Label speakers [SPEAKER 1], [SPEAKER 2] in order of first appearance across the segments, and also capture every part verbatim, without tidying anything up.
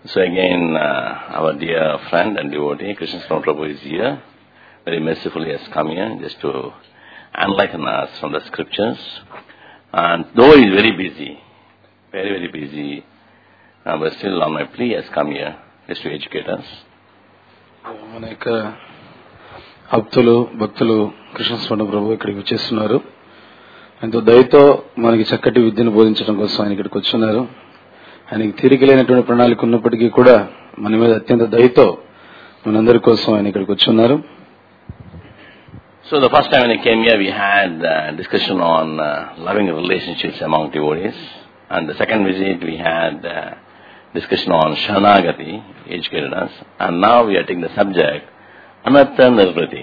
[SPEAKER 1] So again, uh, our dear friend and devotee, Krishna Swarupa Prabhu is here. Very mercifully has come here just to enlighten us from the scriptures. And though he is very busy, very, very busy, uh, but still on my plea has come here just to educate us.
[SPEAKER 2] మన యొక్క భక్తులు భక్తులు కృష్ణస్వామి ప్రభు ఇక్కడికి వచ్చేస్తున్నారు. ఎంతో దయతో మనకి చక్కటి విద్యను బోధించడం కోసం ఆయన ఇక్కడికి వచ్చున్నారు. ఆయనకి తీరిక లేనటువంటి ప్రణాళిక ఉన్నప్పటికీ కూడా మన మీద అత్యంత దయతో మనందరి కోసం ఆయన ఇక్కడికి వచ్చున్నారు.
[SPEAKER 1] So the first time when he came here, we had uh, discussion on uh, loving relationships among devotees. And the second visit, we had uh, discussion on Sharanagati, educated us. And now we are taking the subject, Anartha Nirvriti.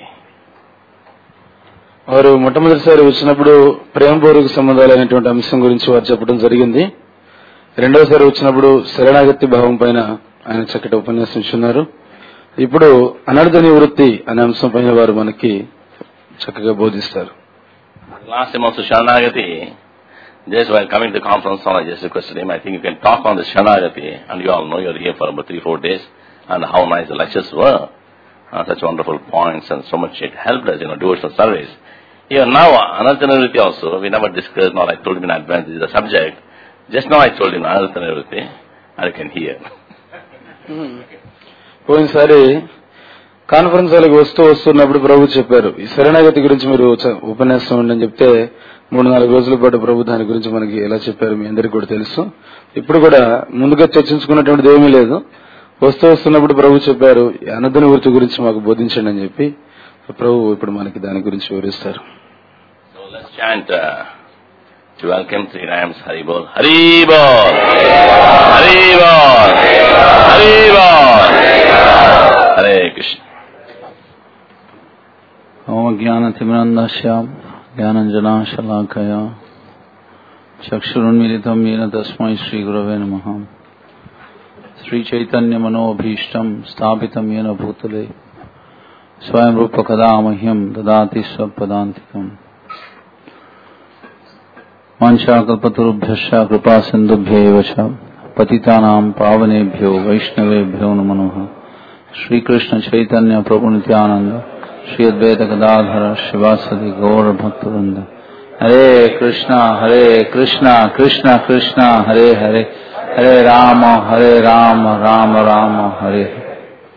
[SPEAKER 2] వారు మొట్టమొదటిసారి వచ్చినప్పుడు ప్రేమపూర్వక సంబంధాలు అనేటువంటి అంశం గురించి వారు చెప్పడం జరిగింది. రెండవసారి వచ్చినప్పుడు శరణాగతి భావం పైన ఆయన చక్కటి ఉపన్యాసం ఇచ్చున్నారు. ఇప్పుడు అనర్థ నివృత్తి అనే అంశం పైన వారు మనకి చక్కగా బోధిస్తారు.
[SPEAKER 1] Last time also Sharanagati, just while coming to the conference, I just requested him, I think you can talk on the Sharanagati, and you all know you are here for about three, four days, and how nice the lectures were. Uh, such wonderful points, and so much it helped us, you know, devotional service. Even now, Anartha Nirvriti also, we never discussed, nor I told him in advance, this is the subject. Just now I told him Anartha Nirvriti, and you can hear.
[SPEAKER 2] పోయినసారి conference వాళ్ళకి వస్తూ వస్తున్నప్పుడు ప్రభు చెప్పారు, ఈ శరణాగతి గురించి మీరు ఉపన్యాసం ఉండని చెప్తే మూడు నాలుగు రోజుల పాటు ప్రభు దాని గురించి మనకి ఎలా చెప్పారు మీ అందరికీ కూడా తెలుసు. ఇప్పుడు కూడా ముందుగా చర్చించుకున్నటువంటిది ఏమీ లేదు. వస్తూ వస్తున్నప్పుడు ప్రభు చెప్పారు, అనర్థ నివృత్తి గురించి మాకు బోధించండి అని చెప్పి ప్రభు ఇప్పుడు మనకి దాని గురించి వివరిస్తారు.
[SPEAKER 1] So let's chant uh, to welcome Sri Ram's Hari Bol. Hari Bol! Hari Bol! Hari Bol! Hare Krishna.
[SPEAKER 3] Om Jnana-Timirandasya Jnananjana-Shalakaya Chakshurunmilitam Yena Tasmai Shri Gurave Namaha Sri Chaitanya Manobhishtam Sthapitam Yena Bhutale Swayam Rupa Kadamahyam Dadati Svapadantikam Mancha Kalpatarubhyasya Kripa Sindubhya Evacha Patitanam Pavanebhyo Vaishnavebhyo Namaha Shri Krishna Chaitanya Prabhu Nityananda Shri Advaita Gadadhara Shivasadi Gaur Bhaktivinoda Hare Krishna Hare Krishna Krishna Krishna Hare Hare Hare Rama Hare Rama Rama Rama Hare Hare.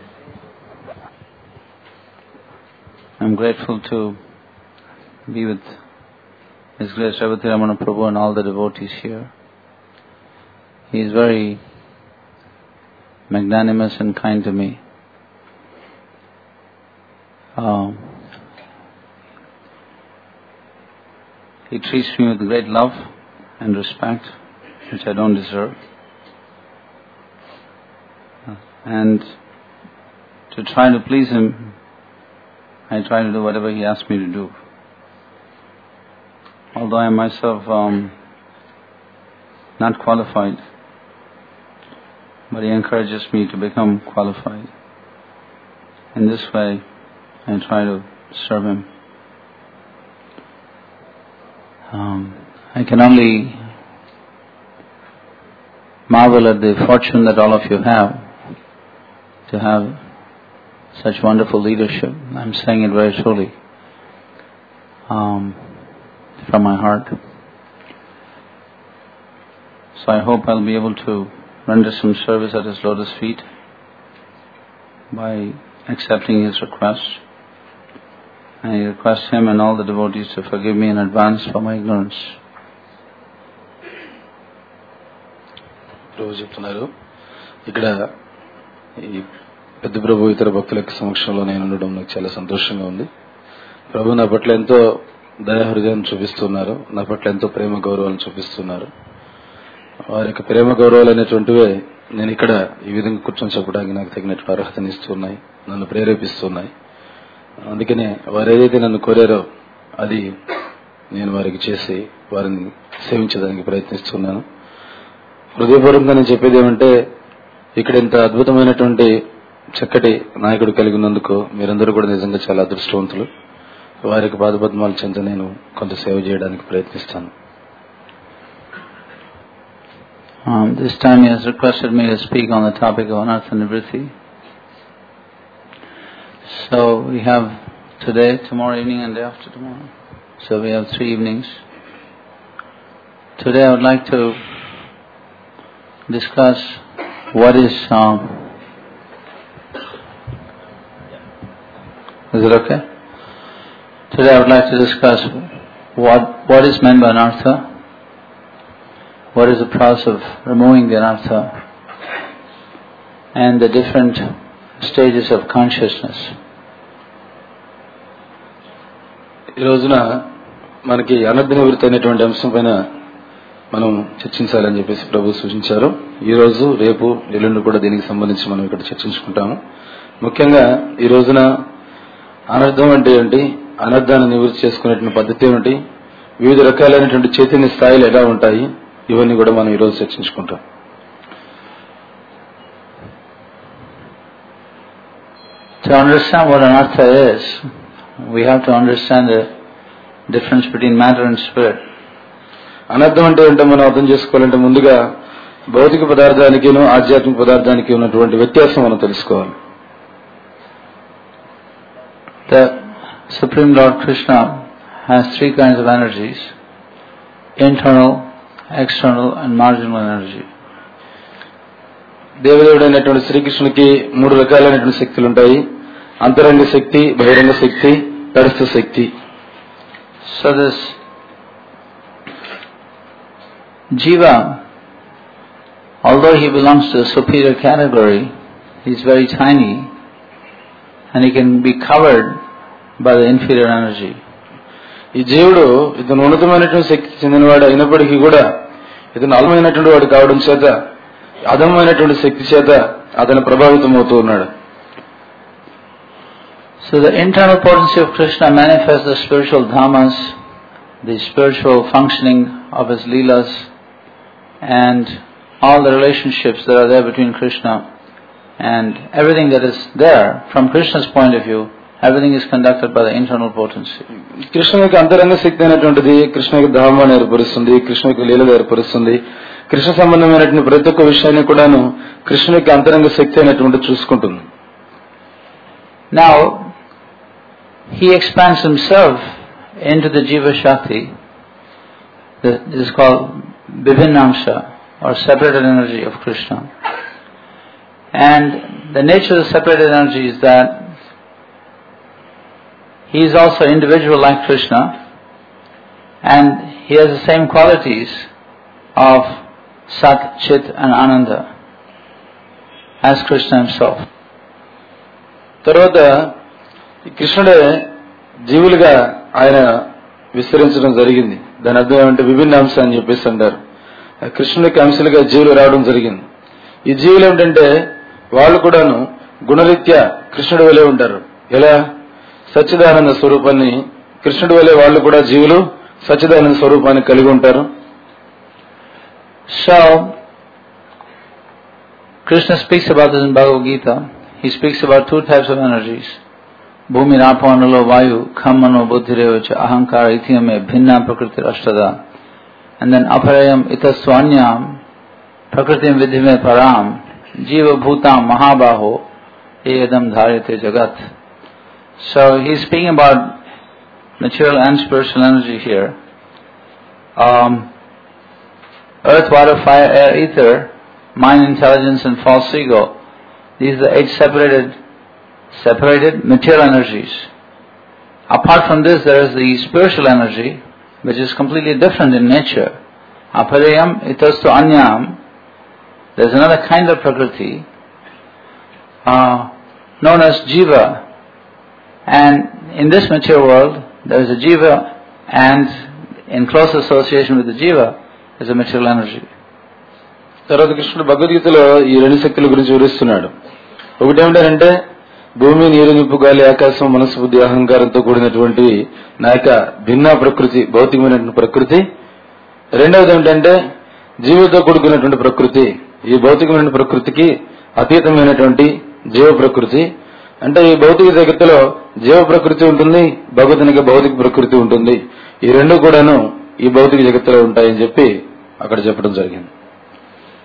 [SPEAKER 3] I'm grateful to be with His Grace Revati Ramana Prabhu and all the devotees here. He is very magnanimous and kind to me. Uh, he treats me with great love and respect, which I don't deserve. Uh, and to try to please him, I try to do whatever he asks me to do. Although I am myself um, not qualified, but he encourages me to become qualified. In this way, I try to serve him. Um, I can only marvel at the fortune that all of you have to have such wonderful leadership. I'm saying it very truly um, from my heart. So I hope I'll be able to render some service at his lotus feet by accepting his request. I request him and all the devotees to forgive me in advance for my ignorance.
[SPEAKER 2] ప్రభు చెప్తున్నారు, ఇక్కడ ఈ పెద్ద ప్రభు ఇతర భక్తుల సమక్షంలో నేను ఉండడం నాకు చాలా సంతోషంగా ఉంది. ప్రభు నా పట్ల ఎంతో దయాహృదయాన్ని చూపిస్తున్నారు, నా పట్ల ఎంతో ప్రేమ గౌరవాలను చూపిస్తున్నారు. వారి యొక్క ప్రేమ గౌరవాలు అనేటువంటివే నేను ఇక్కడ ఈ విధంగా కూర్చొని చెప్పడానికి నాకు తగినటువంటి అర్హతని ఇస్తున్నాయి, నన్ను ప్రేరేపిస్తున్నాయి. అందుకనే వారు ఏదైతే నన్ను కోరారో అది నేను వారికి చేసి వారిని సేవించడానికి ప్రయత్నిస్తున్నాను. హృదయపూర్వకంగా నేను చెప్పేది ఏమంటే, ఇక్కడ ఇంత అద్భుతమైనటువంటి చక్కటి నాయకుడు కలిగి ఉన్నందుకు మీరందరూ కూడా నిజంగా చాలా అదృష్టవంతులు. వారికి పాదపద్మాల చెంత నేను కొంత సేవ చేయడానికి ప్రయత్నిస్తాను.
[SPEAKER 3] Um, this time he has requested me to speak on the topic of anartha nivritti. So we have today, tomorrow evening and day after tomorrow. So we have three evenings. Today I would like to discuss what is, um, is it okay? Today I would like to discuss what, what is meant by anartha, what is the process of removing the anartha, and the different stages of consciousness.
[SPEAKER 2] ఈ రోజున మనకి అనర్థ నివృత్తి అనేటువంటి అంశం పైన మనం చర్చించాలని చెప్పేసి ప్రభు సూచించారు. ఈ రోజు రేపు ఎల్లుండి కూడా దీనికి సంబంధించి మనం ఇక్కడ చర్చించుకుంటాము. ముఖ్యంగా ఈ రోజున అనర్థం అంటే ఏంటి, అనర్థాన్ని నివృత్తి చేసుకునేటువంటి పద్ధతి ఏమిటి, వివిధ రకాలైనటువంటి చైతన్య స్థాయిలు ఎలా ఉంటాయి, ఇవన్నీ కూడా మనం ఈ రోజు చర్చించుకుంటాం.
[SPEAKER 3] To understand what anartha is, we have to understand the difference between matter and spirit.
[SPEAKER 2] అనర్థం అంటే ఏంటో మనం అర్థం చేసుకోవాలంటే ముందుగా భౌతిక పదార్థానికిను ఆధ్యాత్మిక పదార్థానికి ఉన్నటువంటి వ్యత్యాసం మనం తెలుసుకోవాలి.
[SPEAKER 3] The Supreme Lord Krishna has three kinds of energies: internal, external and marginal energy.
[SPEAKER 2] దేవదేవుడైనటువంటి శ్రీకృష్ణునికి మూడు రకాలైనటువంటి శక్తులు ఉంటాయి: అంతరంగ శక్తి, బహిరంగ శక్తి, తటస్థ శక్తి.
[SPEAKER 3] So this Jiva, although he belongs to a superior category, he is very tiny and he can be covered by the inferior energy.
[SPEAKER 2] ఈ జీవుడు ఇతను ఉన్నతమైనటువంటి శక్తి చెందినవాడు అయినప్పటికీ కూడా ఇతను అల్పమైనటువంటి వాడు కావడం చేత, అధమైనటువంటి శక్తి చేత అతను ప్రభావితం అవుతూ ఉన్నాడు.
[SPEAKER 3] So the internal potency of Krishna manifests the spiritual dhammas, the spiritual functioning of his leelas, and all the relationships that are there between Krishna, and everything that is there from Krishna's point of view, everything is conducted by the internal potency.
[SPEAKER 2] Krishna యొక్క అంతరంగ శక్తి అనేటువంటిది కృష్ణ యొక్క ధామాన్ని ఏర్పరుస్తుంది, కృష్ణ యొక్క లీలను ఏర్పరుస్తుంది. కృష్ణ సంబంధమైనటువంటి ప్రతి ఒక్క విషయాన్ని కూడాను కృష్ణ యొక్క అంతరంగ శక్తి అనేటువంటి చూసుకుంటుంది.
[SPEAKER 3] Now he expands himself into the Jiva Shakti. This is called Bibhinnamsha, or separated energy of Krishna. And the nature of the separated energy is that he is also individual like Krishna, and he has the same qualities of Sat, Chit and Ananda as Krishna himself.
[SPEAKER 2] తర్వాత కృష్ణుడే జీవులుగా ఆయన విస్తరించడం జరిగింది. దాని అర్థం ఏమంటే విభిన్న అంశ అని చెప్పేసి అంటారు. కృష్ణుడికి అంశాలుగా జీవులు రావడం జరిగింది. ఈ జీవులు ఏమిటంటే వాళ్ళు కూడాను గుణరీత్యా కృష్ణుడి వలె ఉంటారు. ఎలా? సచ్చిదానంద స్వరూపాన్ని కృష్ణుడి వలె వాళ్ళు కూడా జీవులు సచ్చిదానంద స్వరూపాన్ని కలిగి ఉంటారు.
[SPEAKER 3] So Krishna speaks about this in Bhagavad Gita. He speaks about two types of energies: Bhumi Rapo Anulo Vayu Khammano Buddhirevacha Ahankara Ithiyame Bhinna Prakriti Ashtada, and then Aparayam Itaswanyam Prakritim Vidhime Param Jiva Bhutam Mahabaho Eyadam Dharite Jagat. So he is speaking about material and spiritual energy here. Um, earth, water, fire, air, ether, mind, intelligence and false ego. These are the eight separated separated material energies. Apart from this, there is the spiritual energy, which is completely different in nature. Aparayam itastu anyam. There is another kind of prakriti uh, known as jiva, and in this material world there is a jiva, and in close association with the jiva is a material energy.
[SPEAKER 2] తర్వాత కృష్ణుడు భగవద్గీతలో ఈ రెండు శక్తుల గురించి వివరిస్తున్నాడు. ఒకటేమిటంటే భూమి, నీరు, నిప్పు, గాలి, ఆకాశం, మనసు, బుద్ధి, అహంకారంతో కూడినటువంటి నా యొక్క భిన్న ప్రకృతి, భౌతికమైనటువంటి ప్రకృతి. రెండవది ఏమిటంటే జీవులతో కూడుకున్నటువంటి ప్రకృతి. ఈ భౌతికమైన ప్రకృతికి అతీతమైనటువంటి జీవ ప్రకృతి. అంటే ఈ భౌతిక జగత్తులో జీవ ప్రకృతి ఉంటుంది, భగవతునికి భౌతిక ప్రకృతి ఉంటుంది. ఈ రెండు కూడాను ఈ భౌతిక జగత్తులో ఉంటాయని చెప్పి అక్కడ చెప్పడం జరిగింది.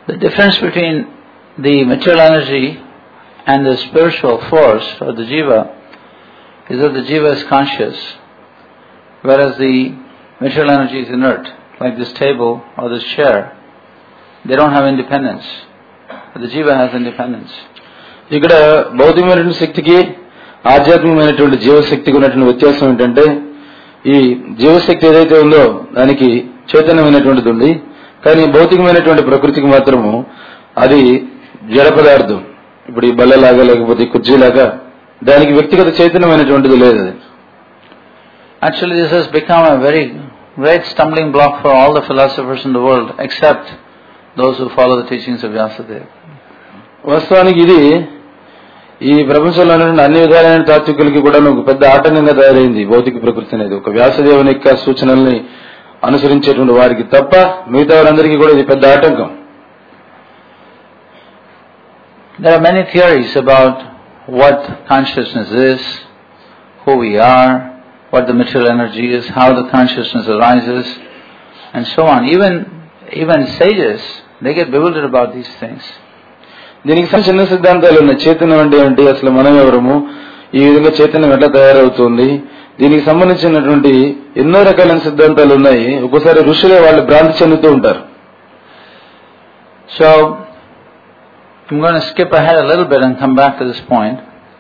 [SPEAKER 3] The difference between the material energy and the spiritual force or the jiva is that the jiva is conscious, whereas the material energy is inert, like this table or this chair. They don't have independence, but the jiva has independence.
[SPEAKER 2] ఇక్కడ భౌతికమైనటువంటి శక్తికి ఆధ్యాత్మికమైనటువంటి జీవశక్తికి ఉన్నటువంటి వ్యత్యాసం ఏంటంటే ఈ జీవశక్తి ఏదైతే ఉందో దానికి చైతన్యమైనటువంటిది ఉంది, కానీ భౌతికమైనటువంటి ప్రకృతికి మాత్రము అది జడ పదార్థం. ఇప్పుడు ఈ బల్లలాగా లేకపోతే కుర్చీలాగా దానికి వ్యక్తిగత చైతన్యమైనటువంటిది లేదు. అది
[SPEAKER 3] Actually, this has become a very great stumbling block for all the philosophers in the world, except those who follow the teachings of Vyasadeva.
[SPEAKER 2] వాస్తవానికి ఇది ఈ ప్రపంచంలో అన్ని విధాలైన తాత్వికులకి కూడా ఒక పెద్ద ఆటంకంగా తయారైంది. భౌతిక ప్రకృతి అనేది ఒక వ్యాసదేవుని యొక్క సూచనల్ని అనుసరించేటువంటి వారికి తప్ప మిగతా వారందరికీ కూడా ఇది పెద్ద ఆటంకం.
[SPEAKER 3] There are many theories about what consciousness is, who we are, what the material energy is, how the consciousness arises, and so on. Even even sages, they get bewildered about these things.
[SPEAKER 2] దీనికి చిన్న సిద్ధాంతాలు ఉన్నాయి. చైతన్యం అంటే ఏంటి, అసలు మనం ఎవరము, ఈ విధంగా చైతన్యం ఎట్లా తయారవుతుంది, దీనికి సంబంధించినటువంటి ఎన్నో రకాలైన సిద్ధాంతాలు ఉన్నాయి. ఒక్కోసారి ఋషులే వాళ్ళు భ్రాంతి చెందుతూ ఉంటారు.
[SPEAKER 3] So I'm going to skip ahead a little bit and come back to this point.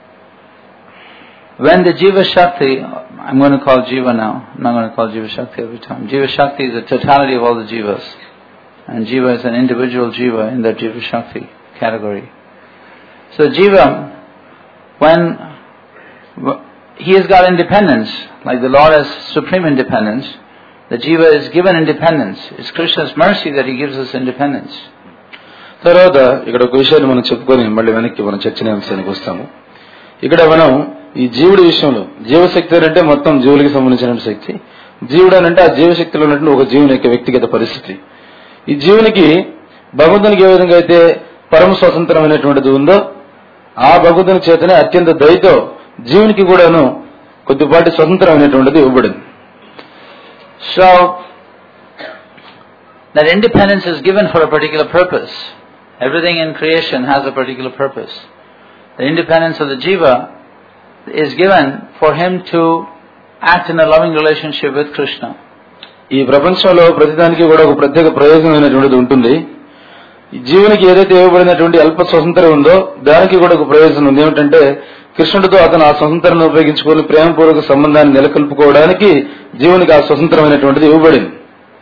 [SPEAKER 3] When the Jiva Shakti, I'm going to call Jiva now, I'm not going to call Jiva Shakti every time. Jiva Shakti is the totality of all the Jivas. And Jiva is an individual Jiva in that Jiva Shakti category. So Jiva, when he has got independence, like the Lord has supreme independence, the Jiva is given independence. It's Krishna's mercy that he gives us independence.
[SPEAKER 2] తర్వాత ఇక్కడ ఒక విషయాన్ని మనం చెప్పుకొని మళ్ళీ వెనక్కి మనం చర్చనీయాంశానికి వస్తాము. ఇక్కడ మనం ఈ జీవుడి విషయంలో జీవశక్తి అంటే మొత్తం జీవులకి సంబంధించిన శక్తి. జీవుడు అంటే ఆ జీవశక్తిలో ఉన్నటువంటి ఒక జీవుని యొక్క వ్యక్తిగత పరిస్థితి. ఈ జీవునికి భగవంతునికి ఏ విధంగా అయితే పరమ స్వతంత్రమైనటువంటిది ఉందో ఆ భగవంతుని చేతనే అత్యంత దయతో జీవునికి కూడాను కొద్దిపాటి స్వతంత్రమైనటువంటిది ఇవ్వబడింది.
[SPEAKER 3] So that independence is given for a particular purpose. Everything in creation has a particular purpose. The independence of the jiva is given for him to act in a loving relationship with Krishna.
[SPEAKER 2] ఈ ప్రపంచంలో ప్రతిదానికి కూడా ఒక ప్రత్యేక ప్రయోజనమైనటువంటిది ఉంటుంది. ఈ జీవునికి ఏదైతే ఇవ్వబడినటువంటి అల్ప స్వతంత్రం ఉందో దానికి కూడా ఒక ప్రయోజనం ఉంది. ఏమిటంటే కృష్ణుడితో అతను ఆ స్వతంత్రాన్ని ఉపయోగించుకొని ప్రేమపూర్వక సంబంధాన్ని నెలకొల్పుకోవడానికి జీవునికి ఆ స్వతంత్రమైనటువంటిది ఇవ్వబడింది.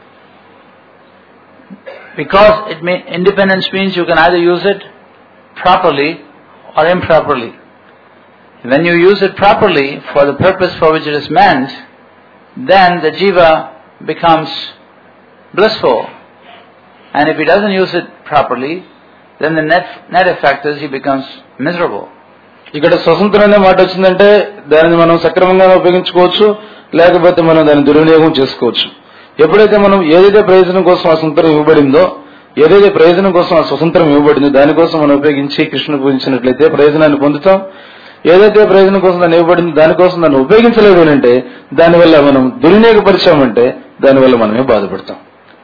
[SPEAKER 3] Because it may, independence means you can either use it properly or improperly. When you use it properly for the purpose for which it is meant, then the jiva becomes blissful. And if he doesn't use it properly, then the net net effect is he becomes miserable.
[SPEAKER 2] ఇక్కడ స్వతంత్రం అనే మాట వచ్చిందంటే దానిని మనం సక్రమంగా ఉపయోగించుకోవచ్చు, లేకపోతే మనం దాన్ని దుర్వినియోగం చేసుకోవచ్చు. ఎప్పుడైతే మనం ఏదైతే ప్రయోజనం కోసం ఆ స్వతంత్రం ఇవ్వబడిందో, ఏదైతే ప్రయోజనం కోసం ఆ స్వతంత్రం ఇవ్వబడిందో దానికోసం మనం ఉపయోగించి కృష్ణుని పూజించినట్లయితే ప్రయోజనాన్ని పొందుతాం. ఏదైతే ప్రయోజనం కోసం దాన్ని ఇవ్వబడిందో దానికోసం దాన్ని ఉపయోగించలేదు అంటే దానివల్ల మనం దుర్వినియోగపరిచామంటే దానివల్ల మనమే బాధపడతాం.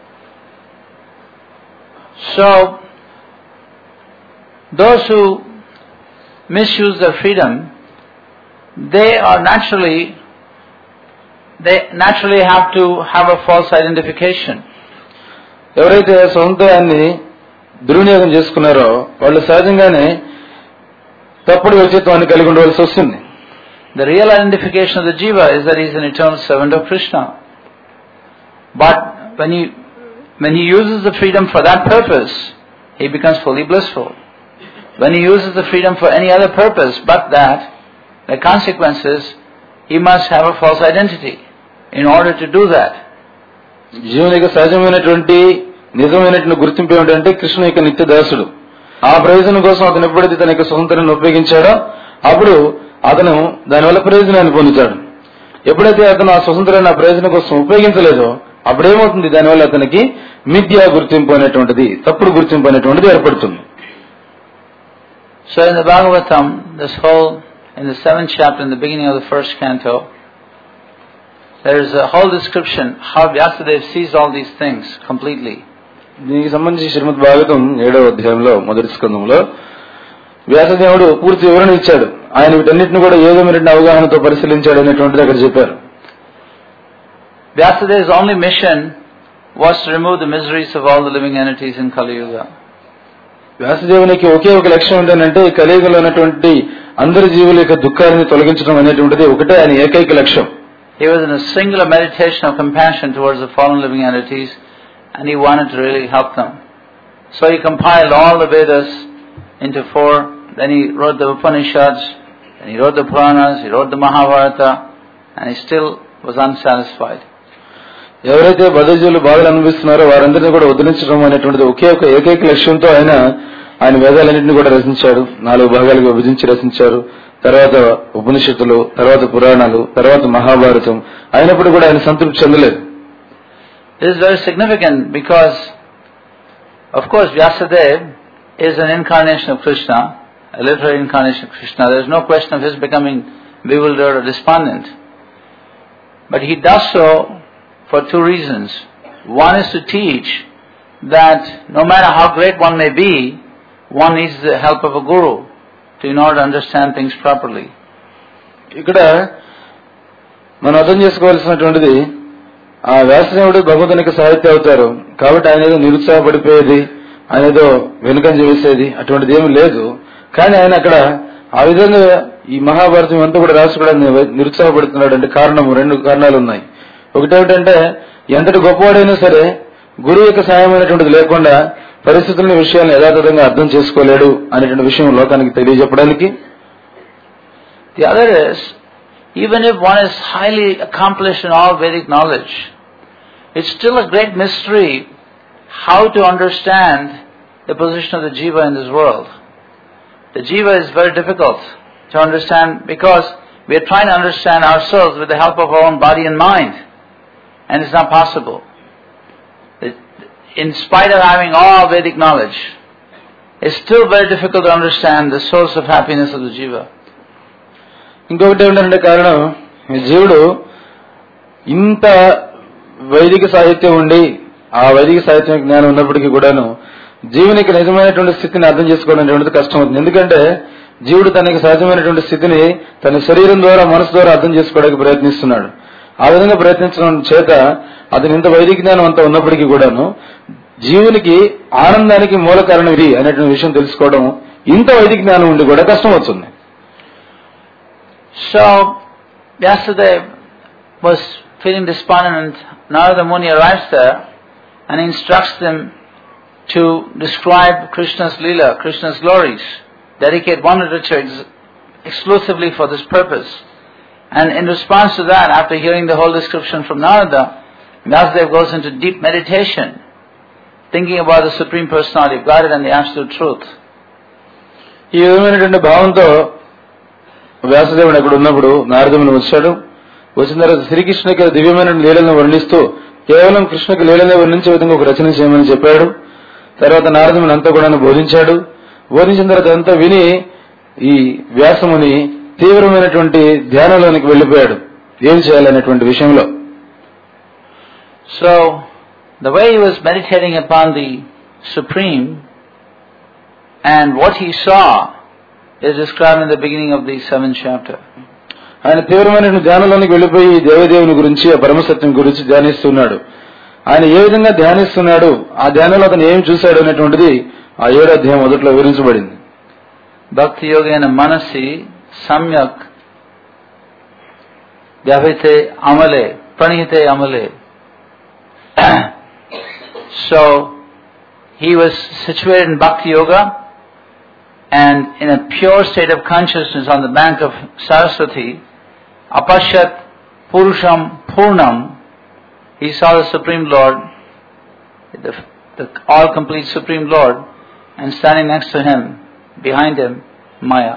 [SPEAKER 3] So those who misuse their freedom, they are naturally they naturally have to have a false identification.
[SPEAKER 2] ఎవరైతే స్వతంత్రాన్ని దుర్వినియోగం చేసుకున్నారో వాళ్ళు సహజంగానే తప్పుడు వ్యక్తిత్వాన్ని కలిగి ఉండవలసి వస్తుంది.
[SPEAKER 3] The real identification of the jiva is that he is an eternal servant of Krishna. But when he when he uses the freedom for that purpose, he becomes fully blissful. When he uses the freedom for any other purpose but that, the consequence is he must have a false identity in order to do that.
[SPEAKER 2] జీవుని యొక్క సహజమైనటువంటి నిజమైనటువంటి గుర్తింపు ఏమిటంటే కృష్ణుని యొక్క నిత్య దాసుడు. ఆ ప్రయోజనం కోసం అతను ఎప్పుడైతే తన యొక్క స్వతంత్రాన్ని ఉపయోగించాడో అప్పుడు అతను దానివల్ల ప్రయోజనాన్ని పొందుతాడు. ఎప్పుడైతే అతను ఆ స్వతంత్రాన్ని ఆ ప్రయోజనం కోసం ఉపయోగించలేదో అప్పుడేమవుతుంది, దానివల్ల అతనికి మిథ్యా గుర్తింపు అనేటువంటిది, తప్పుడు గుర్తింపు అనేటువంటిది ఏర్పడుతుంది.
[SPEAKER 3] So in the Bhagavatam, this whole, in the seventh chapter, in the beginning of the first canto, there is a whole description how Vyasadeva sees all these things completely.
[SPEAKER 2] దీనికి సంబంధించి శ్రీమద్ భాగవతం ఏడవ అధ్యాయంలో మొదటి స్కందంలో వ్యాసదేవుడు పూర్తి వివరణ ఇచ్చాడు. ఆయన వీటన్నిటిని కూడా ఏదో మరిన్ని అవగాహనతో పరిశీలించాడు అనేటువంటిది అక్కడ చెప్పారు.
[SPEAKER 3] Vyasadev's only mission was to remove the miseries of all the living entities in Kali Yuga.
[SPEAKER 2] వ్యాసదేవునికి ఒకే ఒక లక్ష్యం ఏంటంటే ఈ కలియుగంలో ఉన్నటువంటి అందరి జీవుల యొక్క దుఃఖాన్ని తొలగించడం అనేటువంటిది ఒకటే ఆయన ఏకైక లక్ష్యం.
[SPEAKER 3] He was in a singular meditation of compassion towards the fallen living entities, and he wanted to really help them. So he compiled all the Vedas into four, then he wrote the Upanishads, then he wrote the Puranas, he wrote the Mahabharata, and he still was unsatisfied.
[SPEAKER 2] ఎవరైతే బద్ధజీవులు బాధలు అనుభవిస్తున్నారో వారందరినీ కూడా ఉద్ధరించడం అనేటువంటిది ఒకే ఒక ఏకైక లక్ష్యంతో ఆయన ఆయన వేదాలన్నింటినీ కూడా రచించాడు. నాలుగు భాగాలుగా విభజించి రచించారు. తర్వాత ఉపనిషత్తులు, తర్వాత పురాణాలు, తర్వాత మహాభారతం. అయినప్పుడు కూడా ఆయన సంతృప్తి చెందలేదు.
[SPEAKER 3] This is very significant because, of course, Vyasadeva is an incarnation of Krishna, a literary incarnation of Krishna. There is no question of his becoming bewildered or despondent. But he does so for two reasons. One is to teach that no matter how great one may be, one needs the help of a guru to in order to understand things properly.
[SPEAKER 2] ఇక్కడ మనం అర్థం చేసుకోవాల్సినటువంటిది, ఆ వ్యాసదేవుడు భగవంతునికి సాహిత్య అవుతారు కాబట్టి ఆయన ఏదో నిరుత్సాహపడిపోయేది, ఆయన ఏదో వెనుకంజ వేసేది అటువంటిది ఏమి లేదు. కానీ ఆయన అక్కడ ఆ విధంగా ఈ మహాభారతం అంతా కూడా రాసుకోవడానికి నిరుత్సాహపడుతున్నాడు అంటే కారణం రెండు కారణాలు ఉన్నాయి. ఒకటేమిటంటే ఎంతటి గొప్పవాడైనా సరే గురువు యొక్క సాయమైనటువంటిది లేకుండా పరిస్థితులని విషయాలను యథాతథంగా అర్థం చేసుకోలేడు అనేటువంటి విషయం లోకానికి తెలియజెప్పడానికి.
[SPEAKER 3] The other is, even if one is highly accomplished in all Vedic knowledge, it's still a great mystery how to understand the position of the jiva in this world. The jiva is very difficult to understand because we are trying to understand ourselves with the help of our own body and mind, and it's not possible. In spite of having all Vedic knowledge, it's still very difficult to understand the source of happiness of the jiva.
[SPEAKER 2] ఇంకొకటి ఏమిటంటే కారణం, జీవుడు ఇంత వైదిక సాహిత్యం ఉండి ఆ వైదిక సాహిత్యం జ్ఞానం ఉన్నప్పటికీ కూడాను జీవునికి నిజమైనటువంటి స్థితిని అర్థం చేసుకోవడం అనేటువంటిది కష్టం అవుతుంది. ఎందుకంటే జీవుడు తనకి సహజమైనటువంటి స్థితిని తన శరీరం ద్వారా మనసు ద్వారా అర్థం చేసుకోవడానికి ప్రయత్నిస్తున్నాడు. ఆ విధంగా ప్రయత్నించడం చేత అతని ఇంత వైదిక జ్ఞానం అంతా ఉన్నప్పటికీ కూడాను జీవునికి ఆనందానికి మూల కారణం ఇది అనేటువంటి విషయం తెలుసుకోవడం ఇంత వైదిక జ్ఞానం ఉండి కూడా కష్టం అవుతుంది.
[SPEAKER 3] So Vyasadeva was feeling despondent, and Narada Muni arrives there and instructs them to describe Krishna's Leela, Krishna's glories, dedicate one literature ex- exclusively for this purpose. And in response to that, after hearing the whole description from Narada, Vyasadeva goes into deep meditation, thinking about the Supreme Personality of Godhead and the Absolute Truth.
[SPEAKER 2] ఈ విధమైనటువంటి భావంతో వ్యాసదేవుడు అక్కడ ఉన్నప్పుడు నారదముని వచ్చాడు. వచ్చిన తర్వాత శ్రీకృష్ణుకి దివ్యమైన లీలను వర్ణిస్తూ కేవలం కృష్ణుకి లీలనే వర్ణించే విధంగా ఒక రచన చేయమని చెప్పాడు. తర్వాత నారదముని అంతా కూడా బోధించాడు. బోధించిన తర్వాత అంతా విని ఈ వ్యాసముని తీవ్రమైనటువంటి ధ్యానంలోనికి వెళ్లిపోయాడు ఏం చేయాలనేటువంటి విషయంలో.
[SPEAKER 3] So the way he was meditating upon the Supreme and what he saw is described in the beginning of the seventh chapter.
[SPEAKER 2] ఆయన తీవ్రమైన ధ్యానంలోనికి వెళ్లిపోయి దేవదేవుని గురించి ఆ పరమసత్యం గురించి ధ్యానిస్తున్నాడు. ఆయన ఏ విధంగా ధ్యానిస్తున్నాడు, ఆ ధ్యానంలో అతను ఏం చూశాడు అనేటువంటిది ఆ ఏడో అధ్యాయం మొదట్లో వివరించబడింది.
[SPEAKER 3] Bhakti yogena manasi samyak vyavite amale pranihite amale. So he was situated in Bhakti Yoga and in a pure state of consciousness on the bank of Saraswati, apashyat purusham purnam, he saw the Supreme Lord, the, the all-complete Supreme Lord, and standing next to him, behind him, Maya.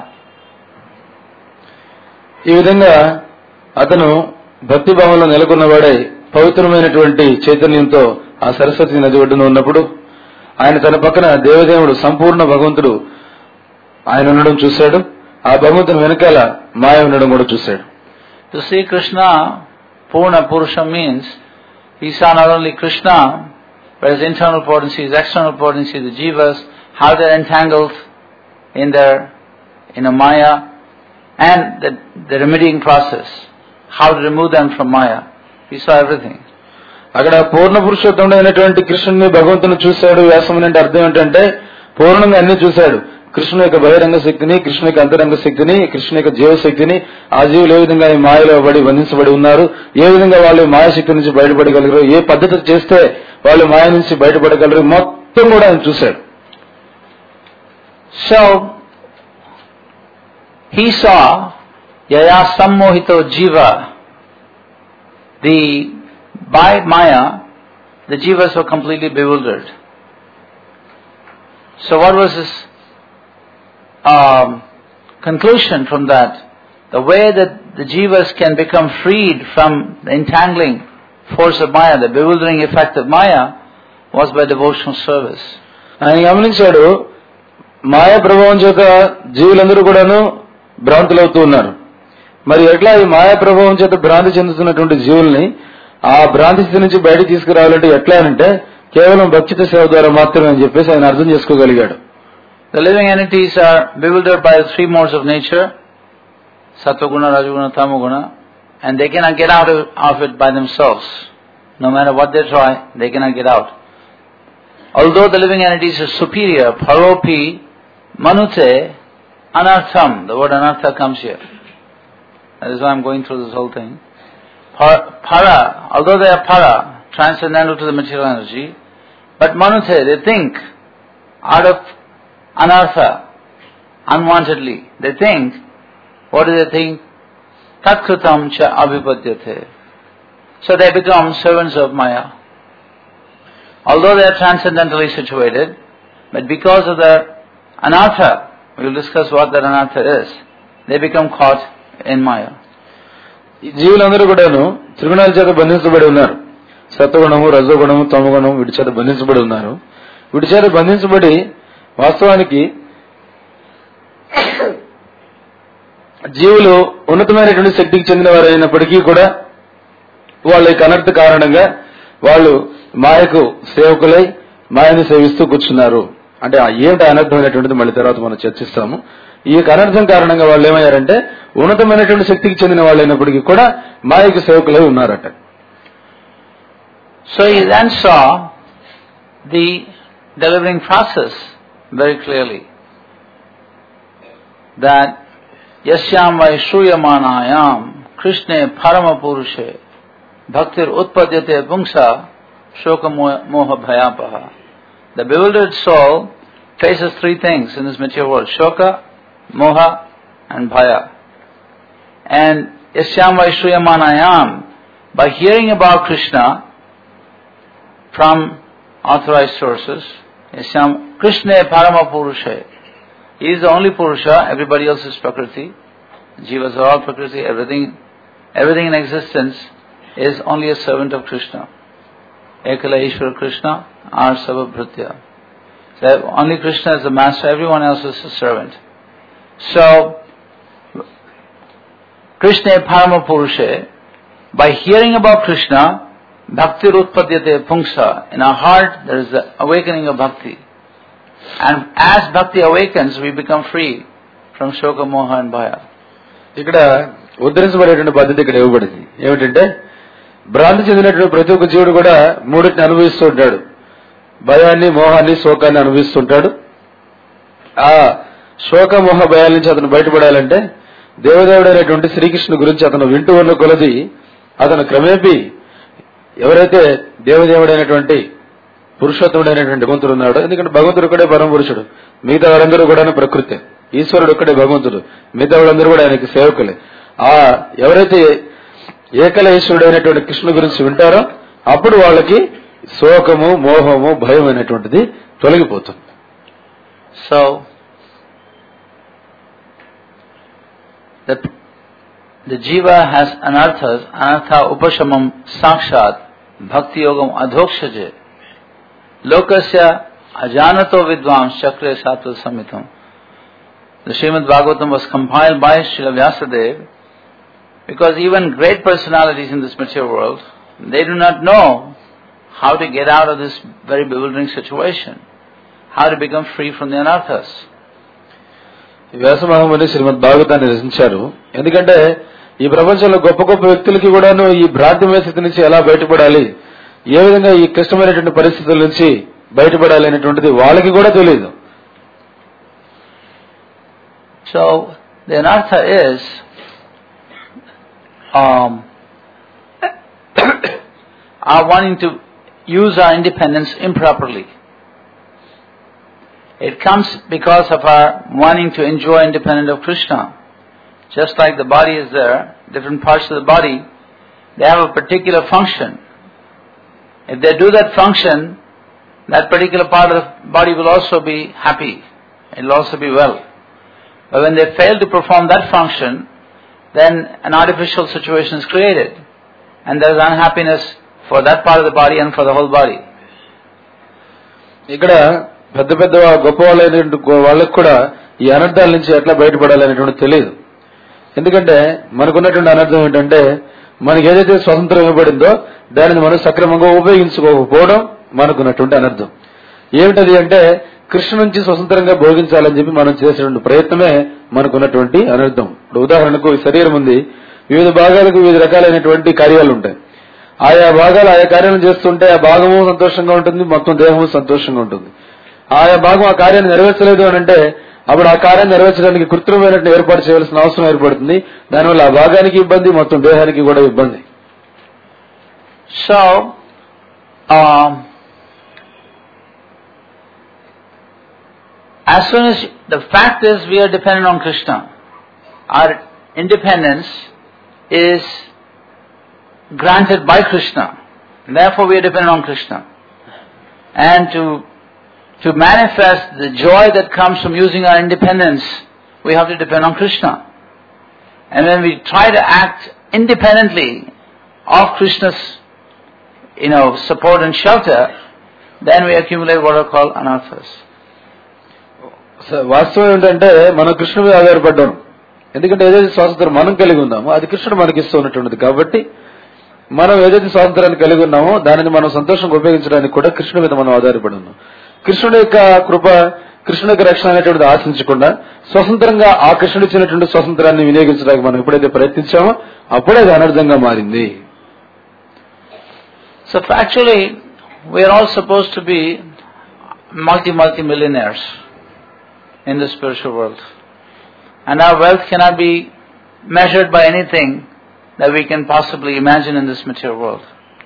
[SPEAKER 2] ఈ విధంగా అతను భక్తి భావంలో నెలకొన్నవాడై పవిత్రమైనటువంటి చైతన్యంతో ఆ సరస్వతి నది ఒడ్డున ఉన్నప్పుడు ఆయన తన పక్కన దేవదేవుడు సంపూర్ణ భగవంతుడు ఆయన ఉండడం చూశాడు. ఆ భగవంతుని వెనకాల మాయ ఉండడం కూడా చూశాడు.
[SPEAKER 3] To see Krishna, Purna Purusham means he saw not only Krishna whereas internal potencies, external potencies, the jivas, how they are entangled in their, in a maya, and the, the remedying process, how to remove them from maya. We saw everything.
[SPEAKER 2] అక్కడ పూర్ణ పురుషోత్తముడు అయినటువంటి కృష్ణుని భగవంతుని చూశాడు. వ్యాసముని అంటే అర్థం ఏంటంటే పూర్ణంగా అన్ని చూశాడు. కృష్ణుని యొక్క బహిరంగ శక్తిని, కృష్ణుని యొక్క అంతరంగ శక్తిని, కృష్ణుని యొక్క జీవశక్తిని, ఆ జీవులు ఏ విధంగా ఈ మాయలో పడి బంధించబడి ఉన్నారు, ఏ విధంగా వాళ్ళు మాయాశక్తి నుంచి బయటపడగలరు, ఏ పద్ధతి చేస్తే వాళ్ళు మాయ నుంచి బయటపడగలరు, మొత్తం కూడా ఆయన చూశాడు.
[SPEAKER 3] So he saw yaya sammohito jiva, the by maya the jivas were completely bewildered. So what was his um, conclusion from that? The way that the jivas can become freed from the entangling force of maya, the bewildering effect of maya, was by devotional service.
[SPEAKER 2] ఆయన గమనించాడు, మాయా ప్రభావం చేత జీవులందరూ కూడాను భ్రాంతులవుతూ ఉన్నారు. మరి ఎట్లా ఈ మాయా ప్రభావం చేత భ్రాంతి చెందుతున్నటువంటి జీవుల్ని ఆ భ్రాంతి స్థితి నుంచి బయటకు తీసుకురావాలంటే ఎట్లా అంటే కేవలం భక్తిత సేవ ద్వారా మాత్రమే అని చెప్పేసి ఆయన అర్థం చేసుకోగలిగాడు.
[SPEAKER 3] The living entities are bewildered by the three modes of nature, Sattva-guna, Rajaguna, Tamaguna, and they cannot get out of, of it by themselves. No matter what they try, they cannot get out. Although the living entities are superior, Paropi, Manute, Anartham, the word Anartha comes here. That is why I am going through this whole thing. Para, although they are para, transcendental to the material energy, but Manute, they think out of anartha, unwantedly. They think, what do they think? Tatkrutam cha abhipadyate. So they become servants of Maya. Although they are transcendentally situated, but because of their anartha, we will discuss what that anartha is, they become caught in Maya.
[SPEAKER 2] ఈ జీవులందరూ కూడాను త్రిగుణాల చేత బంధించబడి ఉన్నారు. సత్వగుణము, రజోగుణము, తమగుణము వీటి చేత బంధించబడి ఉన్నారు. వీటి చేత బంధించబడి వాస్తవానికి జీవులు ఉన్నతమైనటువంటి శక్తికి చెందిన వారు అయినప్పటికీ కూడా వాళ్ళ యొక్క అనర్థ కారణంగా వాళ్ళు మాయకు సేవకులై మాయను సేవిస్తూ కూర్చున్నారు. అంటే ఏంటి అనర్థమైనటువంటిది మళ్ళీ తర్వాత మనం చర్చిస్తాము. ఈ యొక్క అనర్థం కారణంగా వాళ్ళు ఏమయ్యారంటే ఉన్నతమైనటువంటి శక్తికి చెందిన వాళ్ళు అయినప్పటికీ కూడా మాయకు సేవకులై ఉన్నారట.
[SPEAKER 3] So he then saw the delivering process very clearly, that yasyam vaishruyamanayam krishne parama purushe bhaktir utpadyate pungsa shoka moha bhayapaha. The bewildered soul faces three things in this material world: shoka, moha and bhaya. And yasyam vaishruyamanayam, by hearing about Krishna from authorized sources, yasyam Krishna parama purushe. He is the only Purusha, everybody else is Prakriti. Jivas are all Prakriti, everything everything in existence is only a servant of Krishna. Ekala Ishvara Krishna, Arsava Bhritya. So only Krishna is the master, everyone else is a servant. So, Krishna parama purushe, by hearing about Krishna, bhakti utpadyate pungsa, in our heart there is the awakening of bhakti. And as bhakti awakens, we become free from shoka, moha and bhaya.
[SPEAKER 2] ఇక్కడ ఉద్ధరించబడేటువంటి పద్ధతి ఇక్కడ ఇవ్వబడింది. ఏమిటంటే భ్రాంతి చెందినటువంటి ప్రతి ఒక్క జీవుడు కూడా మూడింటిని అనుభవిస్తూ ఉంటాడు. భయాన్ని, మోహాన్ని, శోకాన్ని అనుభవిస్తుంటాడు. ఆ శోక, మోహ, భయాల నుంచి అతను బయటపడాలంటే దేవదేవుడైనటువంటి శ్రీకృష్ణుని గురించి అతను వింటూ ఉన్న కొలది అతను క్రమేపీ ఎవరైతే దేవదేవుడైనటువంటి పురుషోత్తముడైనటువంటి భగవంతుడు ఉన్నాడు. ఎందుకంటే భగవంతుడు ఒక్కడే పరమ పురుషుడు, మిగతా వారందరూ కూడా ప్రకృతి. ఈశ్వరుడు ఒక్కడే భగవంతుడు, మిగతా వాళ్ళందరూ కూడా ఆయనకి సేవకులే. ఆ ఎవరైతే ఏకల ఈశ్వరుడైనటువంటి కృష్ణుని గురించి వింటారో అప్పుడు వాళ్ళకి శోకము, మోహము, భయం అనేటువంటిది తొలగిపోతుంది.
[SPEAKER 3] So the jiva has anarthas, anartha upashamam sakshat bhakti yogam adhokshaje lokasya ajanato vidvams chakre sattva samitam. The Srimad Bhagavatam was compiled by Srila Vyasadeva because even great personalities in this material world, they do not know how to get out of this very bewildering situation, how to become free from the anarthas.
[SPEAKER 2] Vyasa మహాముని శ్రీమద్ భాగవతాన్ని రచించారు. ఎందుకంటే ఈ ప్రపంచంలో గొప్ప గొప్ప వ్యక్తులకి కూడాను ఈ భ్రాంతిమయ స్థితి నుంచి ఎలా బయటపడాలి, ఏ విధంగా ఈ క్లిష్టమైనటువంటి పరిస్థితుల నుంచి బయటపడాలి అనేటువంటిది వాళ్ళకి కూడా తెలియదు.
[SPEAKER 3] So the anartha is um, our wanting to use our independence improperly. It comes because of our wanting to enjoy independent of Krishna. Just like the body is there, different parts of the body, they have a particular function. If they do that function, that particular part of the body will also be happy. It will also be well. But when they fail to perform that function, then an artificial situation is created. And there is unhappiness for that part of the body and for the whole body.
[SPEAKER 2] ఇక్కడ పెద్ద పెద్ద గొప్ప వాళ్ళైనటువంటి వాళ్ళకు కూడా ఈ అనర్థాల నుంచి ఎట్లా బయటపడాలి అనేటువంటి తెలియదు. ఎందుకంటే మనకున్నటువంటి అనర్థం ఏంటంటే మనకి ఏదైతే స్వతంత్రం ఇవ్వబడిందో దానిని మనం సక్రమంగా ఉపయోగించుకోకపోవడం మనకున్నటువంటి అనర్థం. ఏమిటది అంటే కృష్ణ నుంచి స్వతంత్రంగా భోగించాలని చెప్పి మనం చేసేటువంటి ప్రయత్నమే మనకున్నటువంటి అనర్థం. ఇప్పుడు ఉదాహరణకు ఈ శరీరం ఉంది, వివిధ భాగాలకు వివిధ రకాలైనటువంటి కార్యాలు ఉంటాయి. ఆయా భాగాలు ఆయా కార్యాలను చేస్తుంటే ఆ భాగము సంతోషంగా ఉంటుంది, మొత్తం దేహము సంతోషంగా ఉంటుంది. ఆయా భాగం ఆ కార్యాన్ని నెరవేర్చలేదు అని అంటే అప్పుడు ఆ కార్యాన్ని నెరవేర్చడానికి కృత్రిమైనటువంటి ఏర్పాటు చేయాల్సిన అవసరం ఏర్పడుతుంది. దానివల్ల ఆ భాగానికి ఇబ్బంది, మొత్తం దేహానికి కూడా ఇబ్బంది.
[SPEAKER 3] So um, as soon as the fact is we are dependent on Krishna, our independence is granted by Krishna, and therefore we are dependent on Krishna. And to to manifest the joy that comes from using our independence, we have to depend on Krishna. And when we try to act independently of Krishna's, you know, support and shelter, then we accumulate what are called anarthas.
[SPEAKER 2] వాస్తవం ఏంటంటే మనం కృష్ణుడి మీద ఆధారపడ్డాం. ఎందుకంటే ఏదైతే స్వాతంత్రం మనం కలిగి ఉన్నామో అది కృష్ణుడు మనకి ఇస్తూ ఉన్నటువంటిది. కాబట్టి మనం ఏదైతే స్వాతంత్రాన్ని కలిగి ఉన్నామో దానిని మనం సంతోషంగా ఉపయోగించడానికి కూడా కృష్ణుడి మీద మనం ఆధారపడి ఉన్నాం. కృష్ణుడి యొక్క కృప, కృష్ణుడి యొక్క రక్షణ అనేటువంటిది ఆశించకుండా స్వతంత్రంగా ఆ కృష్ణుడు ఇచ్చినటువంటి స్వతంత్రాన్ని వినియోగించడానికి మనం ఎప్పుడైతే ప్రయత్నించామో అప్పుడే అది అనర్థంగా మారింది.
[SPEAKER 3] So actually we are all supposed to be multi multi millionaires in the spiritual world, and our wealth cannot be measured by anything that we can possibly imagine in this material world.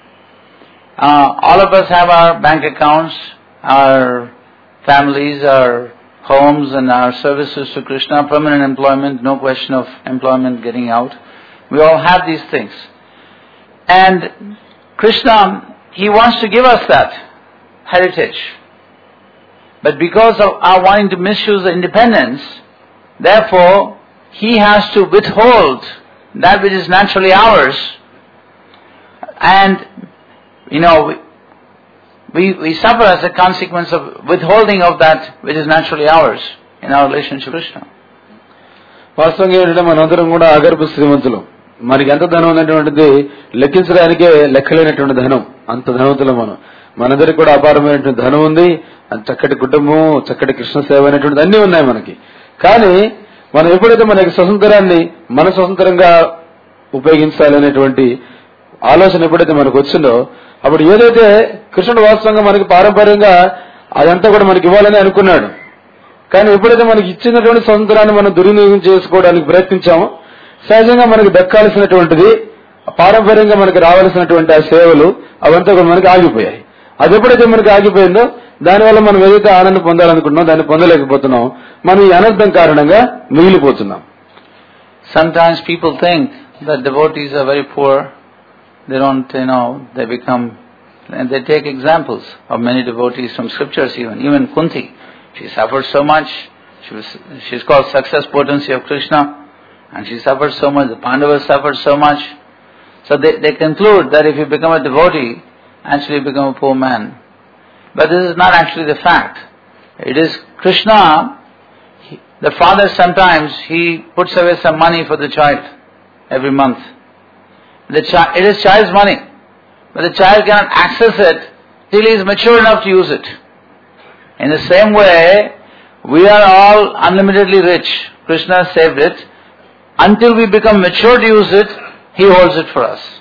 [SPEAKER 3] Uh, all of us have our bank accounts, our families, our homes, and our services to Krishna, permanent employment, no question of employment getting out. We all have these things. And Krishna, He wants to give us that heritage. But because of our wanting to misuse the independence, therefore, He has to withhold that which is naturally ours. And, you know, we, we, we suffer as a consequence of withholding of that which is naturally ours in our relationship to Krishna.
[SPEAKER 2] వాస్తవంగా ఏంటంటే మనందరం కూడా అగర్భ శ్రీమంతులు. మనకి ఎంత ధనం ఉన్నటువంటిది లెక్కించడానికే లెక్కలేనటువంటి ధనం. అంత ధనవంతులు మనం. మనందరికి కూడా అపారమైనటువంటి ధనం ఉంది, చక్కటి కుటుంబం, చక్కటి కృష్ణ సేవ అనేటువంటిది అన్నీ ఉన్నాయి మనకి. కానీ మనం ఎప్పుడైతే మన స్వతంత్రాన్ని మన స్వతంత్రంగా ఉపయోగించాలనేటువంటి ఆలోచన ఎప్పుడైతే మనకు వచ్చిందో అప్పుడు ఏదైతే కృష్ణుడు వాస్తవంగా మనకి పారంపర్యంగా అదంతా కూడా మనకి ఇవ్వాలని అనుకున్నాడు. కానీ ఎప్పుడైతే మనకి ఇచ్చినటువంటి స్వతంత్రాన్ని మనం దుర్వినియోగం చేసుకోవడానికి ప్రయత్నించామో సహజంగా మనకి దక్కాల్సినటువంటిది, పారంపర్యంగా మనకి రావాల్సినటువంటి ఆ సేవలు అవంతా కూడా మనకి ఆగిపోయాయి. అది ఎప్పుడైతే మనకి ఆగిపోయిందో దానివల్ల మనం ఏదైతే ఆనందం పొందాలనుకుంటున్నాం దాన్ని పొందలేకపోతున్నాం. మనం ఈ అనర్థం కారణంగా మిగిలిపోతున్నాం.
[SPEAKER 3] Sometimes people think that devotees are very poor. They don't, you know, they become, and they take examples of many devotees from scriptures even. Even Kunti, she suffered so much. She was, she's called success potency of Krishna, and she suffered so much. The Pandavas suffered so much. So they, they conclude that if you become a devotee, actually you become a poor man. But this is not actually the fact. It is Krishna, he, the father sometimes, he puts away some money for the child every month. The chi- it is child's money, but the child cannot access it till he is mature enough to use it. In the same way, we are all unlimitedly rich. Krishna saved it. Until we become mature to use it, he holds it for us.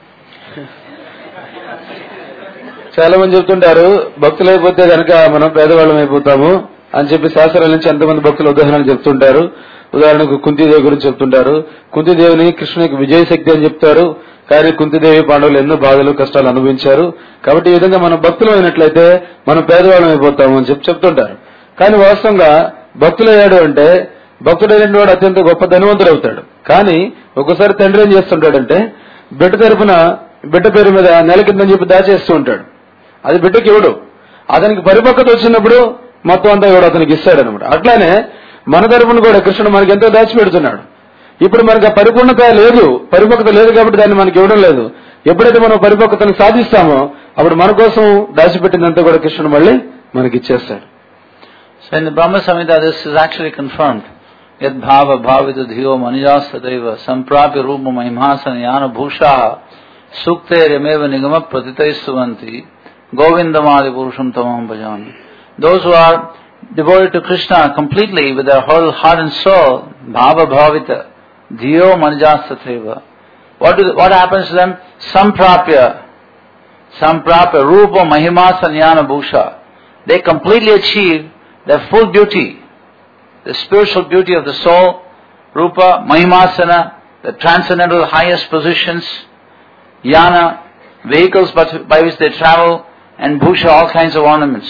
[SPEAKER 2] చాలా మంది చెప్తుంటారు భక్తులు అయిపోతే కనుక మనం పేదవాళ్ళం అయిపోతాము అని చెప్పి శాస్త్రాల నుంచి ఎంతమంది భక్తులు ఉదాహరణలు చెప్తుంటారు. ఉదాహరణకు కుంతీదేవి గురించి చెప్తుంటారు. కుంతీదేవిని కృష్ణునికి విజయ శక్తి అని చెప్తారు. కానీ కుంతీదేవి పాండవులు ఎన్నో బాధలు కష్టాలు అనుభవించారు. కాబట్టి ఈ విధంగా మనం భక్తులు అయినట్లయితే మనం పేదవాళ్ళం అయిపోతాము అని చెప్పి చెప్తుంటారు. కానీ వాస్తవంగా భక్తులయ్యాడు అంటే భక్తుడైన వాడు అత్యంత గొప్ప ధనవంతుడు అవుతాడు. కానీ ఒక్కోసారి తండ్రి ఏం చేస్తుంటాడంటే బిడ్డ తరపున బిడ్డ పేరు మీద నెల కిందని చెప్పి దాచేస్తూ ఉంటాడు. అది బిడ్డకి ఇవ్వడు. అతనికి పరిపక్వత వచ్చినప్పుడు మొత్తం అంతా కూడా అతనికి ఇస్తాడు అనమాట. అట్లానే మన తరపున కూడా కృష్ణుడు మనకి ఎంతో దాచిపెడుతున్నాడు. ఇప్పుడు మనకు ఆ పరిపూర్ణత లేదు, పరిపక్వత లేదు కాబట్టి దాన్ని మనకి ఇవ్వడం లేదు. ఎప్పుడైతే మనం పరిపక్వతను సాధిస్తామో అప్పుడు మన కోసం దాచిపెట్టినంతా కూడా కృష్ణుడు మళ్ళీ మనకి ఇచ్చేస్తాడు.
[SPEAKER 3] So in the Brahma Samhita this is actually confirmed. Yad bhava bhavita dhiyo manijastadeva samprapya rupa mahimhasana yana bhushaha sukte remeva nigama pratitaistuvanti govindamadi purusham tamam bhajami. Those who are devoted to Krishna completely with their whole heart and soul, bhava bhavita dhiyo manijastadeva. What, do, what happens to them? Samprapya samprapya rupa mahimhasana yana bhusha. They completely achieve the full beauty, the spiritual beauty of the soul, rupa, mahimasana, the transcendental highest positions, yana, vehicles by which they travel, and bhusha, all kinds of ornaments.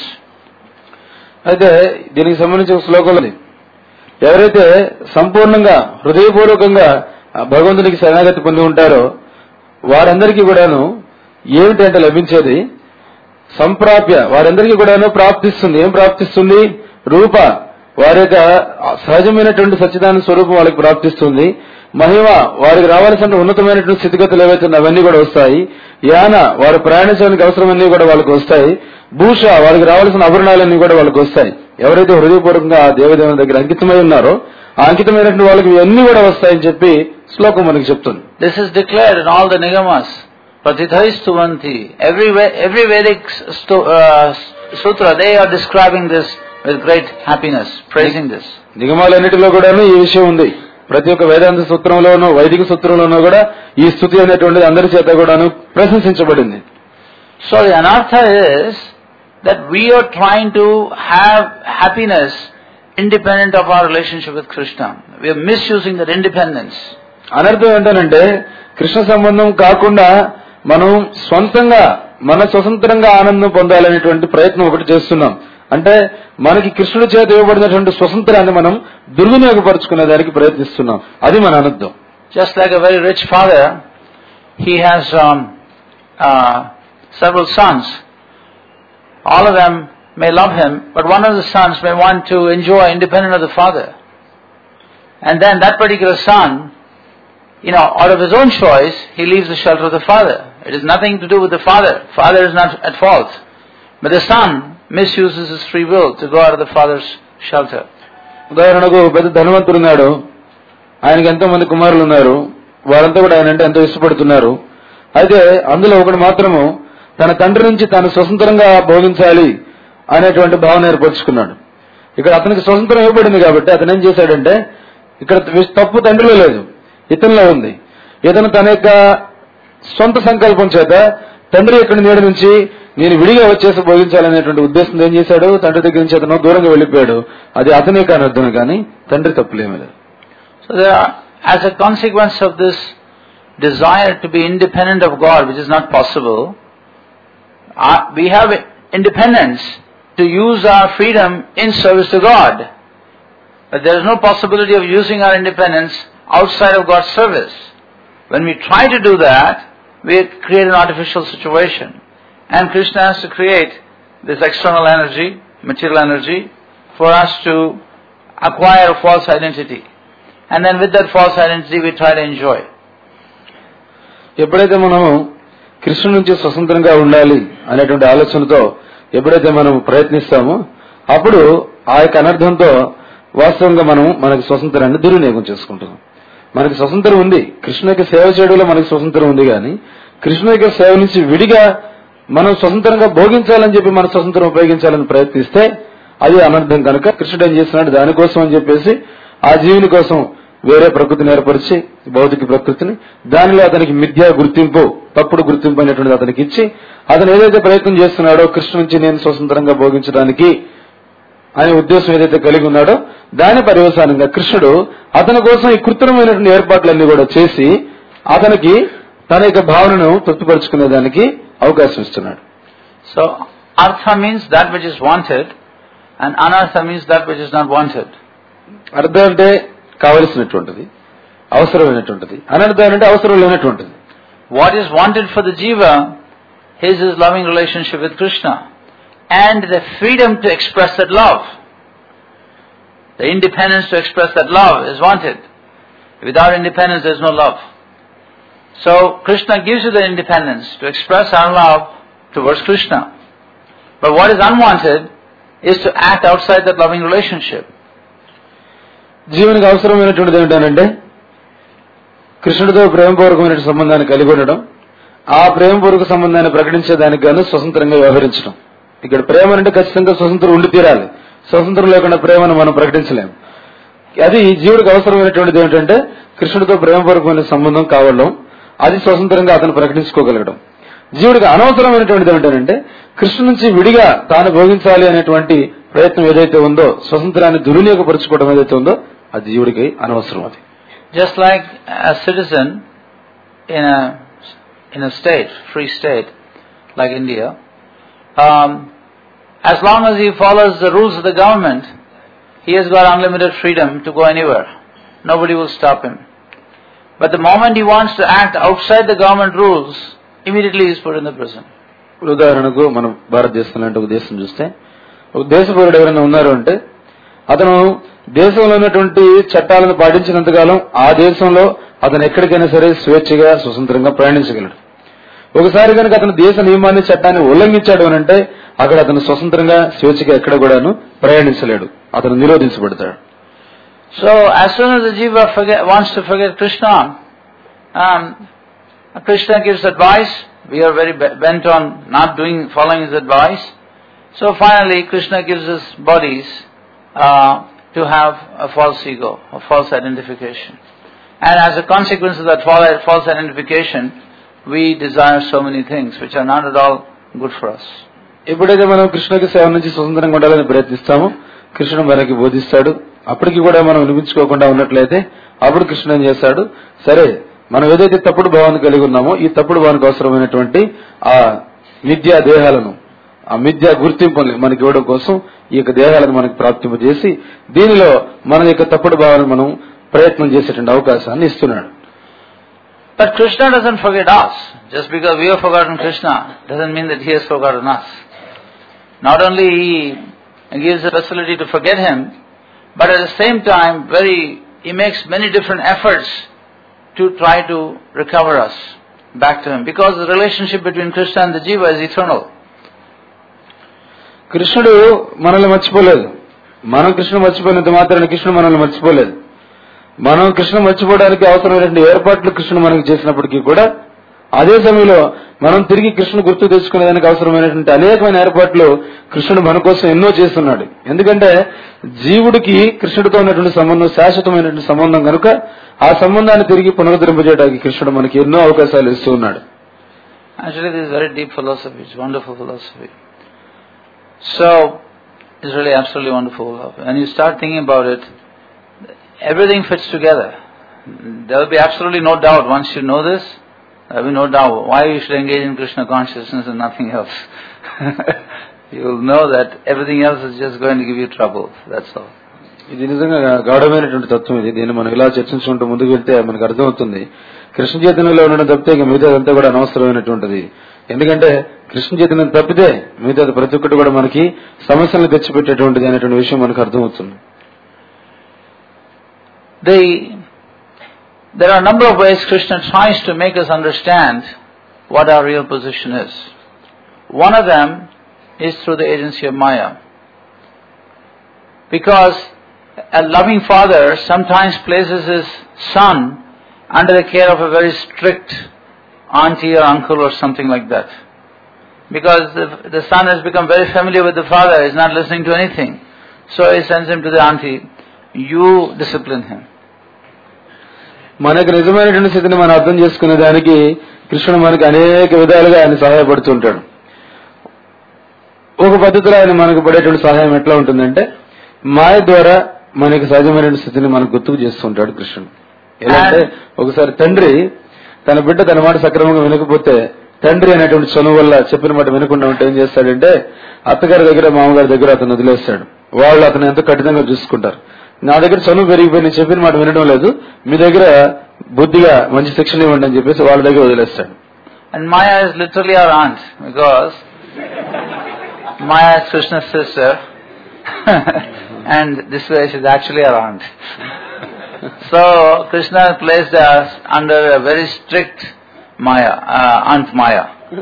[SPEAKER 2] అయితే దీనికి సంబంధించిన శ్లోకాలు ఎవరైతే సంపూర్ణంగా హృదయపూర్వకంగా భగవంతునికి శరణాగతి పొంది ఉంటారో వారందరికీ కూడాను ఏమిటంటే లభించేది సంప్రాప్య, వారందరికీ కూడాను ప్రాప్తిస్తుంది. ఏం ప్రాప్తిస్తుంది? రూప, వారి యొక్క సహజమైనటువంటి సచ్చిదానంద స్వరూపం వాళ్ళకి ప్రాప్తిస్తుంది. మహిమ, వారికి రావాల్సిన ఉన్నతమైనటువంటి స్థితిగతులు ఏవైతే అవన్నీ కూడా వస్తాయి. యాన, వారు ప్రయాణించడానికి అవసరమన్నీ కూడా వాళ్ళకి వస్తాయి. భూష, వారికి రావాల్సిన ఆభరణాలన్నీ కూడా వాళ్ళకి వస్తాయి. ఎవరైతే హృదయపూర్వకంగా ఆ దేవదేవుని దగ్గర అంకితమై ఉన్నారో ఆ అంకితమైనటువంటి వాళ్ళకి ఇవన్నీ కూడా వస్తాయని చెప్పి శ్లోకం మనకి చెప్తుంది.
[SPEAKER 3] This is declared in all the nigamas. Pratithaistuvanti. Every every Vedic stu, uh, sutra they are describing this with great happiness, praising this.
[SPEAKER 2] నిగమాలన్నిటిలో కూడాను ఈ విషయం ఉంది. ప్రతి ఒక్క వేదాంత సూత్రంలోనూ వైదిక సూత్రంలోనూ కూడా ఈ స్తుతి అనేటువంటిది అందరి చేత కూడాను ప్రశంసించబడింది.
[SPEAKER 3] So the anartha is that we are trying to have happiness independent of our relationship with Krishna. We are misusing that independence.
[SPEAKER 2] అనర్థం ఏంటంటే కృష్ణ సంబంధం కాకుండా మనం సొంతంగా మన స్వతంత్రంగా ఆనందం పొందాలనేటువంటి ప్రయత్నం ఒకటి చేస్తున్నాం. అంటే మనకి కృష్ణుడి చేత ఇవ్వబడినటువంటి స్వతంత్రాన్ని మనం దుర్వినియోగపరుచుకునే దానికి ప్రయత్నిస్తున్నాం. అది మన అనర్థం.
[SPEAKER 3] Just like a very rich father, he has um, uh, several sons. All of them may love him, but one of the sons may want to enjoy independent of the father. And then that particular son, you know, out of his own choice, he leaves the shelter of the father. It has nothing to do with the father. Father is not at fault. But the son misuses his free will to go out of the father's shelter.
[SPEAKER 2] ఉదాహరణకు పెద్ద ధనవంతుడు ఉన్నాడు, ఆయనకి ఎంతో మంది కుమారులు ఉన్నారు, వారంతా కూడా ఆయన అంటే ఎంతో ఇష్టపడుతున్నారు. అయితే అందులో ఒకడు మాత్రము తన తండ్రి నుంచి తాను స్వతంత్రంగా భోగించాలి అనేటువంటి భావన ఏర్పరచుకున్నాడు. ఇక్కడ అతనికి స్వతంత్రం ఇవ్వబడింది కాబట్టి అతను ఏం చేశాడంటే ఇక్కడ తప్పు తండ్రిలో లేదు, ఇతనిలో ఉంది. ఇతను తన యొక్క సొంత సంకల్పం చేత తండ్రి యొక్క నీడ నుంచి నేను విడిగా వచ్చేసి భోగించాలనేటువంటి ఉద్దేశంతో ఏం చేశాడు, తండ్రి దగ్గర నుంచి అతను దూరంగా వెళ్ళిపోయాడు. అది అతనే కాని అర్థం కానీ తండ్రి తప్పులేమీ లేదు.
[SPEAKER 3] So there are, as a consequence of this desire to be independent of God, which is not possible, uh, we have independence to use our freedom in service to God. But there is no possibility of using our independence outside of God's service. When we try to do that, we create an artificial situation. And Krishna has to create this external energy, material energy, for us to acquire a false identity. And then with that false identity we try to enjoy.
[SPEAKER 2] ఎప్పుడైతే మనము కృష్ణుడి నుంచి స్వతంత్రంగా ఉండాలి అనేటువంటి ఆలోచనతో ఎప్పుడైతే మనం ప్రయత్నిస్తామో అప్పుడు ఆ యొక్క అనర్థంతో వాస్తవంగా మనం మనకి స్వతంత్రాన్ని దుర్వినియోగం చేసుకుంటున్నాం. మనకి స్వతంత్రం ఉంది, కృష్ణ యొక్క సేవ చేయడంలో మనకి స్వతంత్రం ఉంది, కానీ కృష్ణ యొక్క సేవ నుంచి విడిగా మనం స్వతంత్రంగా భోగించాలని చెప్పి మన స్వతంత్రం ఉపయోగించాలని ప్రయత్నిస్తే అది అనర్థం కనుక కృష్ణుడు ఏం చేస్తున్నాడు, దానికోసం అని చెప్పేసి ఆ జీవుని కోసం వేరే ప్రకృతిని ఏర్పరిచి, భౌతిక ప్రకృతిని, దానిలో అతనికి మిథ్యా గుర్తింపు, తప్పుడు గుర్తింపు అనేటువంటిది అతనికి ఇచ్చి, అతను ఏదైతే ప్రయత్నం చేస్తున్నాడో కృష్ణ నుంచి నేను స్వతంత్రంగా భోగించడానికి అనే ఉద్దేశం ఏదైతే కలిగి ఉన్నాడో దాని పర్యవసానంగా కృష్ణుడు అతని కోసం ఈ కృత్రిమైనటువంటి ఏర్పాట్లన్నీ కూడా చేసి అతనికి తన యొక్క భావనను తృప్తిపరుచుకునే దానికి అవకాశం ఇస్తున్నాడు.
[SPEAKER 3] సో అర్థ means that which is wanted and అనర్థ means that which is not wanted.
[SPEAKER 2] అర్థం అంటే కావలసినటువంటిది, అవసరమైనటువంటిది. అనర్థం అంటే అవసరం లేనటువంటిది.
[SPEAKER 3] What is wanted for the jiva his is loving relationship with Krishna and the freedom to express that love. The independence to express that love is wanted. Without independence there is no love. So Krishna gives you the independence to express our love towards Krishna. But what is unwanted is to act outside that loving relationship.
[SPEAKER 2] జీవునికి అవసరమైనటువంటిది ఏమిటంటే కృష్ణుడితో ప్రేమపూర్వకమైన సంబంధాన్ని కలిగి ఉండడం, ఆ ప్రేమపూర్వక సంబంధాన్ని ప్రకటించేదానికి గాను స్వతంత్రంగా వ్యవహరించడం. ఇక్కడ ప్రేమ అంటే ఖచ్చితంగా స్వతంత్రం ఉండి తీరాలి. స్వతంత్రం లేకుండా ప్రేమను మనం ప్రకటించలేము. అది జీవుడికి అవసరమైనటువంటిది ఏమిటంటే కృష్ణుడితో ప్రేమపూర్వకమైన సంబంధం కావడం, అది స్వతంత్రంగా అతను ప్రకటించుకోగలగడం. జీవుడికి అనవసరమైనటువంటిది ఏమిటంటే కృష్ణు నుంచి విడిగా తాను భోగించాలి అనేటువంటి ప్రయత్నం ఏదైతే ఉందో, స్వతంత్రాన్ని దుర్వినియోగపరచుకోవడం ఏదైతే ఉందో అది జీవుడికి అనవసరం. అది
[SPEAKER 3] just like a citizen in a in a state, free state like India, um, as long as he follows the rules of the government, he has got unlimited freedom to go anywhere. Nobody will stop him. But the moment he wants to act outside the government rules, immediately he is put in the prison.
[SPEAKER 2] ఉదాహరణకు మనం భారతదేశం లాంటి ఒక దేశం చూస్తే, ఒక దేశ పౌరుడు ఎవరైనా ఉన్నారు అంటే అతను దేశంలో ఉన్నటువంటి చట్టాలను పాటించినంతకాలం ఆ దేశంలో అతను ఎక్కడికైనా సరే స్వేచ్ఛగా స్వతంత్రంగా ప్రయాణించగలడు. ఒకసారి కనుక అతను దేశ నియమాన్ని చట్టాన్ని ఉల్లంఘించాడు అని అంటే అక్కడ అతను స్వతంత్రంగా స్వేచ్ఛగా ఎక్కడ కూడాను ప్రయాణించలేడు, అతను నిరోధించబడతాడు.
[SPEAKER 3] So as soon as the jiva forget, wants to forget Krishna, um, Krishna gives advice. We are very bent on not doing, following his advice. So finally Krishna gives us bodies uh, to have a false ego, a false identification. And as a consequence of that false identification, we desire so many things which are not at all good for us.
[SPEAKER 2] ఎప్పుడైతే మనం కృష్ణుడికి సేవ నుంచి స్వతంత్రంగా ఉండాలని ప్రయత్నిస్తామో కృష్ణుడు మనకి బోధిస్తాడు. అప్పటికి కూడా మనం వినిపించుకోకుండా ఉన్నట్లయితే అప్పుడు కృష్ణుడు ఏం చేస్తాడు, సరే మనం ఏదైతే తప్పుడు భావాన్ని కలిగి ఉన్నామో ఈ తప్పుడు భావానికి అవసరమైనటువంటి ఆ మిథ్యా దేహాలను, ఆ మిథ్యా గుర్తింపుని మనకి ఇవ్వడం కోసం ఈ యొక్క దేహాలను మనకి ప్రాప్తింపజేసి దీనిలో మన యొక్క తప్పుడు భావాలను మనం ప్రయత్నం చేసేటువంటి అవకాశాన్ని ఇస్తున్నాడు.
[SPEAKER 3] But Krishna doesn't forget us. Just because we have forgotten Krishna doesn't mean that he has forgotten us. Not only he gives the facility to forget him, but at the same time very he makes many different efforts to try to recover us back to him, because the relationship between Krishna and the jiva is eternal.
[SPEAKER 2] కృష్ణుడు మనల్ని మర్చిపోలేదు. మనం కృష్ణుడు మర్చిపోయినంత మాత్రాన కృష్ణుడు మనల్ని మర్చిపోలేదు. మనం కృష్ణ మర్చిపోవడానికి అవసరమైనటువంటి ఏర్పాట్లు కృష్ణుడు మనకు చేసినప్పటికీ కూడా అదే సమయంలో మనం తిరిగి కృష్ణుడు గుర్తు తెచ్చుకునేదానికి అవసరమైనటువంటి అనేకమైన ఏర్పాట్లు కృష్ణుడు మన కోసం ఎన్నో చేస్తున్నాడు. ఎందుకంటే జీవుడికి కృష్ణుడితో ఉన్నటువంటి సంబంధం శాశ్వతమైనటువంటి సంబంధం కనుక ఆ సంబంధాన్ని తిరిగి పునరుద్ధరింపజేయడానికి కృష్ణుడు మనకి ఎన్నో అవకాశాలు ఇస్తూ ఉన్నాడు.
[SPEAKER 3] Actually, this is very deep philosophy. It's wonderful philosophy. So, it's really absolutely wonderful. When you start thinking about it, everything fits together. There will be absolutely no doubt. Once you know this, there will be no doubt why you should engage in Krishna consciousness and nothing else. You will know that everything else is just going to give you trouble. That's all.
[SPEAKER 2] ఇది నిజంగా గాఢమైనటువంటి తత్వం. ఇది దీన్ని మనం ఇలా చర్చించుకుంటూ ముందుకు వెళ్తే మనకు అర్థమవుతుంది, కృష్ణ చైతన్యంలో ఉండడం తప్పితే ఇక మిగతాదంతా కూడా అనవసరమైనటువంటిది. ఎందుకంటే కృష్ణ చైతన్యం తప్పితే మిగతాది ప్రతి ఒక్కటి కూడా మనకి సమస్యలను తెచ్చిపెట్టేటువంటిది అనేటువంటి విషయం మనకు అర్థమవుతుంది.
[SPEAKER 3] The, there are a number of ways Krishna tries to make us understand what our real position is. One of them is through the agency of Maya. Because a loving father sometimes places his son under the care of a very strict auntie or uncle or something like that. Because the, the son has become very familiar with the father, is not listening to anything. So he sends him to the auntie, you discipline him.
[SPEAKER 2] మనకు నిజమైనటువంటి స్థితిని మనం అర్థం చేసుకునే దానికి కృష్ణుడు మనకు అనేక విధాలుగా ఆయన సహాయపడుతుంటాడు. ఒక పద్ధతిలో ఆయన మనకు పడేటువంటి సహాయం ఎట్లా ఉంటుందంటే మాయ ద్వారా మనకి సహజమైనటువంటి స్థితిని మనకు గుర్తుకు చేస్తుంటాడు కృష్ణుడు. ఎలా అంటే ఒకసారి తండ్రి తన బిడ్డ తన మాట సక్రమంగా వినకపోతే తండ్రి అనేటువంటి చనువు వల్ల చెప్పిన మాట వినకుండా ఉంటే ఏం చేస్తాడంటే అత్తగారి దగ్గర మామగారి దగ్గర అతను వదిలేస్తాడు. వాళ్ళు అతను ఎంతో కఠినంగా చూసుకుంటారు. నా దగ్గర చనువు పెరిగిపోయి నేను చెప్పిన మాట వినడం లేదు, మీ దగ్గర బుద్ధిగా మంచి శిక్షణ ఇవ్వండి అని చెప్పేసి వాళ్ళ దగ్గర వదిలేస్తాడు.
[SPEAKER 3] And Maya is literally our aunt, because Maya is Krishna's sister and this way she is actually our aunt. So Krishna placed us under a very strict Maya, uh, Aunt Maya.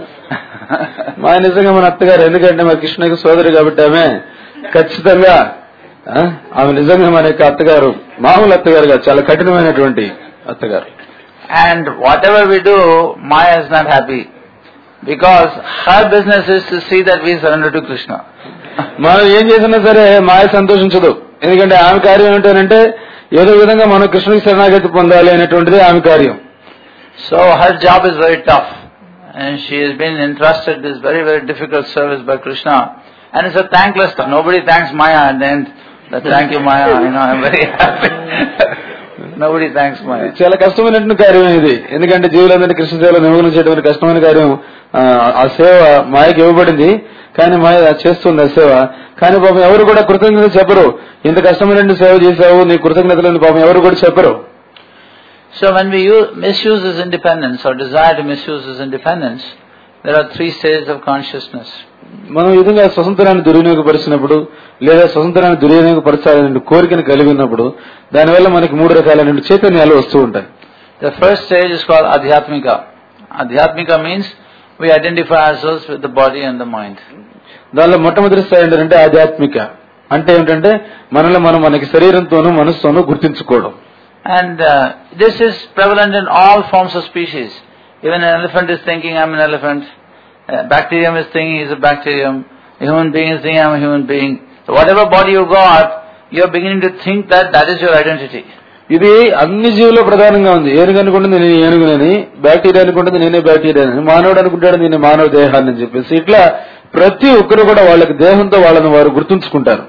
[SPEAKER 2] మాయ నిజంగా మన అత్తగారు, ఎందుకంటే మరి కృష్ణకి సోదరి కాబట్టి ఆమె ఖచ్చితంగా ఆమె నిజంగా మన యొక్క అత్తగారు మామూలు అత్తగారు కాదు, చాలా కఠినమైనటువంటి అత్తగారు.
[SPEAKER 3] And whatever we do, Maya is not happy, because her business is to see that we surrender to Krishna.
[SPEAKER 2] మనం ఏం చేసినా సరే మాయ సంతోషించదు, ఎందుకంటే ఆమె కార్యం ఏంటంటే ఏదో విధంగా మనం కృష్ణుడికి శరణాగతి పొందాలి అనేటువంటిది ఆమె కార్యం.
[SPEAKER 3] So her job is very tough, and she has been entrusted this very very difficult service by Krishna, and it's a thankless stuff. Nobody thanks Maya at the end. Thank you Maya, you know, I'm very happy. Nobody thanks Maya.
[SPEAKER 2] చాలా కష్టమైనటువంటి కార్యం ఇది, ఎందుకంటే జీవులందరినీ కృష్ణ సేవలో నిమగ్నం చేయడం కష్టమైన కార్యం. ఆ సేవ మాయకి ఇవ్వబడింది, కానీ మాయ చేస్తుంది ఆ సేవ. కానీ పాపం ఎవరు కూడా కృతజ్ఞత చెప్పరు. ఇంత కష్టమైనటువంటి సేవ చేశావు, నీ కృతజ్ఞతలను పాపం ఎవరు కూడా చెప్పరు.
[SPEAKER 3] So when we use, misuse this independence or desire to misuse this independence, there are three stages of consciousness.
[SPEAKER 2] మనం ఈ విధంగా స్వతంత్రాన్ని దుర్వినియోగపరిచినప్పుడు లేదా స్వతంత్రాన్ని దుర్వినియోగపరచాలనే కోరికను కలిగి ఉన్నప్పుడు దానివల్ల మనకి మూడు రకాలైన చైతన్యాలు వస్తూ ఉంటాయి.
[SPEAKER 3] The first stage is called Adhyatmika. Adhyatmika means we identify ourselves with the body and the mind.
[SPEAKER 2] దానిలో మొట్టమొదటి స్థాయి ఏంటంటే ఆధ్యాత్మిక. అంటే ఏంటంటే మనల్ని మనం మనకి శరీరంతోనూ మనసుతోనూ గుర్తించుకోవడం.
[SPEAKER 3] And uh, this is prevalent in all forms of species. Even an elephant is thinking, I'm an elephant. A bacterium is thinking, he's a bacterium. A human being is thinking, I'm a human being. So whatever body you got, you're beginning to think that that is your identity.
[SPEAKER 2] ఇది అన్ని జీవుల్లో ప్రధానంగా ఉంది. ఏనుగు అనుకుంటుంది నేను ఏనుగునని, bacteria అనుకుంటుంది నేనే బ్యాక్టీరియా అని, మానవుడు అనుకుంటాడు నేను మానవ దేహాన్ని అని చెప్పేసి ఇట్లా ప్రతి ఒక్కరు కూడా వాళ్ళకి దేహంతో వాళ్ళని వారు గుర్తుంచుకుంటారు.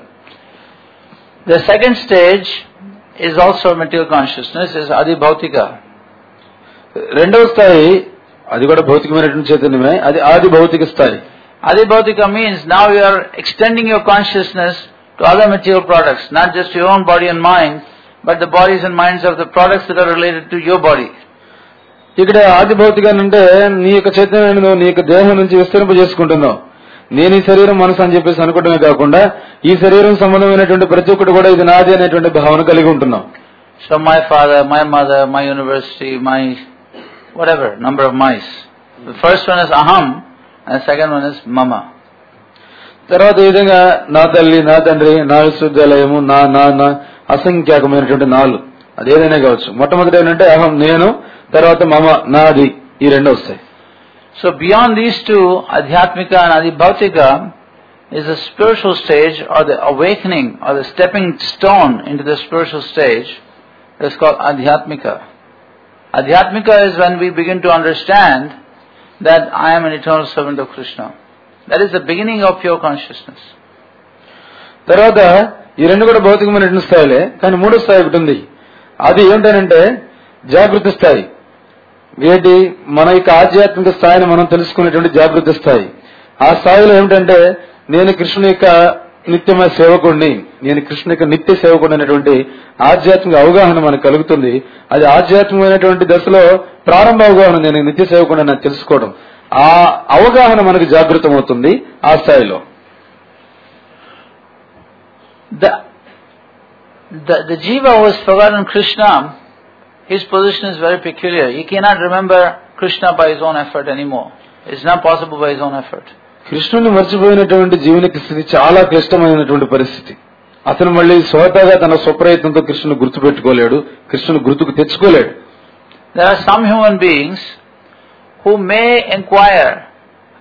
[SPEAKER 3] The second stage is also material consciousness, is Adibhautika.
[SPEAKER 2] రెండవ స్థాయి అది కూడా భౌతికమైనటువంటి చైతన్యమే, అది ఆది భౌతిక స్థాయి.
[SPEAKER 3] Adibhautika means now you are extending your consciousness to other material products, not just your own body and mind, but the bodies and minds of the products that are related to your body.
[SPEAKER 2] ఇక్కడ ఆది భౌతికాన్ని అంటే నీ యొక్క చైతన్యాన్ని నువ్వు నీ యొక్క దేహం నుంచి విస్తరింపజేసుకుంటున్నావు. నేను ఈ శరీరం మనసు అని చెప్పేసి అనుకోవడమే కాకుండా ఈ శరీరం సంబంధమైనటువంటి ప్రతి ఒక్కటి కూడా ఇది నాది అనేటువంటి భావన కలిగి ఉంటున్నావు.
[SPEAKER 3] So my father, my mother, my university, my whatever, number of mice. The first one is aham and the second one is mama.
[SPEAKER 2] తర్వాత ఈ విధంగా నా తల్లి, నా తండ్రి, నా విశ్వవిద్యాలయము, నా నా నా అసంఖ్యాకమైనటువంటి నాలు, అది ఏదైనా కావచ్చు. మొట్టమొదటి ఏంటంటే అహం నేను, తర్వాత మమ నాది, ఈ రెండు వస్తాయి.
[SPEAKER 3] So beyond these two, Adhyatmika and Adibhautika, is the spiritual stage or the awakening or the stepping stone into the spiritual stage. It's called Adhyatmika. Adhyatmika is when we begin to understand that I am an eternal servant of Krishna. That is the beginning of pure consciousness.
[SPEAKER 2] తర్వాత ఈ రెండు కూడా భౌతికమైనటువంటి స్థాయిలే, కానీ మూడో స్థాయి ఒకటి ఉంది. అది ఏంటంటే జాగృతి స్థాయి. ఏంటి? మన యొక్క ఆధ్యాత్మిక స్థాయిని మనం తెలుసుకునేటువంటి జాగృతి స్థాయి. ఆ స్థాయిలో ఏమిటంటే నేను కృష్ణుని యొక్క నిత్యమైన సేవకుడిని, నేను కృష్ణుని యొక్క నిత్య సేవకుడు అనేటువంటి ఆధ్యాత్మిక అవగాహన మనకు కలుగుతుంది. అది ఆధ్యాత్మికమైనటువంటి దశలో ప్రారంభ అవగాహన, నేను నిత్య సేవకుడు అని తెలుసుకోవడం. ఆ అవగాహన మనకు జాగృతం అవుతుంది ఆ స్థాయిలో.
[SPEAKER 3] The, the, the jiva who has forgotten Krishna, his position is very peculiar. He cannot remember Krishna by his own effort anymore. It's not possible by his own effort.
[SPEAKER 2] కృష్ణుని మర్చిపోయినటువంటి జీవునికి స్థితి చాలా క్లిష్టమైనటువంటి పరిస్థితి. అతను మళ్ళీ స్వతహాగా తన స్వప్రయత్నంతో కృష్ణుని గుర్తుపెట్టుకోలేడు, కృష్ణుని గుర్తుకు తెచ్చుకోలేడు.
[SPEAKER 3] There are some human beings who may inquire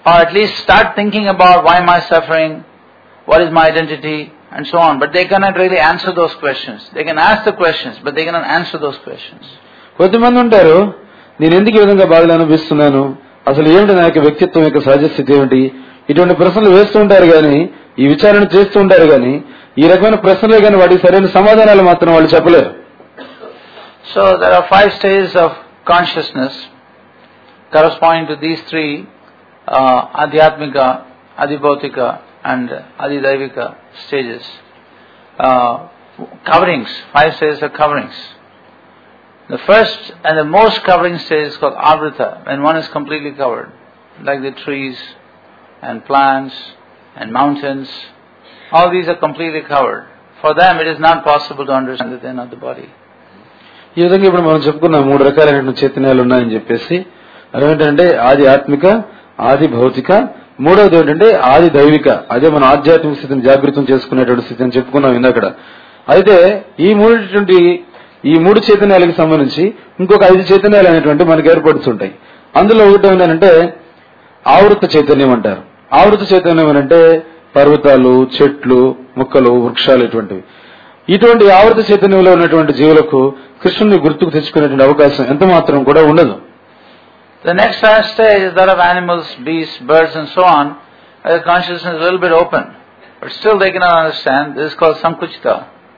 [SPEAKER 3] or at least start thinking about why am I suffering, what is my identity, and so on. But they cannot really answer those questions. They can ask the questions, but they cannot answer those questions.
[SPEAKER 2] కొంతమంది ఉంటారు, నేను ఎందుకు ఈ విధంగా బాధలు అనుభవిస్తున్నాను, అసలు ఏమిటి నా యొక్క వ్యక్తిత్వం యొక్క సహజ స్థితి ఏమిటి, ఇటువంటి ప్రశ్నలు వేస్తూ ఉంటారు కానీ, ఈ విచారణ చేస్తూ ఉంటారు కానీ, ఈ రకమైన ప్రశ్నలే కానీ వాటికి సరైన సమాధానాలు మాత్రం వాళ్ళు చెప్పలేరు.
[SPEAKER 3] So there are five stages of consciousness corresponding to these three uh, Adhyatmika, Adhibhautika and Adhidaivika stages. Uh, coverings, five stages of coverings. The first and the most covering stage is called Avrita, when one is completely covered, like the trees and plants and mountains. All these are completely covered. For them it is not possible to understand that they are not the body.
[SPEAKER 2] ఈ విధంగా ఇప్పుడు మనం చెప్పుకున్న మూడు రకాలైన చైతన్యాలు ఉన్నాయని చెప్పేసి, అదేంటంటే ఆది ఆత్మిక, ఆది భౌతిక, మూడవది ఏంటంటే ఆది దైవిక, అదే మనం ఆధ్యాత్మిక స్థితిని జాగృతం చేసుకునేటువంటి స్థితి అని చెప్పుకున్నాం ఇందాక. అయితే ఈ మూడు ఈ మూడు చైతన్యాలకు సంబంధించి ఇంకొక ఐదు చైతన్యాలు అనేటువంటి మనకు ఏర్పడుతుంటాయి. అందులో ఒకటి ఏంటంటే ఆవృత చైతన్యం అంటారు. ఆవృత చైతన్యం అంటే పర్వతాలు, చెట్లు, మొక్కలు, వృక్షాలు ఇటువంటివి. ఇటువంటి ఆవృత చైతన్యంలో ఉన్నటువంటి జీవులకు కృష్ణుని గుర్తుకు తెచ్చుకునేటువంటి అవకాశం ఎంత మాత్రం కూడా ఉండదు.
[SPEAKER 3] The next stage is that of animals, beasts, birds and so on. The consciousness is a little bit open, but still they cannot understand. This is called Sankuchita.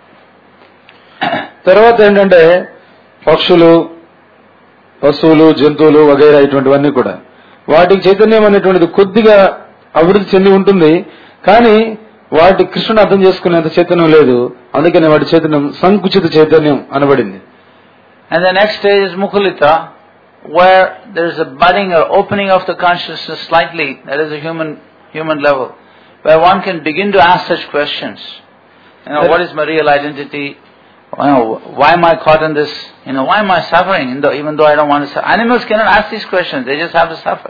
[SPEAKER 2] తర్వాత ఏంటంటే పక్షులు, పశువులు, జంతువులు వగైరా ఇటువంటివన్నీ కూడా వాటికి చైతన్యం అనేటువంటిది కొద్దిగా అభివృద్ధి చెంది ఉంటుంది, కానీ వాటి కృష్ణుని అర్థం చేసుకునేంత చైతన్యం లేదు. అందుకని వాటి చైతన్యం సంకుచిత చైతన్యం అనబడింది.
[SPEAKER 3] And the next stage is Mukulita, where there is a budding or opening of the consciousness slightly, that is a human human level, where one can begin to ask such questions. You know, what is my real identity? You know, why am I caught in this? You know, why am I suffering? Even though I don't want to suffer. Animals cannot ask these questions; they just have to suffer.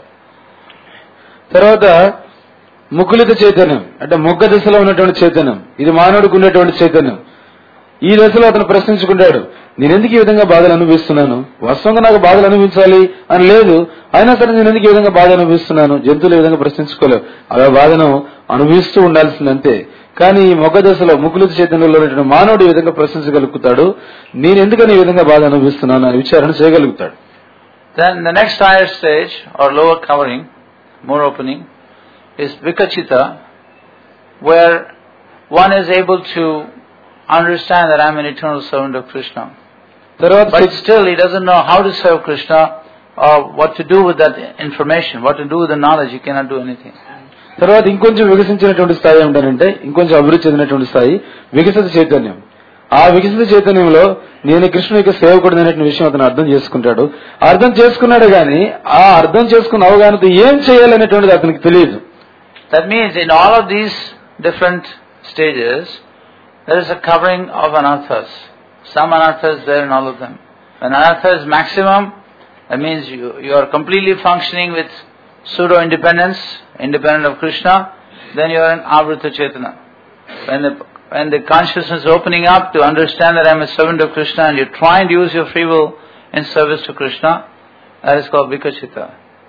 [SPEAKER 2] తర్వాత ముకులిత చైతన్యం అంటే మొగ్గ దశలో ఉన్నటువంటి చైతన్యం, ఇది మానవుడికి ఉన్నటువంటి చైతన్యం. ఈ దశలో అతను ప్రశ్నించుకుంటాడు, నేను ఎందుకు ఈ విధంగా బాధలు అనుభవిస్తున్నాను, వాస్తవంగా నాకు బాధలు అనుభవించాలి అని లేదు, అయినా సరే నేను ఎందుకు ఈ విధంగా బాధ అనుభవిస్తున్నాను. జంతువులు ఈ విధంగా ప్రశ్నించుకోలేవు, ఆ బాధను అనుభవిస్తూ ఉండాల్సిందంతే. కానీ ఈ మొగ్గ దశలో ముకులిత చైతన్యంలో ఉన్నటువంటి మానవుడు ఈ విధంగా ప్రశ్నించగలుగుతాడు, నేను ఎందుకని ఈ విధంగా బాధ అనుభవిస్తున్నాను అని విచారణ చేయగలుగుతాడు.
[SPEAKER 3] Then the next higher stage or lower covering, more opening, is Vikachita, where one is able to understand that I am an eternal servant of Krishna. But still he doesn't know how to serve Krishna or what to do with that information, what to do with the knowledge. He cannot do anything.
[SPEAKER 2] తర్వాత ఇంకొంచెం వికసించినటువంటి స్థాయి ఏమిటంటే, ఇంకొంచెం అభివృద్ధి చెందినటువంటి స్థాయి వికసిత చైతన్యం. ఆ వికసిత చైతన్యంలో నేను కృష్ణుని యొక్క సేవకుడు అనేటువంటి విషయం అతను అర్థం చేసుకుంటాడు. అర్థం చేసుకున్నాడు కానీ ఆ అర్థం చేసుకున్న అవగాహనతో ఏం చేయాలనేటువంటిది అతనికి తెలియదు.
[SPEAKER 3] That means in all of these different stages, there is a covering of anarthas. Some anarthas there in all of them. When anartha is maximum, that means you, you are completely functioning with pseudo-independence, independent of Krishna, then you are in Avrita Chaitana. When the, when the consciousness is opening up to understand that I am a servant of Krishna and you try and use your free will in service to Krishna, that is called Vikachita.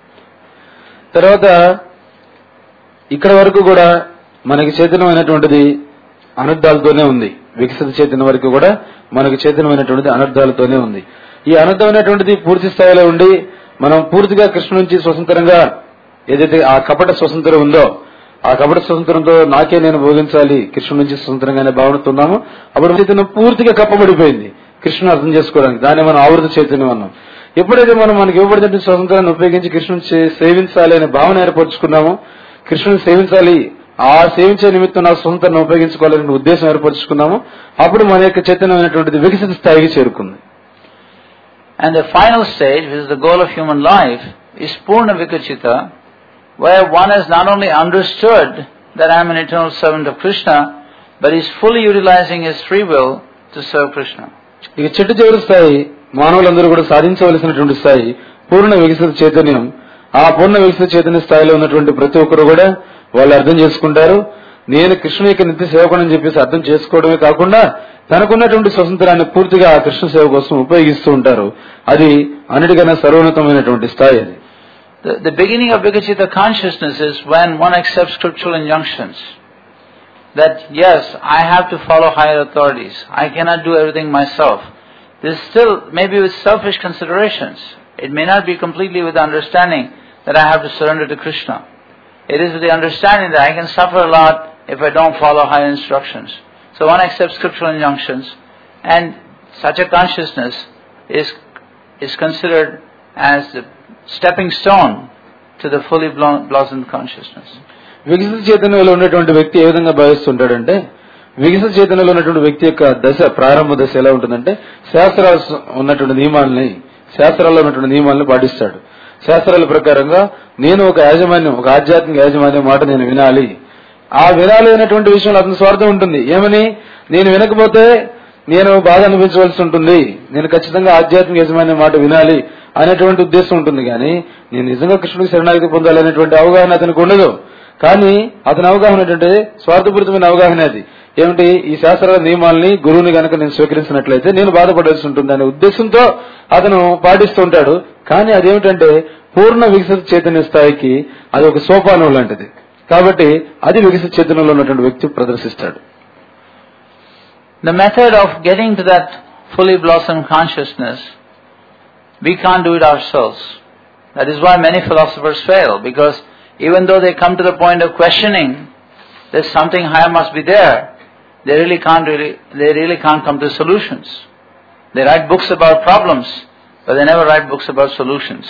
[SPEAKER 2] తర్వాత ఇక్కడ వరకు కూడా మనకి చైతన్యమైనటువంటిది అనర్థాలతోనే ఉంది. వికసిత చైతన్యం వరకు కూడా మనకు చైతన్యమైనటువంటిది అనర్థాలతోనే ఉంది. ఈ అనర్థమైనటువంటిది పూర్తి స్థాయిలో ఉండి మనం పూర్తిగా కృష్ణ నుంచి స్వతంత్రంగా ఏదైతే ఆ కపట స్వతంత్రం ఉందో, ఆ కపట స్వతంత్రంతో నాకే నేను భోగించాలి, కృష్ణ నుంచి స్వతంత్రంగానే భావనతున్నాము. అప్పుడు చైతన్యం పూర్తిగా కప్పబడిపోయింది కృష్ణను అర్థం చేసుకోవడానికి. దాన్ని మనం ఆవృత చైతన్యం అన్నాం. ఎప్పుడైతే మనం మనకి ఇవ్వబడిన స్వతంత్రాన్ని ఉపయోగించి కృష్ణుని సేవించాలి అనే భావన ఏర్పరచుకున్నామో, కృష్ణుని సేవించాలి, ఆ సేవించే నిమిత్తం నా స్వతంత్రాన్ని ఉపయోగించుకోవాలనే ఉద్దేశం ఏర్పరచుకున్నాము, అప్పుడు మన యొక్క చైతన్యమైనటువంటిది వికసిత స్థాయికి చేరుకుంది.
[SPEAKER 3] And the final stage, which is the goal of human life, is Purna Vikachita, where one has not only understood that I am an eternal servant of Krishna, but is fully utilizing his free will to serve Krishna.
[SPEAKER 2] ఇక చెట్టు చివరి స్థాయి మానవులందరూ కూడా సాధించవలసినటువంటి స్థాయి పూర్ణ వికసిత చైతన్యం. ఆ పూర్ణ వికసిత చైతన్య స్థాయిలో ఉన్నటువంటి ప్రతి ఒక్కరు కూడా వాళ్ళు అర్థం చేసుకుంటారు, నేను కృష్ణుని యొక్క నిత్య సేవకుడని చెప్పేసి అర్థం చేసుకోవడమే కాకుండా తనకున్నటువంటి స్వతంత్రాన్ని పూర్తిగా ఆ కృష్ణ సేవ కోసం ఉపయోగిస్తూ ఉంటారు. అది అన్నిటికన్నా సర్వోన్నతమైనటువంటి స్థాయి. అది
[SPEAKER 3] The, the beginning of Vikachita consciousness is when one accepts scriptural injunctions. That yes, I have to follow higher authorities. I cannot do everything myself. This is still maybe with selfish considerations. It may not be completely with the understanding that I have to surrender to Krishna. It is with the understanding that I can suffer a lot if I don't follow higher instructions. So one accepts scriptural injunctions, and such a consciousness is is considered as the stepping stone to the fully blossomed consciousness.
[SPEAKER 2] వికసిత చైతన్యంలో ఉన్నటువంటి వ్యక్తి ఏ విధంగా భావిస్తుంటాడంటే, వికసిత చైతన్యంలో ఉన్నటువంటి వ్యక్తి యొక్క దశ ప్రారంభ దశ ఎలా ఉంటుందంటే, శాస్త్రాలు ఉన్నటువంటి నియమాలని శాస్త్రాల్లో ఉన్నటువంటి నియమాలను పాటిస్తాడు. శాస్త్రాల ప్రకారంగా నేను ఒక యాజమాన్యం, ఒక ఆధ్యాత్మిక యాజమాన్యం మాట నేను వినాలి. ఆ వినాలి అనేటువంటి విషయంలో అతని స్వార్థం ఉంటుంది. ఏమని, నేను వినకపోతే నేను బాధ అనిపించవలసి ఉంటుంది, నేను ఖచ్చితంగా ఆధ్యాత్మిక యాజమాన్యం మాట వినాలి అనేటువంటి ఉద్దేశం ఉంటుంది. కానీ నేను నిజంగా కృష్ణుడికి శరణాగతి పొందాలి అనేటువంటి అవగాహన అతనికి ఉండదు. కానీ అతని అవగాహన ఏంటంటే స్వార్థపూరితమైన అవగాహన. అది ఏమిటి, ఈ శాస్త్రాల నియమాలని గురువుని గనక నేను స్వీకరించినట్లయితే నేను బాధపడాల్సి ఉంటుంది అనే ఉద్దేశంతో అతను పాటిస్తూ ఉంటాడు. కానీ అదేమిటంటే పూర్ణ వికసిత చైతన్య స్థాయికి అది ఒక సోపానం లాంటిది. కాబట్టి అది వికసిత చైతన్యంలో ఉన్నటువంటి వ్యక్తి ప్రదర్శిస్తాడు.
[SPEAKER 3] The method of getting to that fully blossomed consciousness, we can't do it ourselves. That is why many philosophers fail, because even though they come to the point of questioning that something higher must be there, they really can't really, they really can't come to solutions. They write books about problems, but they never write books about solutions.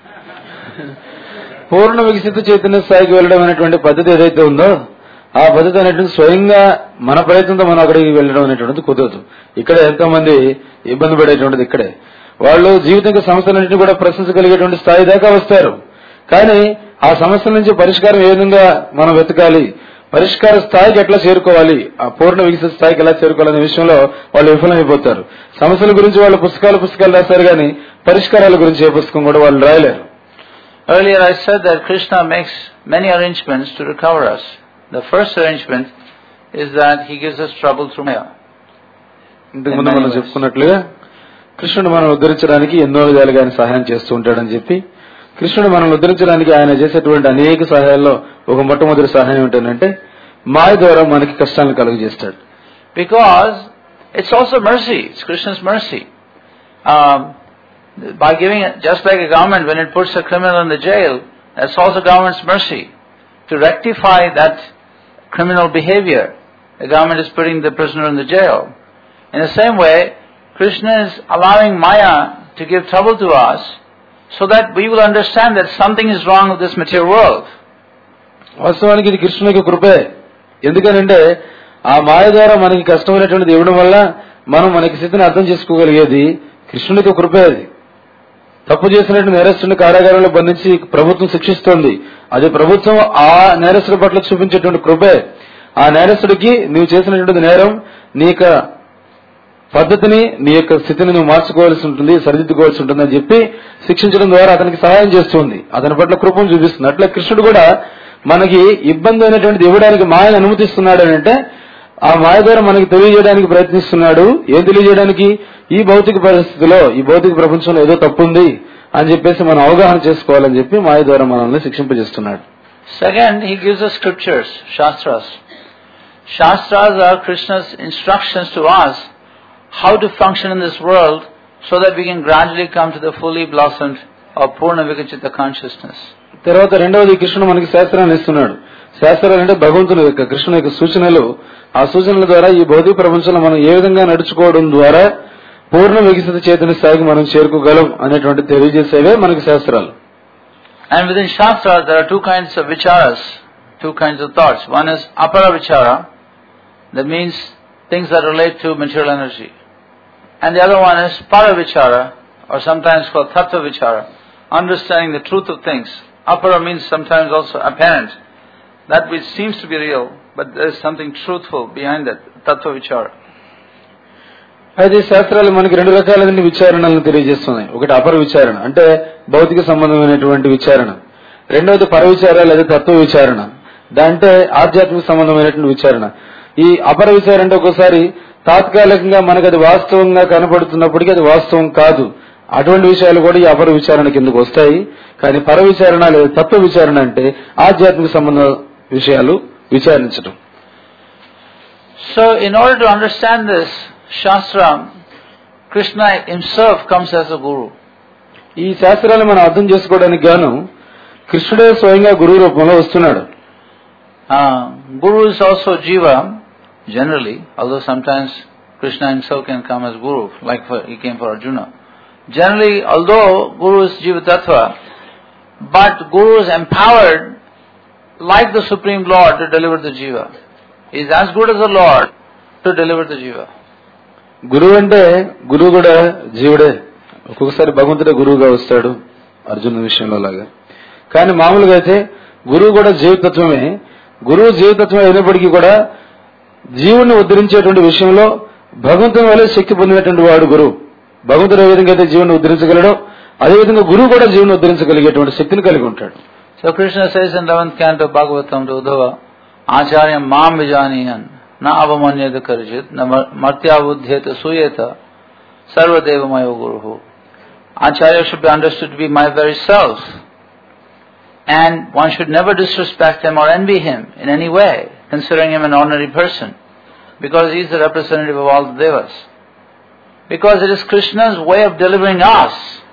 [SPEAKER 2] పూర్ణ వికసిత చైతన్య స్థాయికి వెళ్ళడం అనేటువంటి పద్ధతి ఏదైతే ఉందో, ఆ పద్ధతి అనేటువంటి స్వయంగా మన ప్రయత్నంతో మనం అక్కడికి వెళ్ళడం అనేటువంటిది కుదరదు. ఇక్కడ ఎంతో మంది ఇబ్బంది పడేటువంటిది ఇక్కడే. వాళ్ళు జీవితంలో సమస్యలన్నింటినీ కూడా ప్రశ్నించగలిగేటువంటి స్థాయి దాకా వస్తారు. కానీ ఆ సమస్యల నుంచి పరిష్కారం ఏ విధంగా మనం వెతకాలి, పరిష్కార స్థాయికి ఎట్లా చేరుకోవాలి, ఆ పూర్ణ వికసిత స్థాయికి ఎలా చేరుకోవాలనే విషయంలో వాళ్ళు విఫలమైపోతారు. సమస్యల గురించి వాళ్ళు పుస్తకాలు పుస్తకాలు రాస్తారు, కానీ పరిష్కారాల గురించి ఏ పుస్తకం కూడా వాళ్ళు రాయలేరు.
[SPEAKER 3] Earlier I said that Krishna makes many arrangements to recover us. The first arrangement is that he gives us trouble through Maya.
[SPEAKER 2] ఇంతకు ముందు మనం చెప్పుకున్నట్లుగా కృష్ణుడు మనం ఉద్ధరించడానికి ఎన్నో విధాలుగా ఆయన సహాయం చేస్తూ ఉంటాడని చెప్పి, కృష్ణుడు మనం ఉద్ధరించడానికి ఆయన చేసేటువంటి అనేక సహాయాల్లో ఒక మొట్టమొదటి సహాయం ఏంటంటే మాయ ద్వారా మనకి కష్టాలను కలుగజేస్తాడు.
[SPEAKER 3] Because it's also mercy. It's Krishna's mercy. Um, by giving it, just like a government when it puts a criminal in the jail, that's also government's mercy to rectify that criminal behavior. The government is putting the prisoner in the jail. In the same way, Krishna is allowing Maya to give trouble to us so that we will understand that something is wrong with this material world.
[SPEAKER 2] వాస్తవానికి ఇది కృష్ణునికి కృపే. ఎందుకనంటే ఆ మాయ ద్వారా మనకి కష్టమైనటువంటిది ఇవ్వడం వల్ల మనం మనకి స్థితిని అర్థం చేసుకోగలిగేది కృష్ణునికి కృపే. అది తప్పు చేసినట్టు నేరస్తుడిని కారాగారంలో బంధించి ప్రభుత్వం శిక్షిస్తోంది. అది ప్రభుత్వం ఆ నేరస్తుడి పట్ల చూపించేటువంటి కృపే. ఆ నేరస్తుడికి నీవు చేసినటువంటి నేరం నీ యొక్క పద్ధతిని నీ యొక్క స్థితిని నువ్వు మార్చుకోవాల్సి ఉంటుంది, సరిదిద్దుకోవాల్సి ఉంటుంది అని చెప్పి శిక్షించడం ద్వారా అతనికి సహాయం చేస్తుంది, అతని పట్ల కృపను చూపిస్తుంది. అట్లా కృష్ణుడు కూడా మనకి ఇబ్బంది అయినటువంటిది ఇవ్వడానికి మాయను అనుమతిస్తున్నాడు అని అంటే ఆ మాయ ద్వారా మనకి తెలియజేయడానికి ప్రయత్నిస్తున్నాడు. ఏం తెలియజేయడానికి, ఈ భౌతిక పరిస్థితిలో ఈ భౌతిక ప్రపంచంలో ఏదో తప్పుంది అని చెప్పేసి మనం అవగాహన చేసుకోవాలని చెప్పి మాయ ద్వారా మనల్ని శిక్షింపజేస్తున్నాడు.
[SPEAKER 3] Second, he gives us scriptures, shastras. Shastras are Krishna's instructions to us how to function in this world so that we can gradually come to the fully blossomed or Purna Vikachita consciousness.
[SPEAKER 2] తర్వాత రెండవది కృష్ణుడు మనకి శాస్త్రాన్ని ఇస్తున్నాడు. శాస్త్రాలు అంటే భగవంతుని యొక్క కృష్ణుని యొక్క సూచనలు. ఆ సూచనల ద్వారా ఈ భౌతిక ప్రపంచంలో మనం ఏ విధంగా నడుచుకోవడం ద్వారా పూర్ణ వికసిత చైతన్య స్థాయికి మనం చేరుకోగలం అనేటువంటి తెలియజేసేవే మనకి శాస్త్రాలు.
[SPEAKER 3] And within Shastra there are two kinds of vicharas, two kinds of thoughts. One is apara vichara, that means things that relate to material energy. And the other one is para vichara, or sometimes called tattva vichara, understanding the truth of things. Apara means sometimes also apparent, that which seems to be real, but there is something truthful behind that, tattva vichara.
[SPEAKER 2] అయితే శాస్త్రాలు మనకి రెండు రకాలైన విచారణలను తెలియజేస్తున్నాయి. ఒకటి అపర విచారణ అంటే భౌతిక సంబంధమైనటువంటి విచారణ, రెండవది పర విచార లేదా తత్వ విచారణ, దాంటే ఆధ్యాత్మిక సంబంధమైనటువంటి విచారణ. ఈ అపర విచారణ అంటే ఒక్కోసారి తాత్కాలికంగా మనకు అది వాస్తవంగా కనపడుతున్నప్పటికీ అది వాస్తవం కాదు అటువంటి విషయాలు కూడా ఈ అపర విచారణ కిందకు వస్తాయి. కానీ పర విచారణ లేదా తత్వ విచారణ అంటే ఆధ్యాత్మిక సంబంధ విషయాలు విచారించడం.
[SPEAKER 3] So in order to understand this Shastra, Krishna himself comes as a guru.
[SPEAKER 2] ఈ శాస్త్రాన్ని మనం అర్థం చేసుకోవడానికి గాను కృష్ణుడే స్వయంగా గురువు రూపంలో వస్తున్నాడు.
[SPEAKER 3] Uh, guru is also Jiva, generally, although sometimes Krishna himself can come as guru, like for, he came for Arjuna. Generally, although Guru is Jiva Tattva, but Guru is empowered like the Supreme Lord to deliver the Jiva. He is as good as the Lord to deliver the Jiva.
[SPEAKER 2] గురువు అంటే గురువు కూడా జీవుడే. ఒక్కొక్కసారి భగవంతుడే గురువుగా వస్తాడు అర్జున విషయంలో లాగా. కానీ మామూలుగా అయితే గురువు కూడా జీవతత్వమే. గురువు జీవతత్వం అయినప్పటికీ కూడా జీవుని ఉద్ధరించేటువంటి విషయంలో భగవంతుని వల్లే శక్తి పొందినటువంటి వాడు గురువు. భగవంతుడు ఏ విధంగా అయితే జీవుని ఉద్ధరించగలడో అదేవిధంగా గురువు కూడా జీవుని ఉద్ధరించగలిగేటువంటి శక్తిని కలిగి ఉంటాడు.
[SPEAKER 3] So Krishna says in eleventh canto Bhagavatam to Uddhava, Acharya mam vijaniyan na avamanyata karjit na martya buddhyeta suyeta sarvadeva mayo guruhu. Acharya should be understood to be my very self, and one should never disrespect him or envy him in any way, considering him an ordinary person, because he is the representative of all the devas. Because it is Krishna's way of delivering us.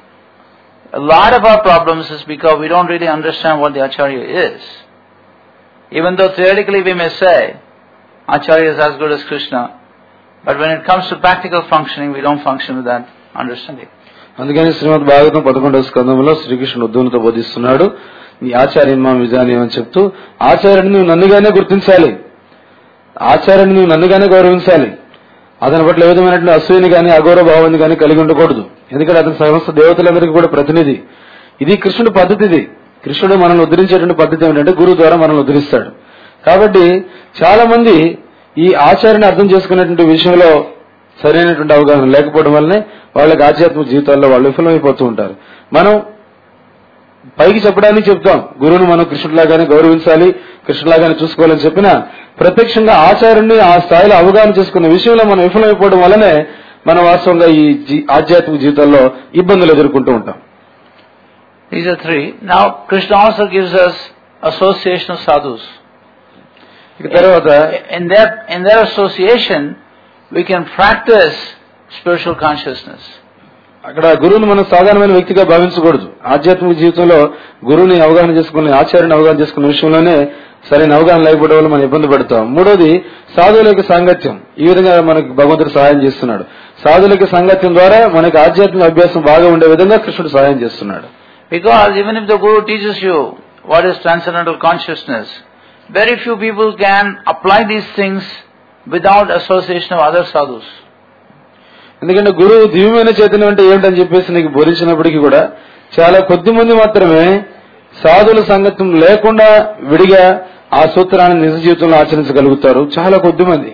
[SPEAKER 3] A lot of our problems is because we don't really understand what the Acharya is. Even though theoretically we may say, Acharya is as good as Krishna, but when it comes to practical functioning, we don't function with that understanding.
[SPEAKER 2] అందుకని శ్రీమద్ భాగవతం పదకొండవ స్కంధంలో శ్రీకృష్ణుడు ఉద్ధవునితో బోధిస్తున్నాడు. నీ ఆచార్యం మా విజాని అని చెప్తూ ఆచార్యుని నువ్వు నన్నుగానే గుర్తించాలి, ఆచార్యుని నువ్వు నన్నుగానే గౌరవించాలి. అతని పట్ల ఏ విధమైనటువంటి అసూయని కానీ అగౌరవ భావాన్ని కానీ కలిగి ఉండకూడదు. ఎందుకంటే అతని సమస్త దేవతలందరికీ కూడా ప్రతినిధి. ఇది కృష్ణుడి పద్ధతి. ఇది కృష్ణుడు మనల్ని ఉద్ధరించేటువంటి పద్ధతి ఏమిటంటే గురువు ద్వారా మనల్ని ఉద్ధరిస్తాడు. కాబట్టి చాలా మంది ఈ ఆచార్యని అర్థం చేసుకునేటువంటి విషయంలో సరైనటువంటి అవగాహన లేకపోవడం వల్లనే వాళ్ళకి ఆధ్యాత్మిక జీవితాల్లో వాళ్ళు విఫలమైపోతూ ఉంటారు. మనం పైకి చెప్పడానికి చెప్తాం, గురువును మనం కృష్ణుడిలాగానే గౌరవించాలి, కృష్ణులాగానే చూసుకోవాలని చెప్పినా ప్రత్యక్షంగా ఆచార్యుని ఆ స్థాయిలో అవగాహన చేసుకున్న విషయంలో మనం విఫలమైపోవడం వల్లనే మనం వాస్తవంగా ఈ ఆధ్యాత్మిక జీవితాల్లో ఇబ్బందులు ఎదుర్కొంటూ ఉంటాం.
[SPEAKER 3] These are three. Now Krishna also gives us association of sadhus.
[SPEAKER 2] ఇక తర్వాత
[SPEAKER 3] in their in their association we can practice spiritual consciousness.
[SPEAKER 2] అక్కడ గురువుని మనం సాధారణమైన వ్యక్తిగా భావించకూడదు. ఆధ్యాత్మిక జీవితంలో గురువుని అవగాహన చేసుకుని ఆచార్యుని అవగాహన చేసుకున్న విషయంలోనే సరైన అవగాహన లేకపోవడం వల్ల మనం ఇబ్బంది పడతాం. మూడోది సాధువుల యొక్క సాంగత్యం. ఈ విధంగా మనకి భగవంతుడు సహాయం చేస్తున్నాడు. సాధువుల యొక్క సాంగత్యం ద్వారా మనకి ఆధ్యాత్మిక అభ్యాసం బాగా ఉండే విధంగా కృష్ణుడు సహాయం చేస్తున్నాడు.
[SPEAKER 3] Because even if the Guru teaches you what is transcendental consciousness, very few people can apply these things without association of other sadhus.
[SPEAKER 2] ఎందుకంటే గురువు దివ్యమైన చైతన్యం అంటే ఏమిటని చెప్పేసి నీకు బోధించినప్పటికీ కూడా చాలా కొద్ది మంది మాత్రమే సాధువుల సంగత్యం లేకుండా విడిగా ఆ సూత్రాన్ని నిజ జీవితంలో ఆచరించగలుగుతారు. చాలా కొద్ది మంది.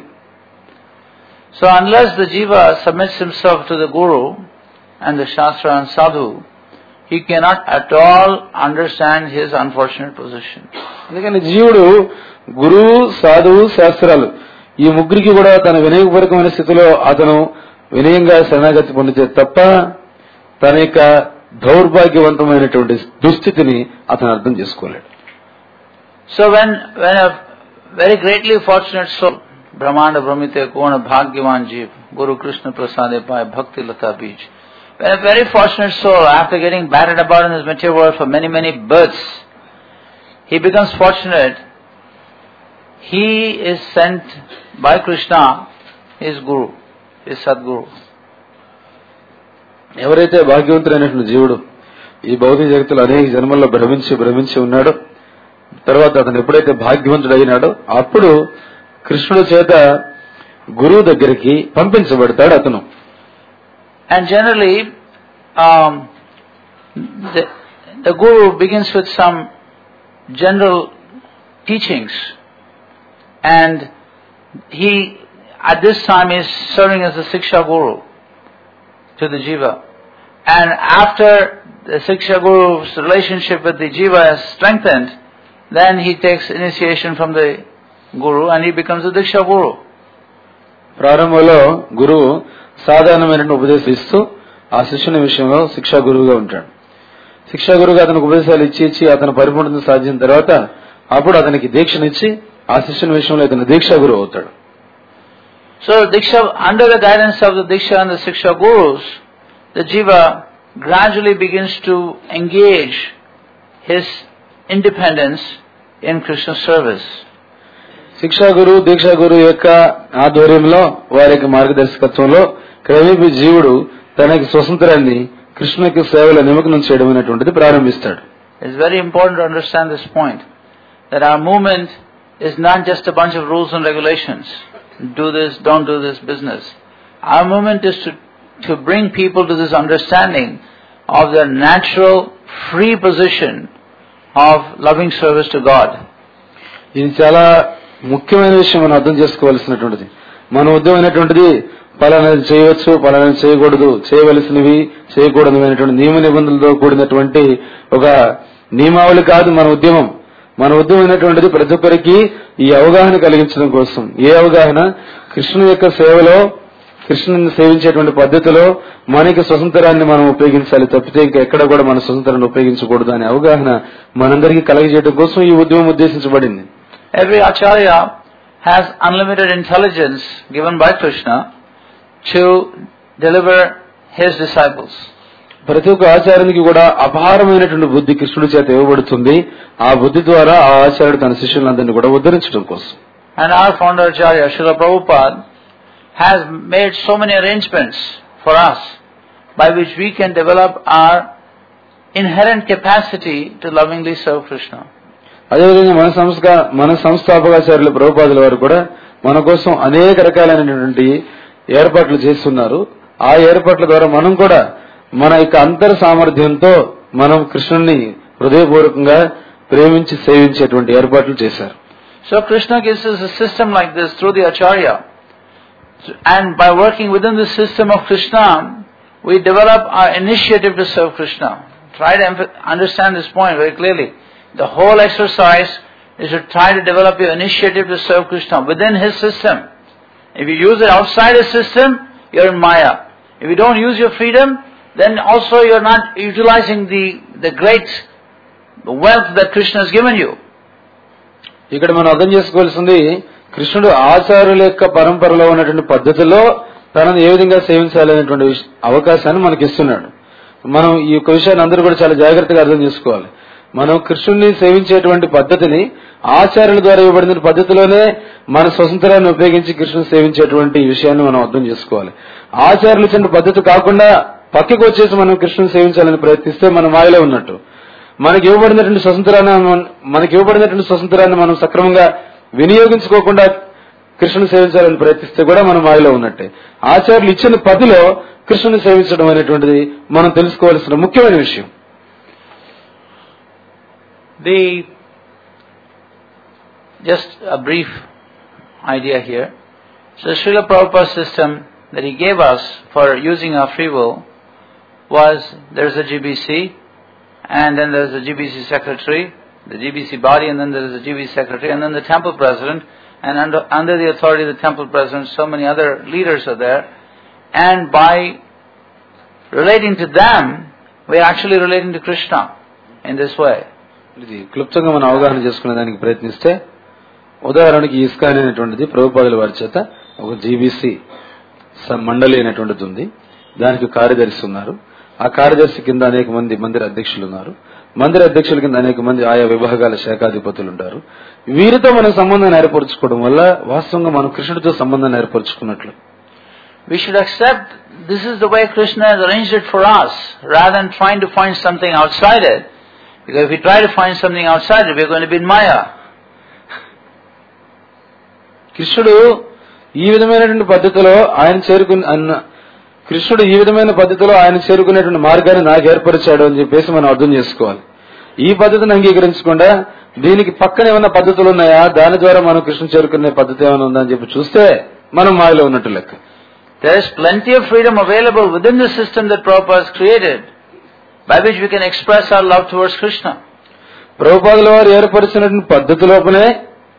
[SPEAKER 3] So unless the jiva submits himself to the Guru and the Shastra and Sadhu, he cannot at all understand his unfortunate position.
[SPEAKER 2] అందుకని జీవుడు గురువు, సాధువు, శాస్త్రాలు ఈ ముగ్గురికి కూడా తన వినయపూర్వకమైన స్థితిలో అతను వినయంగా శరణాగతి పొందితే తప్ప తన యొక్క దౌర్భాగ్యవంతమైనటువంటి దుస్థితిని అతను అర్థం చేసుకోలేడు.
[SPEAKER 3] So when when a very greatly fortunate soul, Brahmanda Brahmite Kona Bhagyavan Jeev, Guru Krishna Prasade Pai Bhakti Lata Beach, when a very fortunate soul, after getting battered about in this material world for many many births, he becomes fortunate, he is sent by Krishna, his Guru, his Sadguru.
[SPEAKER 2] ఎవరైతే భాగ్యవంతుడైనటువంటి జీవుడు ఈ భౌతిక జగత్తులో అనేక జన్మల్లో భ్రమించి భ్రమించి ఉన్నాడో తర్వాత అతను ఎప్పుడైతే భాగ్యవంతుడు అయినాడో అప్పుడు కృష్ణుడి చేత గురువు దగ్గరికి పంపించబడతాడు అతను.
[SPEAKER 3] And generally, um, the, the Guru begins with some general teachings, and he at this time is serving as a Siksha Guru to the Jiva. And after the Siksha Guru's relationship with the Jiva is strengthened, then he takes initiation from the Guru and he becomes a Diksha Guru.
[SPEAKER 2] ప్రారంభంలో గురువు సాధారణమైన ఉపదేశం ఇస్తూ ఆ శిష్యుని విషయంలో శిక్షా గురువుగా ఉంటాడు. శిక్షా గురువుగా అతనికి ఉపదేశాలు ఇచ్చి ఇచ్చి అతను పరిపూర్ణత సాధించిన తర్వాత అప్పుడు అతనికి దీక్షనిచ్చి ఆ శిష్యుని విషయంలో ఇతను దీక్షా గురువు అవుతాడు.
[SPEAKER 3] So Diksha, under the guidance of the Diksha and the Siksha Gurus, the Jiva gradually begins to engage his independence in Krishna service.
[SPEAKER 2] శిక్షా గురువు దీక్షా గురువు యొక్క ఆధ్వర్యంలో వారి యొక్క మార్గదర్శకత్వంలో క్రమేపీ జీవుడు తనకి స్వతంత్రాన్ని కృష్ణునికి సేవలో నిమగ్నం చేయడం అనేటువంటిది ప్రారంభిస్తాడు.
[SPEAKER 3] It's very important to understand this point, that our movement is not just a bunch of rules and regulations. Do this, don't do this business. Our movement is to, to bring people to this understanding of their natural, free position of loving service to God.
[SPEAKER 2] ఇది చాలా ముఖ్యమైన విషయం మనం అర్థం చేసుకోవాల్సినటువంటిది. మన ఉద్యమైనటువంటిది పలానాది చేయవచ్చు, పలానాది చేయకూడదు, చేయవలసినవి చేయకూడదు అనేటువంటి నియమ నిబంధనలతో కూడినటువంటి ఒక నియమావళి కాదు మన ఉద్యమం. మన ఉద్యమం అయినటువంటిది ప్రతి ఒక్కరికి ఈ అవగాహన కలిగించడం కోసం. ఏ అవగాహన? కృష్ణుని యొక్క సేవలో, కృష్ణుని సేవించేటువంటి పద్ధతిలో మనకి స్వతంత్రాన్ని మనం ఉపయోగించాలి తప్పితే ఇంకా ఎక్కడ కూడా మన స్వతంత్రాన్ని ఉపయోగించకూడదు అనే అవగాహన మనందరికీ కలగజేయడం కోసం ఈ ఉద్యమం ఉద్దేశించబడింది.
[SPEAKER 3] Every acharya has unlimited intelligence given by Krishna to deliver his disciples.
[SPEAKER 2] ప్రతి ఒక్క ఆచార్యునికి కూడా అపారమైనటువంటి బుద్ధి కృష్ణుడి చేత ఇవ్వబడుతుంది. ఆ బుద్ధి ద్వారా ఆ ఆచార్యుడు తన శిష్యులందరినీ కూడా ఉద్ధరించడం కోసం.
[SPEAKER 3] And our founder Acharya Srila Prabhupada has made so many arrangements for us by which we can develop our inherent capacity to lovingly serve Krishna.
[SPEAKER 2] అదేవిధంగా మన సంస్థ మన సంస్థాపకాచార్యులు ప్రభుపాదుల వారు కూడా మన కోసం అనేక రకాలైనటువంటి ఏర్పాట్లు చేస్తున్నారు. ఆ ఏర్పాట్ల ద్వారా మనం కూడా మన యొక్క అంతర్ సామర్థ్యంతో మనం కృష్ణుని హృదయపూర్వకంగా ప్రేమించి సేవించేటువంటి ఏర్పాట్లు చేశారు.
[SPEAKER 3] So Krishna gives us a system like this through the Acharya. And by working within the system of Krishna, we develop our initiative to serve Krishna. Try to understand this point very clearly. The whole exercise is to try to develop your initiative to serve Krishna within his system. If you use it outside his system, you're in Maya. If you don't use your freedom, then also you're not utilizing the, the great wealth that Krishna has given you.
[SPEAKER 2] ఇక్కడ మనం అర్థం చేసుకోవాల్సింది, కృష్ణుడు ఆచార్యుల యొక్క పరంపరలో ఉన్నటువంటి పద్ధతిలో తనను ఏ విధంగా సేవించాలనేటువంటి అవకాశాన్ని మనకి ఇస్తున్నాడు. మనం ఈ యొక్క విషయాన్ని అందరూ కూడా చాలా జాగ్రత్తగా అర్థం చేసుకోవాలి. మనం కృష్ణుడిని సేవించేటువంటి పద్ధతిని ఆచార్యుల ద్వారా ఇవ్వబడిన పద్ధతిలోనే మన స్వతంత్రాన్ని ఉపయోగించి కృష్ణుని సేవించేటువంటి విషయాన్ని మనం అర్థం చేసుకోవాలి. ఆచార్యులు ఇచ్చిన పద్ధతి కాకుండా పక్కకు వచ్చేసి మనం కృష్ణుని సేవించాలని ప్రయత్నిస్తే మనం మాయలో ఉన్నట్టు. మనకి ఇవ్వబడినటువంటి స్వతంత్రాన్ని మనకి ఇవ్వబడినటువంటి స్వతంత్రాన్ని మనం సక్రమంగా వినియోగించుకోకుండా కృష్ణుని సేవించాలని ప్రయత్నిస్తే కూడా మనం మాయలో ఉన్నట్టే. ఆచార్యులు ఇచ్చిన పదిలో కృష్ణుని సేవించడం అనేటువంటిది మనం తెలుసుకోవాల్సిన ముఖ్యమైన విషయం.
[SPEAKER 3] The just a brief idea here. So Srila Prabhupada's system that he gave us for using our free will was, there's a G B C, and then there's a G B C secretary, the G B C body, and then there's a G B C secretary, and then the temple president, and under, under the authority of the temple president, so many other leaders are there, and by relating to them, we are actually relating to Krishna in this way.
[SPEAKER 2] ఇది క్లుప్తంగా మనం అవగాహన చేసుకునే దానికి ప్రయత్నిస్తే, ఉదాహరణకి ISKCON అనేటువంటిది ప్రభుపాదుల వారి చేత ఒక జీబీసీ మండలి అనేటువంటిది ఉంది. దానికి కార్యదర్శి ఉన్నారు. ఆ కార్యదర్శి కింద అనేక మంది మందిర అధ్యక్షులు ఉన్నారు. మందిర అధ్యక్షుల కింద అనేక మంది ఆయా విభాగాల శాఖాధిపతులు ఉంటారు. వీరితో మనం సంబంధాన్ని ఏర్పరచుకోవడం వల్ల వాస్తవంగా మనం కృష్ణుడితో సంబంధాన్ని ఏర్పరచుకున్నట్లు.
[SPEAKER 3] We should accept this is the way Krishna has arranged it for us, rather than trying to find something outside it. Because if we try to find something outside it, we are going to be in Maya.
[SPEAKER 2] కృష్ణుడు ఈ విధమైనటువంటి పద్ధతిలో ఆయన చేరుకున్న కృష్ణుడు ఈ విధమైన పద్ధతిలో ఆయన చేరుకునేటువంటి మార్గాన్ని నాకు ఏర్పరిచాడు అని చెప్పేసి మనం అర్థం చేసుకోవాలి. ఈ పద్ధతిని అంగీకరించకుండా దీనికి పక్కన ఏమైనా పద్ధతులు ఉన్నాయా, దాని ద్వారా మనం కృష్ణుడు చేరుకునే పద్ధతి ఏమైనా ఉందా అని చెప్పి చూస్తే మనం మాయలో ఉన్నట్టు లెక్క.
[SPEAKER 3] There is plenty of freedom available within the system that Prabhupada has created, by which we can express our love towards Krishna.
[SPEAKER 2] ప్రభుపాదుల వారు ఏర్పరిచినటువంటి పద్ధతి లోపలే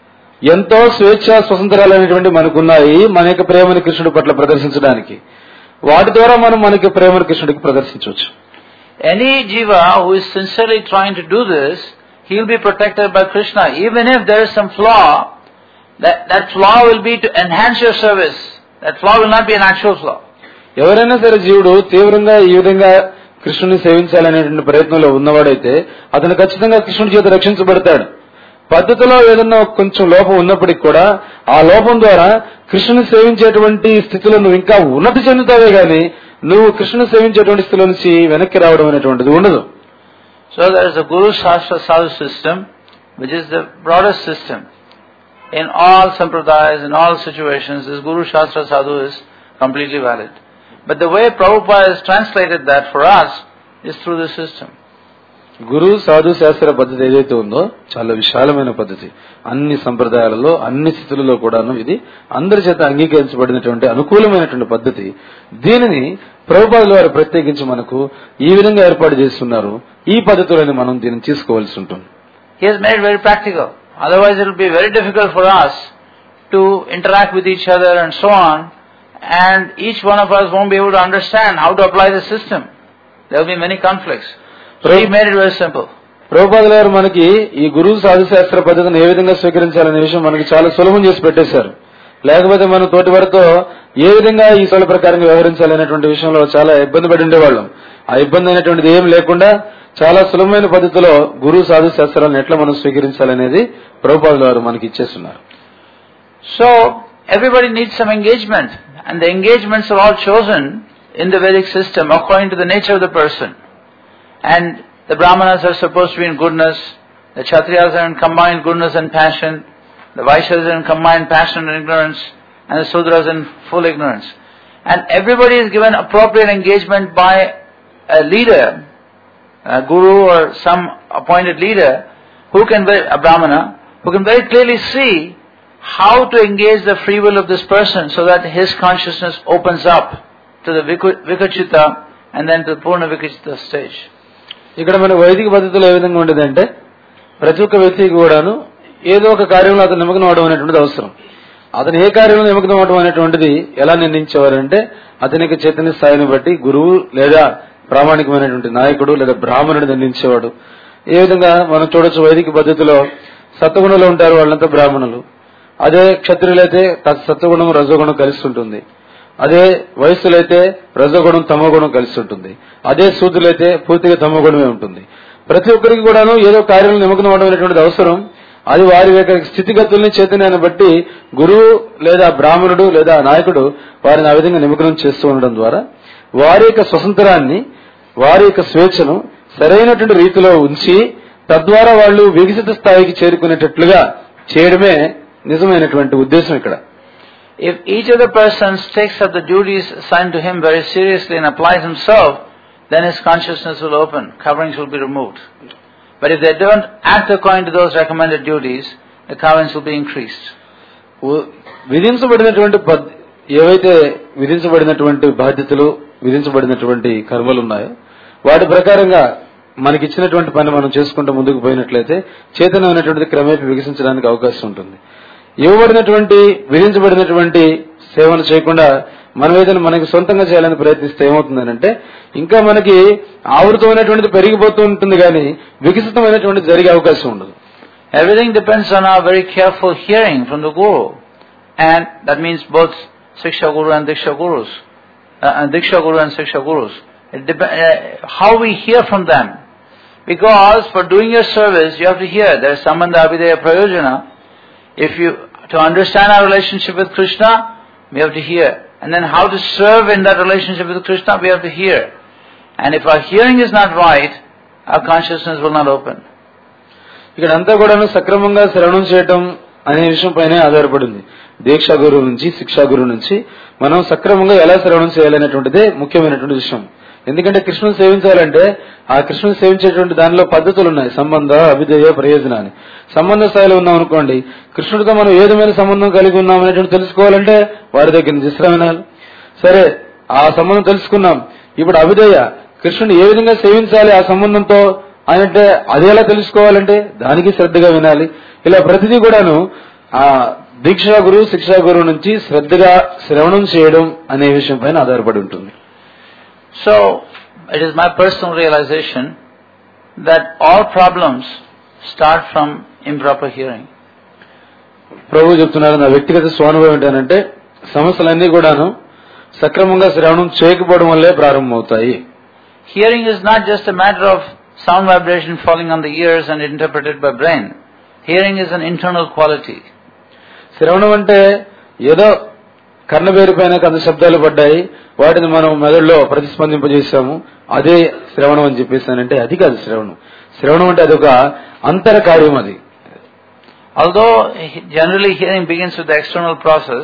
[SPEAKER 2] ఎంతో స్వేచ్ఛ స్వతంత్రాలు అనేటువంటి మనకున్నాయి మన యొక్క ప్రేమని కృష్ణుడి పట్ల ప్రదర్శించడానికి. వాటి ద్వారా మనం మనకి ప్రేమను కృష్ణుడికి ప్రదర్శించవచ్చు.
[SPEAKER 3] Any jiva who is sincerely trying to do this, he will be protected by Krishna. Even if there is some flaw, that, that flaw will be to enhance your service. That flaw will not be an actual flaw.
[SPEAKER 2] ఎవరైనా సరే జీవుడు తీవ్రంగా ఈ విధంగా కృష్ణుని సేవించాలనేటువంటి ప్రయత్నంలో ఉన్నవాడైతే అతను ఖచ్చితంగా కృష్ణుడి చేత రక్షించబడతాడు. పద్ధతిలో ఏదన్నా కొంచెం లోపం ఉన్నప్పటికీ కూడా ఆ లోపం ద్వారా కృష్ణుని సేవించేటువంటి స్థితిలో నువ్వు ఇంకా ఉన్నతి చెందుతావే గాని నువ్వు కృష్ణుని సేవించేటువంటి స్థితిలో నుంచి వెనక్కి రావడం అనేటువంటిది ఉండదు.
[SPEAKER 3] So there is a Guru Shastra Sadhu system, which is the broadest system. In all sampradayas, in all situations, this Guru Shastra Sadhu is completely valid. But the way Prabhupada has translated that for us is through the system.
[SPEAKER 2] గురు సాధు శాస్త్ర పద్ధతి ఏదైతే ఉందో చాలా విశాలమైన పద్ధతి. అన్ని సంప్రదాయాలలో అన్ని స్థితులలో కూడాను ఇది అందరి చేత అంగీకరించబడినటువంటి అనుకూలమైనటువంటి పద్ధతి. దీనిని ప్రభుపాదుల వారు ప్రత్యేకించి మనకు ఈ విధంగా ఏర్పాటు చేస్తున్నారు. ఈ పద్ధతులను మనం దీన్ని తీసుకోవాల్సి ఉంటుంది.
[SPEAKER 3] He has made it very practical. Otherwise it will be very difficult for us to interact with each other and so on, and each one of us won't be able to understand how to apply the system. There will be many conflicts. So he made it very simple.
[SPEAKER 2] ప్రభుపాదుల వారు మనకి ఈ గురువు సాధు శాస్త్ర పద్ధతిని ఏ విధంగా స్వీకరించాలనే విషయం మనకి చాలా సులభం చేసి పెట్టేశారు. లేకపోతే మనం తోటి వారితో ఏ విధంగా ఈ సోల ప్రకారంగా వ్యవహరించాలనేటువంటి విషయంలో చాలా ఇబ్బంది పడి ఉండేవాళ్ళం. ఆ ఇబ్బంది అనేటువంటిది ఏం లేకుండా చాలా సులభమైన పద్ధతిలో గురు సాధు శాస్త్రాలను ఎట్లా మనం స్వీకరించాలనేది ప్రభుపాదుల వారు మనకి ఇచ్చేస్తున్నారు.
[SPEAKER 3] So everybody needs some engagement, and the engagements are all chosen in the Vedic system according to the nature of the person. And the Brahmanas are supposed to be in goodness, the Kshatriyas are in combined goodness and passion, the Vaishyas are in combined passion and ignorance, and the Sudras in full ignorance. And everybody is given appropriate engagement by a leader, a guru or some appointed leader, who can, a Brahmana, who can very clearly see how to engage the free will of this person so that his consciousness opens up to the Vikachita and then to the Purna Vikachita stage.
[SPEAKER 2] ఇక్కడ మన వైదిక పద్ధతిలో ఏ విధంగా ఉండేదంటే ప్రతి ఒక్క వ్యక్తికి కూడాను ఏదో ఒక కార్యంలో అతను నిమగ్నం అవడం అనేటువంటిది అవసరం. అతను ఏ కార్యంలో నిమగ్నం అవడం అనేటువంటిది ఎలా నిర్ణయించేవారంటే అతనికి చైతన్య స్థాయిని బట్టి గురువు లేదా ప్రామాణికమైనటువంటి నాయకుడు లేదా బ్రాహ్మణుడు నిర్ణయించేవాడు. ఏ విధంగా మనం చూడొచ్చు వైదిక పద్ధతిలో సత్వగుణంలో ఉంటారు వాళ్ళంతా బ్రాహ్మణులు. అదే క్షత్రియులైతే సత్వగుణం రజోగుణం కలిసి ఉంటుంది. అదే వయస్సులైతే రజోగుణం తమోగుణం కలిసి ఉంటుంది. అదే శూద్రులైతే పూర్తిగా తమోగుణమే ఉంటుంది. ప్రతి ఒక్కరికి కూడాను ఏదో కార్యంలో నిమగ్నం అవడం అనేటువంటిది అవసరం. అది వారి యొక్క స్థితిగతుల్ని చైతన్యాన్ని బట్టి గురువు లేదా బ్రాహ్మణుడు లేదా నాయకుడు వారిని ఆ విధంగా నిమగ్నం చేస్తూ ఉండడం ద్వారా వారి యొక్క స్వతంత్రాన్ని వారి యొక్క స్వేచ్ఛను సరైనటువంటి రీతిలో ఉంచి తద్వారా వాళ్ళు వికసిత స్థాయికి చేరుకునేటట్లుగా చేయడమే నిజమైనటువంటి ఉద్దేశం ఇక్కడ.
[SPEAKER 3] If each of the persons takes up the duties assigned to him very seriously and applies himself, then his consciousness will open, coverings will be removed. But if they don't act according to those recommended duties, the coverings will be increased.
[SPEAKER 2] విధించబడినటువంటి ఏవైతే విధించబడినటువంటి బాధ్యతలు విధించబడినటువంటి కర్మలు ఉన్నాయో వాటి ప్రకారంగా మనకిచ్చినటువంటి పని మనం చేసుకుంటూ ముందుకు పోయినట్లయితే చైతన్యం అనేటువంటిది క్రమేపీ వికసించడానికి అవకాశం ఉంటుంది. ఇవ్వబడినటువంటి విధించబడినటువంటి సేవను చేయకుండా మనం ఏదైనా మనకి సొంతంగా చేయాలని ప్రయత్నిస్తే ఏమవుతుందనంటే ఇంకా మనకి ఆవృతమైనటువంటిది పెరిగిపోతూ ఉంటుంది కానీ వికసితమైనటువంటి జరిగే అవకాశం ఉండదు.
[SPEAKER 3] Everything depends on our very careful hearing from the Guru, and that means both Siksha Guru and Diksha Gurus, uh, and Diksha Guru and Siksha Gurus. It dep- uh, how we hear from them, because for doing your service you have to hear. There is Sambandha Abhidheya Prayojana. If you to understand our relationship with Krishna, we have to hear. And then how to serve in that relationship with Krishna, we have to hear. And if our hearing is not right, our consciousness will not open.
[SPEAKER 2] ఇక్కడ అంతా కూడా సక్రమంగా శ్రవణం చేయటం అనే విషయం పైనే ఆధారపడింది. దీక్షా గురువు నుంచి శిక్షా గురువు నుంచి మనం సక్రమంగా ఎలా శ్రవణం చేయాలనేటువంటిదే ముఖ్యమైనటువంటి విషయం. ఎందుకంటే కృష్ణుని సేవించాలంటే ఆ కృష్ణుని సేవించేటువంటి దానిలో పద్ధతులు ఉన్నాయి. సంబంధ అభిధేయ ప్రయోజన అని. సంబంధ స్థాయిలో ఉన్నాం అనుకోండి, కృష్ణుడితో మనం ఏ విధమైన సంబంధం కలిగి ఉన్నాం అనేటువంటి తెలుసుకోవాలంటే వారి దగ్గర నుంచి శ్రవణం వినాలి. సరే, ఆ సంబంధం తెలుసుకున్నాం. ఇప్పుడు అభిధేయ కృష్ణుని ఏ విధంగా సేవించాలి ఆ సంబంధంతో అంటే అది ఎలా తెలుసుకోవాలంటే దానికి శ్రద్ధగా వినాలి. ఇలా ప్రతిదీ కూడాను ఆ దీక్షా గురువు శిక్షా గురువు నుంచి శ్రద్ధగా శ్రవణం చేయడం అనే విషయం పైన ఆధారపడి ఉంటుంది.
[SPEAKER 3] So, it is my personal realization that all problems start from improper hearing.
[SPEAKER 2] ప్రభు చెప్తున్నారు, నా వ్యక్తిగత స్వానుభవం ఏంటంటే సమస్యలన్నీ కూడాను సక్రమంగా శ్రవణం చేయకపోవడం వల్లే ప్రారంభమవుతాయి.
[SPEAKER 3] Hearing is not just a matter of sound vibration falling on the ears and interpreted by brain. Hearing is an internal quality.
[SPEAKER 2] శ్రవణం అంటే ఏదో కర్ణబేరు పైన కొంత శబ్దాలు పడ్డాయి, వాటిని మనం మెదడులో ప్రతిస్పందింపజేసాము, అదే శ్రవణం అని చెప్పేసానంటే అది కాదు శ్రవణం. శ్రవణం అంటే అదొక అంతర కార్యం. అది
[SPEAKER 3] although generally hearing begins with the external process,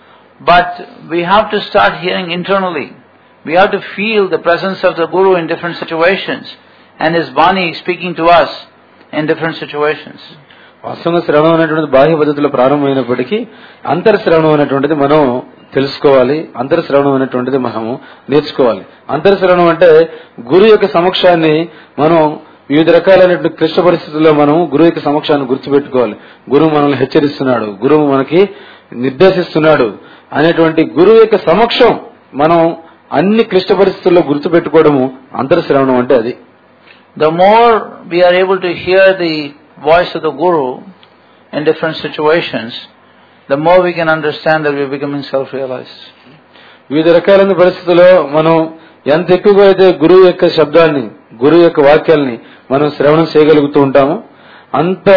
[SPEAKER 3] but we have to start hearing internally. We have to feel the presence of the Guru in different situations and his Vani speaking to us in different situations.
[SPEAKER 2] వాస్తవంగా శ్రవణం అనేటువంటిది బాహ్య పద్ధతిలో ప్రారంభమైనప్పటికీ అంతర్ శ్రవణం అనేటువంటిది మనం తెలుసుకోవాలి. అంతర్ శ్రవణం అనేటువంటిది మనము నేర్చుకోవాలి. అంతర్ శ్రవణం అంటే గురు యొక్క సమక్షాన్ని మనం వివిధ రకాలైనటువంటి క్లిష్ట పరిస్థితుల్లో మనం గురువు యొక్క సమక్షాన్ని గుర్తుపెట్టుకోవాలి. గురువు మనల్ని హెచ్చరిస్తున్నాడు, గురువు మనకి నిర్దేశిస్తున్నాడు అనేటువంటి గురువు యొక్క సమక్షం మనం అన్ని క్లిష్ట పరిస్థితుల్లో గుర్తుపెట్టుకోవడము అంతర్శ్రవణం అంటే అది.
[SPEAKER 3] The more we are able to hear the voice of the Guru in different situations, the more we can understand that we are becoming self-realized.
[SPEAKER 2] వివిధ రకాలైన పరిస్థితుల్లో మనం ఎంత ఎక్కువగా అయితే గురువు యొక్క శబ్దాన్ని, గురువు యొక్క వాక్యాల్ని మనం శ్రవణం చేయగలుగుతూ ఉంటామో అంత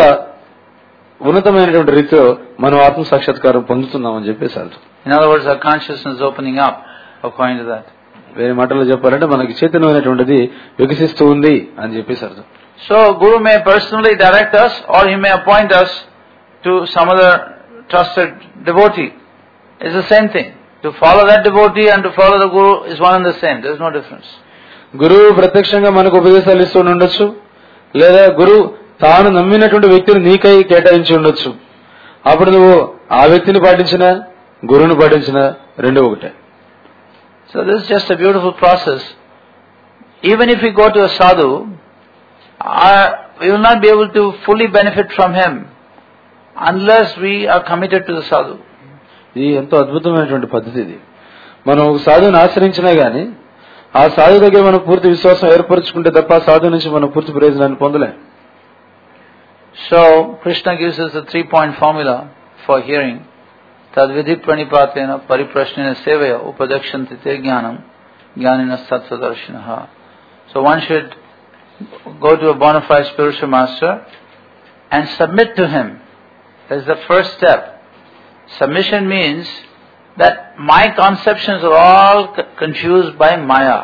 [SPEAKER 2] ఉన్నతమైనటువంటి రీతిలో మనం ఆత్మ సాక్షాత్కారం పొందుతున్నామని చెప్పేసి అర్థం.
[SPEAKER 3] In other words, our consciousness is opening up according to that.
[SPEAKER 2] వేరే మాటల్లో చెప్పాలంటే మనకి చైతన్యమైనటువంటిది వికసిస్తూ ఉంది అని చెప్పేసి అర్థం.
[SPEAKER 3] So, Guru may personally direct us or he may appoint us to some other trusted devotee. It's the same thing. To follow that devotee and to follow the Guru is one and the same. There is no difference. గురువు ప్రత్యక్షంగా మనకు ఉపదేశాలు ఇస్తూ ఉండొచ్చు, లేదా గురువు తాను నమ్మినటువంటి వ్యక్తిని నీకై కేటాయించి ఉండొచ్చు. అప్పుడు నువ్వు ఆ వ్యక్తిని పాటించినా గురువుని పాటించినా రెండు ఒకటే. So this is just a beautiful process. Even if we go to a sadhu, our, we will not be able to fully benefit from him unless we are committed to the sadhu.
[SPEAKER 2] ఇది ఎంతో అద్భుతమైనటువంటి పద్ధతి. ఇది మనం ఒక సాధువుని ఆశ్రయించినా గానీ ఆ సాధువు దగ్గర మనం పూర్తి విశ్వాసం ఏర్పరచుకుంటే తప్ప ఆ సాధువు నుంచి మనం పూర్తి ప్రయోజనాన్ని పొందలేం.
[SPEAKER 3] So Krishna gives us a three-point formula for hearing. Tadvidhi pranipatena pariprashnena sevaya upadekshanti te jnanam jnanina sattvadarshinaha. So one should go to a bona fide spiritual master and submit to him. That is the first step. Submission means that my conceptions are all confused by Maya.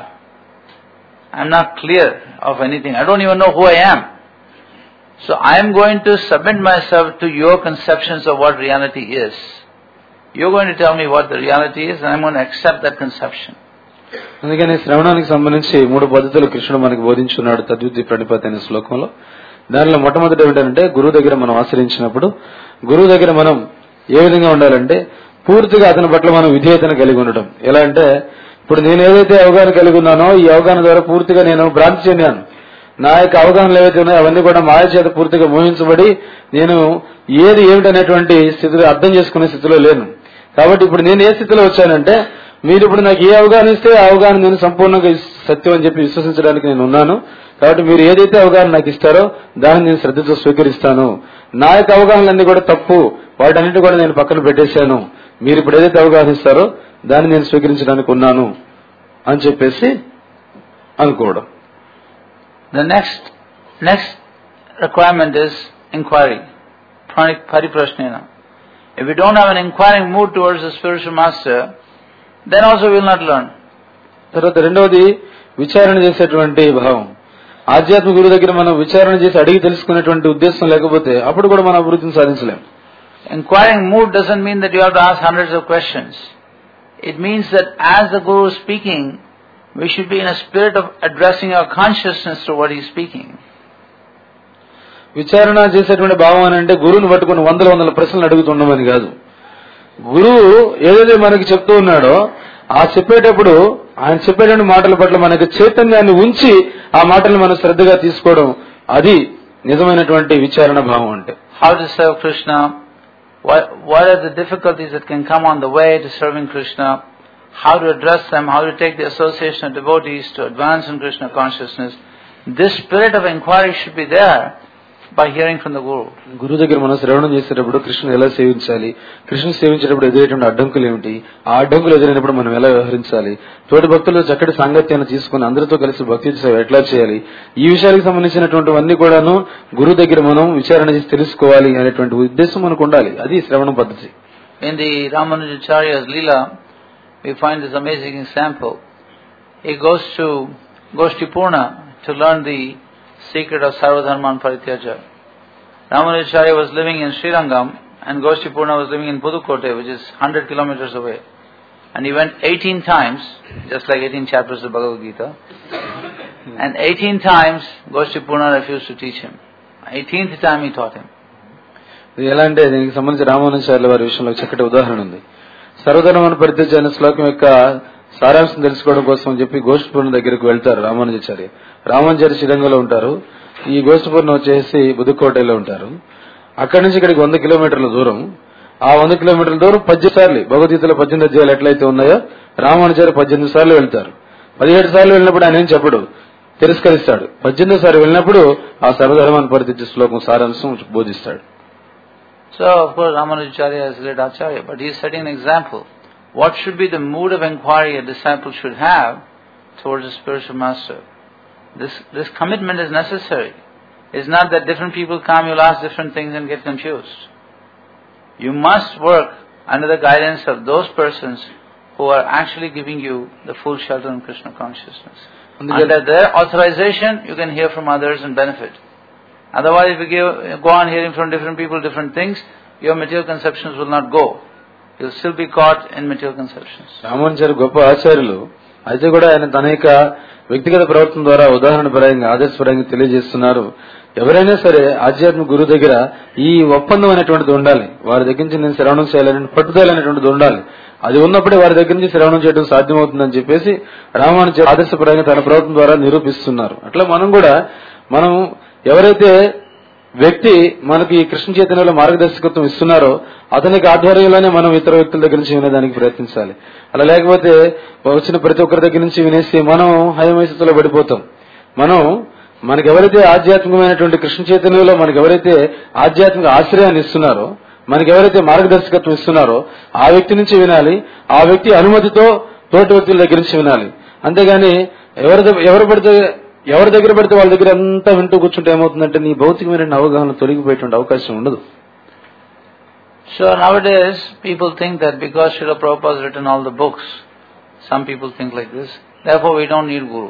[SPEAKER 3] I am not clear of anything. I don't even know who I am. So I am going to submit myself to your conceptions of what reality is. You are going to tell me what the reality is and I am going to accept that conception.
[SPEAKER 2] అందుకని శ్రవణానికి సంబంధించి మూడు పద్ధతులు కృష్ణుడు మనకు బోధించున్నాడు తద్విధి ప్రణిపాతి అనే శ్లోకంలో. దానిలో మొట్టమొదటి ఏమిటంటే గురువు దగ్గర మనం ఆశ్రయించినప్పుడు గురువు దగ్గర మనం ఏ విధంగా ఉండాలంటే పూర్తిగా అతని పట్ల మనం విధేయతను కలిగి ఉండటం. ఎలా అంటే ఇప్పుడు నేను ఏదైతే అవగాహన కలిగి ఉన్నానో ఈ అవగాహన ద్వారా పూర్తిగా నేను భ్రాంతి చెందాను. నా యొక్క అవగాహనలు ఏవైతే ఉన్నాయో అవన్నీ కూడా మాయ చేత పూర్తిగా మోహించబడి నేను ఏది ఏమిటనేటువంటి స్థితిలో అర్థం చేసుకునే స్థితిలో లేను. కాబట్టి ఇప్పుడు నేను ఏ స్థితిలో వచ్చానంటే మీరు ఇప్పుడు నాకు ఏ అవగాహన ఇస్తే ఆ అవగాహన నేను సంపూర్ణంగా సత్యం అని చెప్పి విశ్వసించడానికి నేను ఉన్నాను. కాబట్టి మీరు ఏదైతే అవగాహన నాకు ఇస్తారో దాన్ని నేను శ్రద్ధతో స్వీకరిస్తాను. నా యొక్క అవగాహనలన్నీ కూడా తప్పు, వాటన్నిటి కూడా నేను పక్కన పెట్టేశాను. మీరు ఇప్పుడు ఏదైతే అవగాహన ఇస్తారో దాన్ని నేను స్వీకరించడానికి ఉన్నాను అని చెప్పేసి అనుకోవడం.
[SPEAKER 3] The next next requirement is inquiry. Pariprashnena. If we don't have an inquiring mood towards the spiritual master, then also we will not learn.
[SPEAKER 2] తర్వాత రెండవది విచారణ చేసేటువంటి భావం. ఆధ్యాత్మిక గురువు దగ్గర మనం విచారణ చేసి అడిగి తెలుసుకునేటువంటి ఉద్దేశం లేకపోతే అప్పుడు కూడా మనం అభివృద్ధిని సాధించలేం.
[SPEAKER 3] Inquiring mood doesn't mean that you have to ask hundreds of questions. It means that as the Guru is speaking, we should be in a spirit of addressing our consciousness to what he is speaking.
[SPEAKER 2] విచారణ చేసేటువంటి భావం అని అంటే గురువుని పట్టుకుని వందల వందల ప్రశ్నలు అడుగుతుండమని కాదు. గురువు ఏదైతే మనకి చెప్తూ ఉన్నాడో ఆ చెప్పేటప్పుడు ఆయన చెప్పేటువంటి మాటల పట్ల మనకి చైతన్యాన్ని ఉంచి ఆ మాటలు మనం శ్రద్ధగా తీసుకోవడం, అది నిజమైనటువంటి విచారణ భావం అంటే.
[SPEAKER 3] How to serve Krishna what, what are the difficulties that can come on the way to serving Krishna, how to address them, how to take the association of devotees to advance in Krishna consciousness. This spirit of inquiry should be there by hearing from the Guru.
[SPEAKER 2] గురువు దగ్గర మనం శ్రవణం చేసేటప్పుడు కృష్ణుని ఎలా సేవించాలి, కృష్ణుని సేవించేటప్పుడు ఎదురేటువంటి అడ్డంకులు ఏమిటి, ఆ అడ్డంకులు ఎదురైనప్పుడు మనం ఎలా వ్యవహరించాలి, తోటి భక్తులు చక్కటి సాంగత్యాన్ని తీసుకుని అందరితో కలిసి భక్తి సేవ ఎట్లా చేయాలి, ఈ విషయాలకు సంబంధించినటువంటివన్నీ కూడాను గురువు దగ్గర మనం విచారణ చేసి తెలుసుకోవాలి అనేటువంటి ఉద్దేశం మనకు ఉండాలి. అది శ్రవణ పద్ధతి.
[SPEAKER 3] In the Ramanujacharya's Leela, we find this amazing example. He goes to Goshtipurna to learn the secret of Sarvadharman Parityaja. Ramanujacharya was living in Srirangam and Goshtipurna was living in Pudukkottai, which is one hundred kilometers away. And he went eighteen times, just like eighteen chapters of Bhagavad Gita. And eighteen times Goshtipurna refused to teach him. eighteenth time he taught him.
[SPEAKER 2] ఇది ఎలా అంటే దీనికి సంబంధించి రామానుజాచార్యుల వారి విషయంలో చక్కటి ఉదాహరణ ఉంది. సర్వధర్మాన్ని పరిత్యజ్య అనే శ్లోకం యొక్క సారాంశం తెలుసుకోవడం కోసం అని చెప్పి గోష్ఠపూర్ణ దగ్గరకు వెళ్తారు రామానుజాచార్య. రామానుజాచార్య శ్రీరంగంలో ఉంటారు, ఈ గోష్ఠపూర్ణ వచ్చేసి బుదుక్కోటలో ఉంటారు. అక్కడి నుంచి ఇక్కడికి వంద కిలోమీటర్ల దూరం. ఆ వంద కిలోమీటర్ల దూరం పద్దెనిమిది సార్లు భగవద్గీతలో పద్దెనిమిది అధ్యాయాలు ఎట్లయితే ఉన్నాయో రామానుజాచార్య పద్దెనిమిది సార్లు వెళ్తారు. పదిహేడు సార్లు వెళ్ళినప్పుడు ఆయన ఏం చెప్పడు, తిరస్కరిస్తాడు. పద్దెనిమిది సార్లు వెళ్ళినప్పుడు ఆ సర్వధర్మాన్ని పరిత్యజ్య శ్లోకం సారాంశం బోధిస్తాడు.
[SPEAKER 3] So, of course, Ramanujacharya is a great Acharya, but he is setting an example. What should be the mood of inquiry a disciple should have towards a spiritual master? This this commitment is necessary. It's not that different people come, you'll ask different things and get confused. You must work under the guidance of those persons who are actually giving you the full shelter in Krishna consciousness. Under their authorization, you can hear from others and benefit. Otherwise, if you give, go on hearing from different people different things, your material conceptions will not go. You'll still be caught in material conceptions.
[SPEAKER 2] Ramanujacharya గొప్ప ఆచార్యులు అయితే కూడా ఆయన తన యొక్క వ్యక్తిగత ప్రవర్తన ద్వారా ఉదాహరణ పరంగా ఆదర్శపరంగా తెలియజేస్తున్నారు. ఎవరైనా సరే ఆధ్యాత్మిక గురువు దగ్గర ఈ ఒప్పందం అనేటువంటిది ఉండాలి. వారి దగ్గర నుంచి నేను శ్రవణం చేయాలని పట్టుదల అనేటువంటిది ఉండాలి. అది ఉన్నప్పుడే వారి దగ్గర నుంచి శ్రవణం చేయడం సాధ్యమవుతుందని చెప్పేసి రామానుజాచార్య ఆదర్శపరంగా తన ప్రవర్తన ద్వారా నిరూపిస్తున్నారు. అట్లా మనం కూడా మనం ఎవరైతే వ్యక్తి మనకి కృష్ణ చైతన్యంలో మార్గదర్శకత్వం ఇస్తున్నారో అతనికి ఆధ్వర్యంలోనే మనం ఇతర వ్యక్తుల దగ్గర నుంచి వినేదానికి ప్రయత్నించాలి. అలా లేకపోతే వచ్చిన ప్రతి ఒక్కరి దగ్గర నుంచి వినేసి మనం హయమైసలో పడిపోతాం. మనం మనకి ఎవరైతే ఆధ్యాత్మికమైనటువంటి కృష్ణ చైతన్యంలో మనకి ఎవరైతే ఆధ్యాత్మిక ఆశ్రయాన్ని ఇస్తున్నారో, మనకి ఎవరైతే మార్గదర్శకత్వం ఇస్తున్నారో ఆ వ్యక్తి నుంచి వినాలి. ఆ వ్యక్తి అనుమతితో తోటి వ్యక్తుల దగ్గర నుంచి వినాలి. అంతేగాని ఎవరి ఎవరు పడితే ఎవరి దగ్గర పడితే వాళ్ళ దగ్గర అంతా వింటూ కూర్చుంటే ఏమవుతుందంటే నీ భౌతికమైన అవగాహన తొలగిపోయేటువంటి అవకాశం ఉండదు.
[SPEAKER 3] So nowadays people think that because Srila Prabhupada has written all the books, some people think like this, therefore we don't need Guru.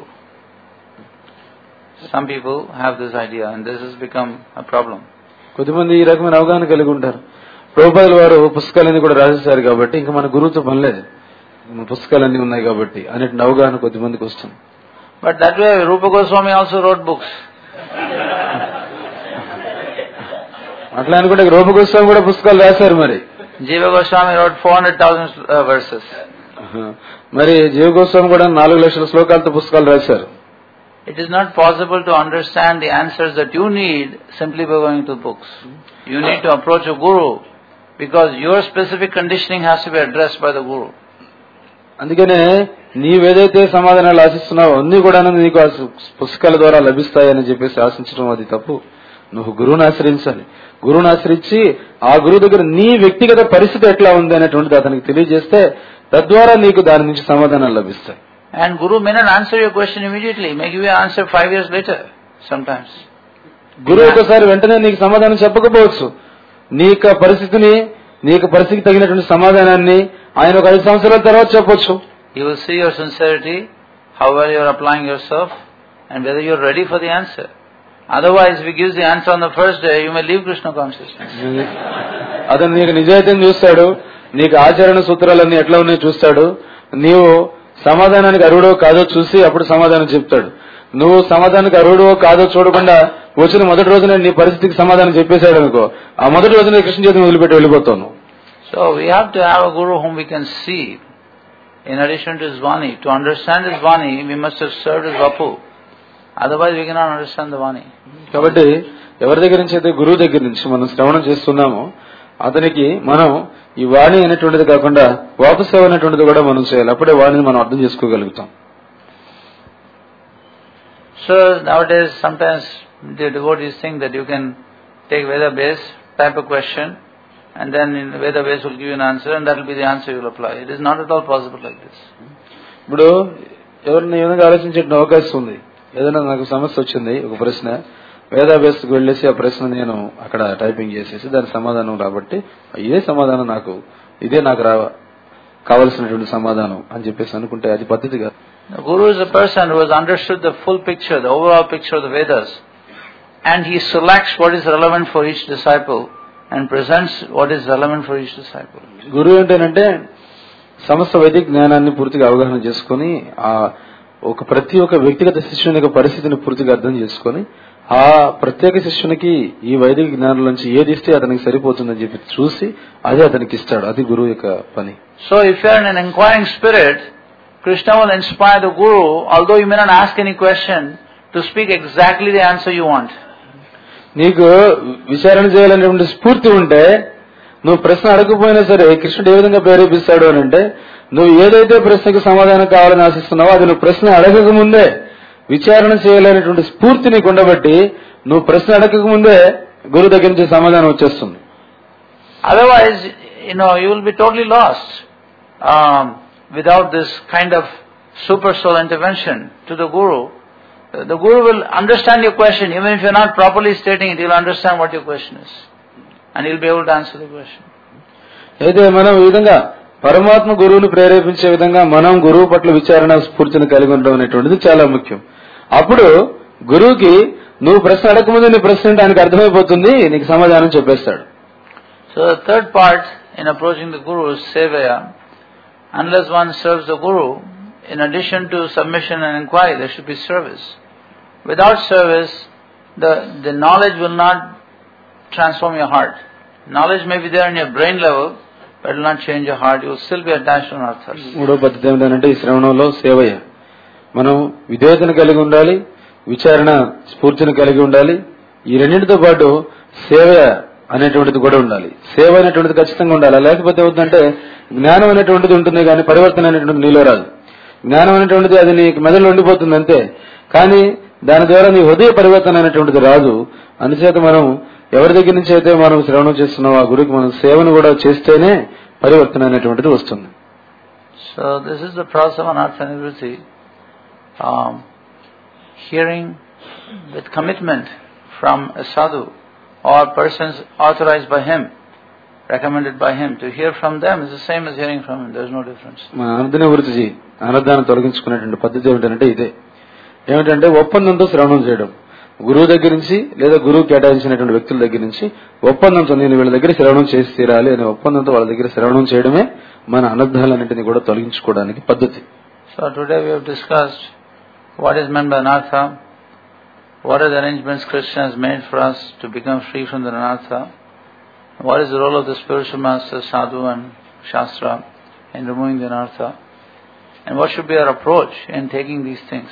[SPEAKER 3] Some people have this idea and this has become a problem.
[SPEAKER 2] కొద్దిమంది ఈ రకమైన అవగాహన కలిగి ఉంటారు. ప్రభుపాదుల వారు పుస్తకాలన్నీ కూడా రాసేశారు కాబట్టి ఇంకా మన గురువుతో పనిలేదు, పుస్తకాలన్నీ ఉన్నాయి కాబట్టి అనేటువంటి అవగాహన కొద్దిమందికి వస్తుంది.
[SPEAKER 3] But that way Rupa Goswami also wrote books.
[SPEAKER 2] అట్లా అనుకుంటే రూప గోస్వామి కూడా పుస్తకాలు రాశారు. మరి
[SPEAKER 3] Jiva Goswami wrote four hundred thousand uh, verses.
[SPEAKER 2] మరి జీవ గోస్వామి కూడా నాలుగు లక్షల శ్లోకాలతో పుస్తకాలు రాశారు.
[SPEAKER 3] It is not possible to understand the answers that you need simply by going to books. You need to approach a guru because your specific conditioning has to be addressed by the guru.
[SPEAKER 2] అందుకనే నీవేదైతే సమాధానాలు ఆశిస్తున్నావో అన్ని కూడా నీకు పుస్తకాల ద్వారా లభిస్తాయని చెప్పేసి ఆశించడం అది తప్పు. నువ్వు గురువుని ఆశ్రయించాలి. గురువుని ఆశ్రయించి ఆ గురువు దగ్గర నీ వ్యక్తిగత పరిస్థితి ఎట్లా ఉంది అనేటువంటిది అతనికి తెలియజేస్తే తద్వారా నీకు దాని నుంచి సమాధానాలు లభిస్తాయి.
[SPEAKER 3] And Guru may not answer your question immediately, may give you an answer five years later sometimes.
[SPEAKER 2] గురువు ఒకసారి వెంటనే నీకు సమాధానం చెప్పకపోవచ్చు. నీ యొక్క పరిస్థితిని నీకు పరిస్థితికి తగినటువంటి సమాధానాన్ని ఆయన ఒక ఐదు సంవత్సరాల తర్వాత చెప్పొచ్చు.
[SPEAKER 3] He will see your sincerity, how well you are applying yourself and whether you are ready for the answer. Otherwise, if he gives the answer on the first day, you may leave Krishna consciousness.
[SPEAKER 2] అతను నీకు నిజాయితీని చూస్తాడు, నీకు ఆచరణ సూత్రాలన్నీ ఎట్లా ఉన్నాయో చూస్తాడు. నీవు సమాధానానికి అర్హుడో కాదో చూసి అప్పుడు సమాధానం చెప్తాడు. నువ్వు సమాధానానికి అర్హుడో కాదో చూడకుండా వచ్చిన మొదటి రోజున నీ పరిస్థితికి సమాధానం చెప్పేశాడు అనుకో, ఆ మొదటి రోజున కృష్ణ చైతన్యం వదిలిపెట్టి వెళ్ళిపోతాను.
[SPEAKER 3] So we have to have a guru whom we can see. In addition to his Vani, to understand his Vani, we must have served his Vapu. Otherwise we cannot understand the Vani.
[SPEAKER 2] కాబట్టి ఎవరి దగ్గర నుంచి అయితే గురువు దగ్గర నుంచి మనం శ్రవణం చేస్తున్నామో అతనికి మనం ఈ వాణి అనేటువంటిది కాకుండా వాపసేవ అనేటువంటిది కూడా మనం చేయాలి. అప్పుడే వాణిని మనం అర్థం చేసుకోగలుగుతాం.
[SPEAKER 3] So nowadays sometimes the devotees think that you can take Veda based type of question and then in Veda base will give you an answer and that will be the answer you will apply. It is not at all possible like this.
[SPEAKER 2] ఇప్పుడు ఎవరిని ఏదైనా ఆలోచించే అవకాశం ఉంది. ఏదైనా నాకు సమస్య వచ్చింది, ఒక ప్రశ్న, వేదా బేస్కి వెళ్ళేసి ఆ ప్రశ్న నేను అక్కడ టైపింగ్ చేసేసి దాని సమాధానం రాబట్టి ఇదే సమాధానం నాకు ఇదే నాకు రా కావలసినటువంటి సమాధానం అని చెప్పేసి అనుకుంటే అది పద్ధతి కాదు.
[SPEAKER 3] The Guru is a person who has understood the full picture, the overall picture of the Vedas, and he selects what is relevant for each disciple and presents what is relevant for each disciple.
[SPEAKER 2] గురువు ఏంటంటే సమస్త వైదిక జ్ఞానాన్ని పూర్తిగా అవగాహన చేసుకుని ఆ ఒక ప్రతి ఒక్క వ్యక్తిగత శిష్యుని యొక్క పరిస్థితిని పూర్తిగా అర్థం చేసుకుని ఆ ప్రత్యేక శిష్యునికి ఈ వైదిక జ్ఞానం నుంచి ఏది ఇస్తే అతనికి సరిపోతుందని చెప్పి చూసి అదే అతనికి ఇస్తాడు. అది గురువు యొక్క పని.
[SPEAKER 3] So if you are in an inquiring spirit, Krishna will inspire the Guru, although you may not ask any question, to speak exactly the answer you want.
[SPEAKER 2] నీకు విచారణ చేయాలనేటువంటి స్ఫూర్తి ఉంటే నువ్వు ప్రశ్న అడగకపోయినా సరే కృష్ణుడు ఏ విధంగా ప్రేరేపిస్తాడు అని అంటే నువ్వు ఏదైతే ప్రశ్నకు సమాధానం కావాలని ఆశిస్తున్నావో అది నువ్వు ప్రశ్న అడగక ముందే విచారణ చేయాలనేటువంటి స్ఫూర్తి నీకు ఉండబట్టి నువ్వు ప్రశ్న అడగక ముందే గురువు దగ్గర నుంచి సమాధానం వచ్చేస్తుంది.
[SPEAKER 3] Otherwise, you know, you will be totally lost um, without this kind of super soul intervention to the Guru. The Guru will understand your question, even if you are not properly stating it, he will understand what your question is. And he will be able to answer the question.
[SPEAKER 2] అయితే మనం ఈ విధంగా పరమాత్మ గురువును ప్రేరేపించే విధంగా మనం గురువు పట్ల విచారణ స్ఫూర్తిని కలిగి ఉండడం అనేటువంటిది చాలా ముఖ్యం. అప్పుడు గురువుకి నువ్వు ప్రశ్న అడగకముందు నీ ప్రశ్న అంటే ఆయనకు అర్థమైపోతుంది, నీకు సమాధానం చెప్పేస్తాడు.
[SPEAKER 3] So the third part in approaching the Guru is sevaya. Unless one serves the Guru, in addition to submission and inquiry, there should be service. Without service, the, the knowledge will not transform your heart. Knowledge may be there in your brain level, but it will not change your heart. You will still be attached to anarthas.
[SPEAKER 2] మూడో పద్ధతి ఏమిటంటే ఈ శ్రవణంలో సేవయ. మనం విధేయతను కలిగి ఉండాలి, విచారణ స్ఫూర్తిని కలిగి ఉండాలి. ఈ రెండింటితో పాటు సేవ అనేటువంటిది కూడా ఉండాలి. సేవ అనేటువంటిది ఖచ్చితంగా ఉండాలి. లేకపోతే అవుతుందంటే జ్ఞానం అనేటువంటిది ఉంటుంది కానీ పరివర్తన అనేటువంటిది నీలో రాదు. జ్ఞానం అనేటువంటిది అది నీ మెదడులో ఉండిపోతుంది అంతే, కానీ దాని ద్వారా నీ హృదయ పరివర్తన అనేటువంటిది రాదు. అందుచేత మనం ఎవరి దగ్గర నుంచి అయితే మనం శ్రవణం చేస్తున్నాం ఆ గురువుకి మనం సేవను కూడా చేస్తేనే పరివర్తన అనేటువంటిది వస్తుంది.
[SPEAKER 3] So this is the process of anartha nivritti. Um, hearing with commitment from a sadhu or persons authorized by him, recommended by him, to hear from them is the same as hearing from him. There is no difference. మన అనర్థ నివృత్తి అనర్థాన్ని తొలగించుకునేటువంటి పద్ధతి ఏమిటంటే ఇదే. ఏమిటంటే ఒప్పందంతో శ్రవణం చేయడం. గురువు దగ్గర నుంచి లేదా గురువు కేటాయించినటువంటి వ్యక్తుల దగ్గర నుంచి ఒప్పందంతో నేను వీళ్ళ దగ్గర శ్రవణం చేసి తీరాలి అనే ఒప్పందంతో వాళ్ళ దగ్గర శ్రవణం చేయడమే మన అనర్థాలన్నింటినీ కూడా తొలగించుకోవడానికి పద్ధతి. So today we have discussed what is meant by anartha, what are the arrangements Krishna has made for us to become free from the anartha, what is the role of the spiritual master, sadhu and shastra in removing the anartha, and what should be our approach in taking these things.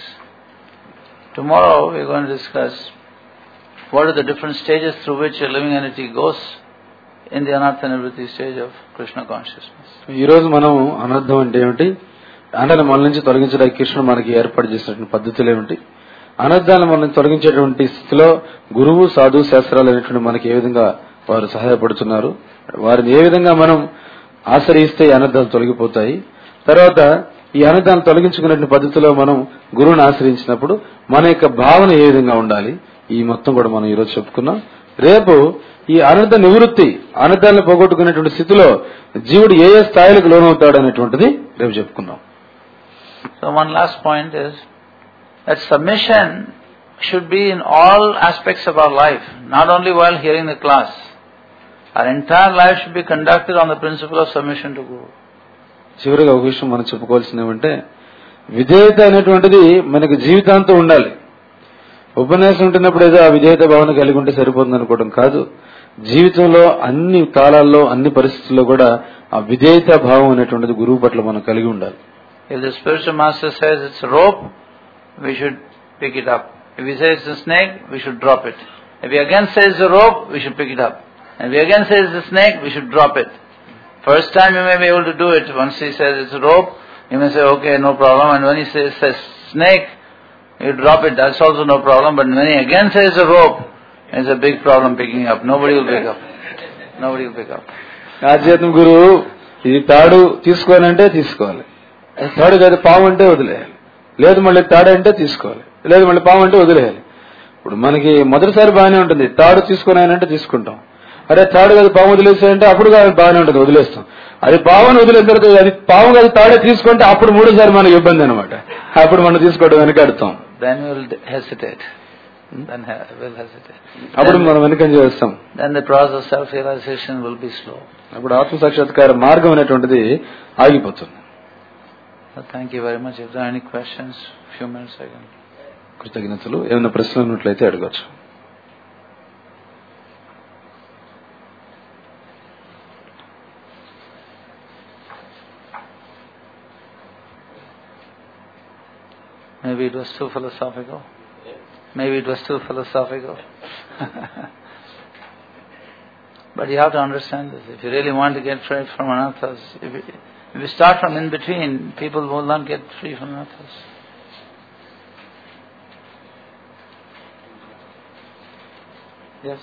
[SPEAKER 3] Tomorrow we are going to discuss what are the different stages through which a living entity goes in the anartha nivritti stage of Krishna consciousness.
[SPEAKER 2] ఈ రోజు మనం అనర్థం అంటే ఏమిటి, అనర్థాలను మన నుంచి తొలగించడానికి కృష్ణుడు మనకి ఏర్పాటు చేసినటువంటి పద్ధతులు ఏమిటి, అనర్థాలను మనం తొలగించేటువంటి స్థితిలో గురువు సాధు శాస్త్రాలు అనేటువంటి మనకి ఏ విధంగా వారు సహాయపడుతున్నారు, వారిని ఏ విధంగా మనం ఆశ్రయిస్తే ఈ అనర్థాలు తొలగిపోతాయి, తర్వాత ఈ అనర్థాలను తొలగించుకునే పద్ధతిలో మనం గురువుని ఆశ్రయించినప్పుడు మన యొక్క భావన ఏ విధంగా ఉండాలి, ఈ మొత్తం కూడా మనం ఈరోజు చెప్పుకున్నాం. రేపు ఈ అనర్థ నివృత్తి అనర్థాలను పోగొట్టుకునేటువంటి స్థితిలో జీవుడు ఏ ఏ స్థాయిలకు లోనవుతాడు అనేటువంటిది రేపు చెప్పుకున్నాం.
[SPEAKER 3] So one last point is that submission should be in all aspects of our life, not only while hearing the class. Our entire life should be conducted on the principle of submission to Guru.
[SPEAKER 2] చివరిగా ఒక విషయం మనం చెప్పుకోవాల్సింది ఏమంటే విధేయత అనేటువంటిది మనకి జీవితాంతం ఉండాలి. ఉపన్యాసం ఉంటున్నప్పుడు ఏదో ఆ విధేయత భావన కలిగి ఉంటే సరిపోతుంది అనుకోవడం కాదు. జీవితంలో అన్ని కాలాల్లో అన్ని పరిస్థితుల్లో కూడా ఆ విధేయత భావం అనేటువంటిది గురువు పట్ల మనం కలిగి ఉండాలి.
[SPEAKER 3] If the spiritual master says it's a rope, we should pick it up. If he says it's a snake, we should drop it. If he again says it's a rope, we should pick it up. And if he again says it's a snake, we should drop it. First time you may be able to do it. Once he says it's a rope, you may say, okay, no problem. And when he says, says snake, you drop it, that's also no problem. But when he again says a rope, it's a big problem picking up. Nobody will pick up. Nobody will pick up.
[SPEAKER 2] ఆధ్యాత్మిక గురువు ఇది తాడు తీసుకోవాలంటే తీసుకోవాలి, తాడు కాదు పాము అంటే వదిలేయాలి, లేదు మళ్ళీ తాడు అంటే తీసుకోవాలి, లేదు మళ్ళీ పాము అంటే వదిలేయాలి. ఇప్పుడు మనకి మొదటిసారి బాగానే ఉంటుంది, తాడు తీసుకుని అంటే తీసుకుంటాం. అరే తాడు కాదు పాము వదిలేసాయంటే అప్పుడు బాగానే ఉంటుంది, వదిలేస్తాం. అది పాముని వదిలేసిన తర్వాత అది పాము కాదు తాడే తీసుకుంటే అప్పుడు మూడోసారి మనకి ఇబ్బంది అనమాట. అప్పుడు మనం తీసుకోవడం వెనకాడుతాం.
[SPEAKER 3] Then we will hesitate. Then we'll hesitate.
[SPEAKER 2] అప్పుడు మనం వెనకంజ చేస్తాం.
[SPEAKER 3] Then the process of self-realization will be slow.
[SPEAKER 2] అప్పుడు ఆత్మ సాక్షాత్కార మార్గం అనేటువంటిది ఆగిపోతుంది.
[SPEAKER 3] Thank you very much. If there are any questions, few minutes again.
[SPEAKER 2] కృతజ్ఞతలు. ఏమైనా ప్రశ్నలు ఉన్నట్లయితే అడగచ్చు.
[SPEAKER 3] Maybe it was too philosophical. Maybe it was too philosophical. But you have to understand this. If you really want to get free from anarthas, if you, if you start from in between, people will not get free from anarthas. Yes.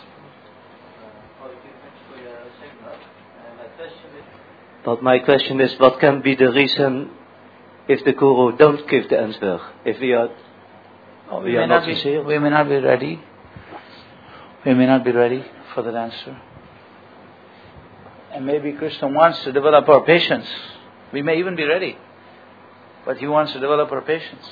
[SPEAKER 4] But my question is, what can be the reason if the guru don't give the answer? If we are,
[SPEAKER 3] oh, we,
[SPEAKER 4] we
[SPEAKER 3] may
[SPEAKER 4] are
[SPEAKER 3] not
[SPEAKER 4] not
[SPEAKER 3] be,
[SPEAKER 4] sincere?
[SPEAKER 3] we may not be ready. We may not be ready for that answer. And maybe Krishna wants to develop our patience. We may even be ready, but he wants to develop our patience.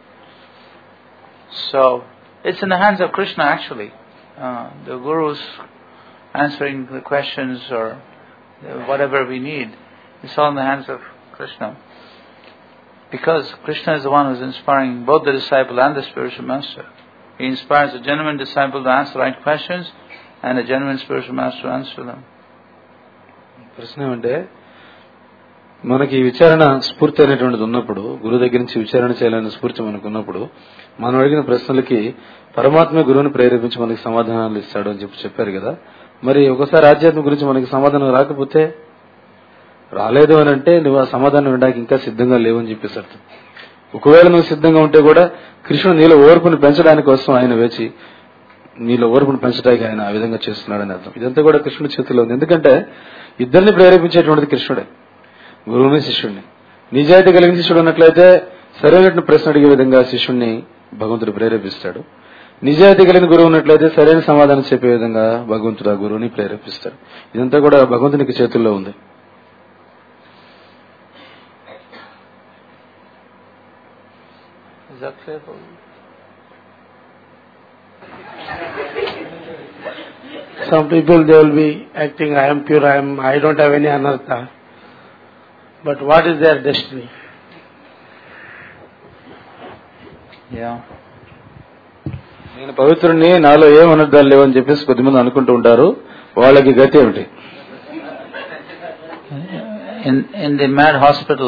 [SPEAKER 3] So, it's in the hands of Krishna actually. Uh, the Guru's answering the questions or whatever we need, it's all in the hands of Krishna. Because Krishna is the one who is inspiring both the disciple and the spiritual master. He inspires a genuine disciple to ask the right questions and a genuine spiritual master to answer them.
[SPEAKER 2] ప్రశ్న ఏమంటే, మనకి విచారణ స్ఫూర్తి అనేటువంటిది ఉన్నప్పుడు, గురువు దగ్గర నుంచి విచారణ చేయాలనే స్ఫూర్తి మనకు ఉన్నప్పుడు, మనం అడిగిన ప్రశ్నలకి పరమాత్మ గురువుని ప్రేరేపించి మనకి సమాధానాలు ఇస్తాడు అని చెప్పి చెప్పారు కదా. మరి ఒకసారి ఆధ్యాత్మిక గురించి మనకి సమాధానం రాకపోతే, రాలేదు అని అంటే నువ్వు ఆ సమాధానం వినడానికి ఇంకా సిద్ధంగా లేవని చెప్పేసి అర్థం. ఒకవేళ నువ్వు సిద్ధంగా ఉంటే కూడా కృష్ణుడు నీలో ఓర్పుని పెంచడానికి కోసం ఆయన వేచి నీలో ఓర్పుని పెంచడానికి ఆయన ఆ విధంగా చేస్తున్నాడని అర్థం. ఇదంతా కూడా కృష్ణుడి చేతిలో ఉంది. ఎందుకంటే ఇద్దరిని ప్రేరేపించేటువంటిది కృష్ణుడే, గురువుని శిష్యుడిని. నిజాయితీ కలిగిన శిష్యుడు ఉన్నట్లయితే సరైన ప్రశ్న అడిగే విధంగా శిష్యుడిని భగవంతుడు ప్రేరేపిస్తాడు. నిజాయితీ కలిగిన గురువు ఉన్నట్లయితే సరైన సమాధానం చెప్పే విధంగా భగవంతుడు ఆ గురువుని ప్రేరేపిస్తాడు. ఇదంతా కూడా భగవంతునికి చేతుల్లో ఉంది.
[SPEAKER 3] Is that clear for you?
[SPEAKER 5] Some people, they will be acting, I am pure, I am, I don't have any anartha. But what is their destiny?
[SPEAKER 3] Yeah.
[SPEAKER 2] నేను పవిత్రుడిని, నాలో ఏం అనర్థాలు లేవని చెప్పేసి కొద్దిమంది అనుకుంటూ ఉంటారు. వాళ్ళకి గతి ఏమిటి?
[SPEAKER 3] In in the mad hospital,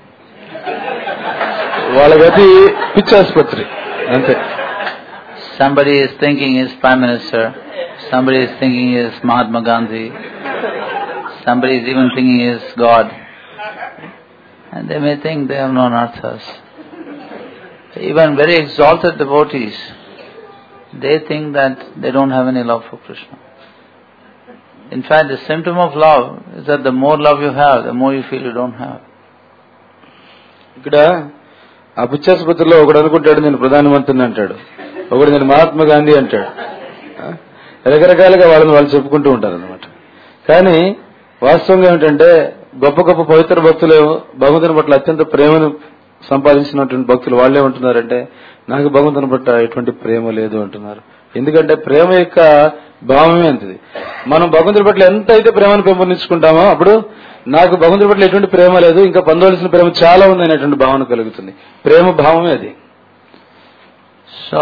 [SPEAKER 2] వాళ్ళ గతి పిచ్చి ఆసుపత్రి అంతే.
[SPEAKER 3] somebody is thinking he is Prime Minister, somebody is thinking he is Mahatma Gandhi, somebody is even thinking he is God. And they may think they have no anarthas. Even very exalted devotees, they think that they don't have any love for Krishna. In fact, the symptom of love is that the more love you have, the more you feel you don't have.
[SPEAKER 2] ఇక్కడ ఆ పిచ్చాసుపత్రిలో ఒకడు అనుకుంటాడు నేను ప్రధానమంత్రిని అంటాడు, ఒకడు నేను మహాత్మా గాంధీ అంటాడు. రకరకాలుగా వాళ్ళని వాళ్ళు చెప్పుకుంటూ ఉంటారు అనమాట. కానీ వాస్తవంగా ఏమిటంటే గొప్ప గొప్ప పవిత్ర భక్తులు భగవంతుని పట్ల అత్యంత ప్రేమను సంపాదించినటువంటి భక్తులు వాళ్ళే ఉంటున్నారంటే నాకు భగవంతుని పట్ల ఎటువంటి ప్రేమ లేదు అంటున్నారు. ఎందుకంటే ప్రేమ యొక్క భావమే అంతది. మనం భగవంతుడి పట్ల ఎంత అయితే ప్రేమను పెంపొందించుకుంటామో అప్పుడు నాకు భగవంతుడి పట్ల ఎటువంటి ప్రేమ లేదు, ఇంకా పొందవలసిన ప్రేమ చాలా ఉంది అనేటువంటి భావన కలుగుతుంది. ప్రేమ భావమే అది.
[SPEAKER 3] So,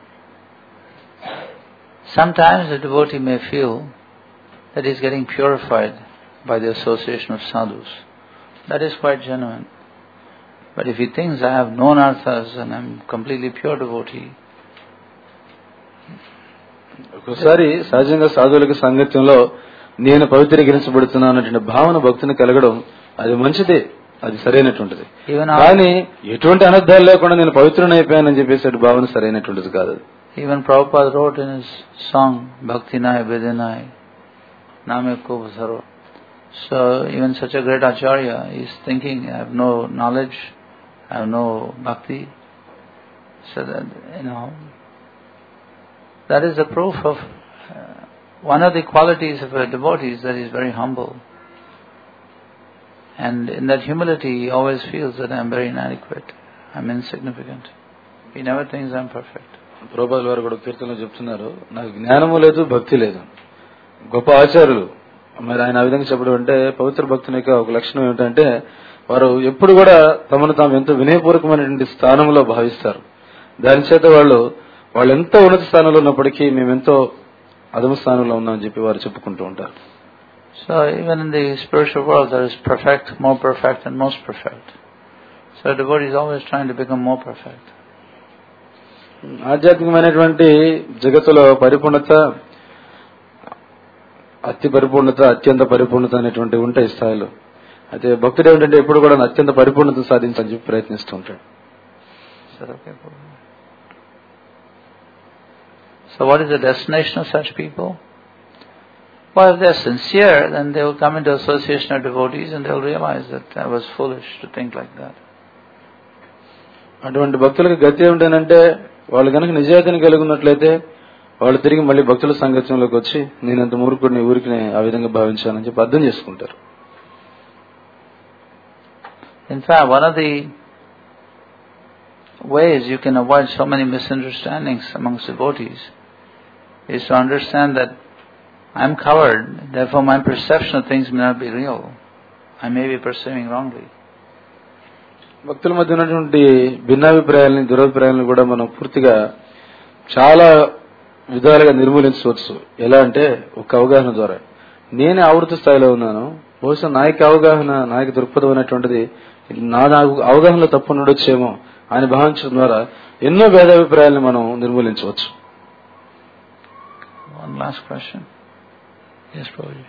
[SPEAKER 3] sometimes the devotee may feel that he is getting purified by the association of sadhus. That is quite genuine. But if he thinks I have no anarthas and I am completely pure devotee,
[SPEAKER 2] ఒకసారి సహజంగా సాధువులకి సాంగత్యంలో నేను పవిత్రీకరించబడుతున్నా అన్నటువంటి భావన భక్తుని కలగడం అది మంచిదే, అది సరైనటువంటిది. కానీ ఎటువంటి అనర్థాలు లేకుండా నేను పవిత్రునైపోయానని చెప్పేసి భావన సరైనటువంటిది కాదు.
[SPEAKER 3] Even Prabhupada wrote in his song Bhakti Nai Vedinai Name Kovasaro. So even such a great acharya is thinking, I have no knowledge, I have no bhakti. So that, you know, that is the proof of uh, one of the qualities of a devotee is that he is very humble. And in that humility he always feels that I am very inadequate, I am insignificant. He never thinks I am perfect.
[SPEAKER 2] ప్రభుపాదుల వారు కూడా కీర్తనలో చెప్తున్నారు, నాకు జ్ఞానము లేదు, భక్తి లేదు. గొప్ప ఆచార్యులు మరి ఆయన ఆ విధంగా చెప్పడం అంటే పవిత్ర భక్తుని యొక్క ఒక లక్షణం ఏమిటంటే వారు ఎప్పుడు కూడా తమను తాము ఎంతో వినయపూర్వకమైనటువంటి స్థానంలో భావిస్తారు. దాని చేత వాళ్ళు వాళ్ళు ఎంతో ఉన్నత స్థానంలో ఉన్నప్పటికీ మేమెంతో అధమ స్థానంలో ఉన్నామని చెప్పి వారు చెప్పుకుంటూ ఉంటారు.
[SPEAKER 3] So even in the spiritual world there is perfect, more perfect and most perfect. So the devotee is always trying to become more perfect.
[SPEAKER 2] ఆధ్యాత్మికమైనటువంటి జగత్తులో పరిపూర్ణత, అతి పరిపూర్ణత, అత్యంత పరిపూర్ణత అనేటువంటి ఉంటాయి స్థాయిలో. అయితే భక్తుడు ఏమిటంటే ఎప్పుడు కూడా అత్యంత పరిపూర్ణత సాధించాలని చెప్పి ప్రయత్నిస్తూ ఉంటాడు.
[SPEAKER 3] So what is the destination of such people? Well, if they are sincere, then they will come into association of devotees and they will realize that I was foolish to think like that.
[SPEAKER 2] అటువంటి భక్తులకు గతి ఏమిటంటే వాళ్ళు కనుక నిజాయితీని కలిగి ఉన్నట్లయితే వాళ్ళు తిరిగి మళ్ళీ భక్తుల సంగత్యంలోకి వచ్చి నేనంత మూర్ఖుడిని ఊరికి ఆ విధంగా భావించానని చెప్పి అర్థం చేసుకుంటారు.
[SPEAKER 3] In fact, one of the ways you can avoid so many misunderstandings amongst devotees is to understand that I am covered, therefore my perception of things may not be real. I may be perceiving wrongly.
[SPEAKER 2] భక్తుల మధ్య ఉన్నటువంటి భిన్నాభిప్రాయాలని, దురభిప్రాయాలను కూడా మనం పూర్తిగా చాలా విధాలుగా నిర్మూలించవచ్చు. ఎలా అంటే ఒక అవగాహన ద్వారా నేనే ఆవృత స్థాయిలో ఉన్నాను, బహుశా నాయక అవగాహన, నాయక దృక్పథం అనేటువంటిది నా అవగాహనలో తప్పు ఉండొచ్చేమో అని భావించడం ద్వారా ఎన్నో భేదాభిప్రాయాలను మనం నిర్మూలించవచ్చు.
[SPEAKER 3] One last question. Yes, Prabhuji.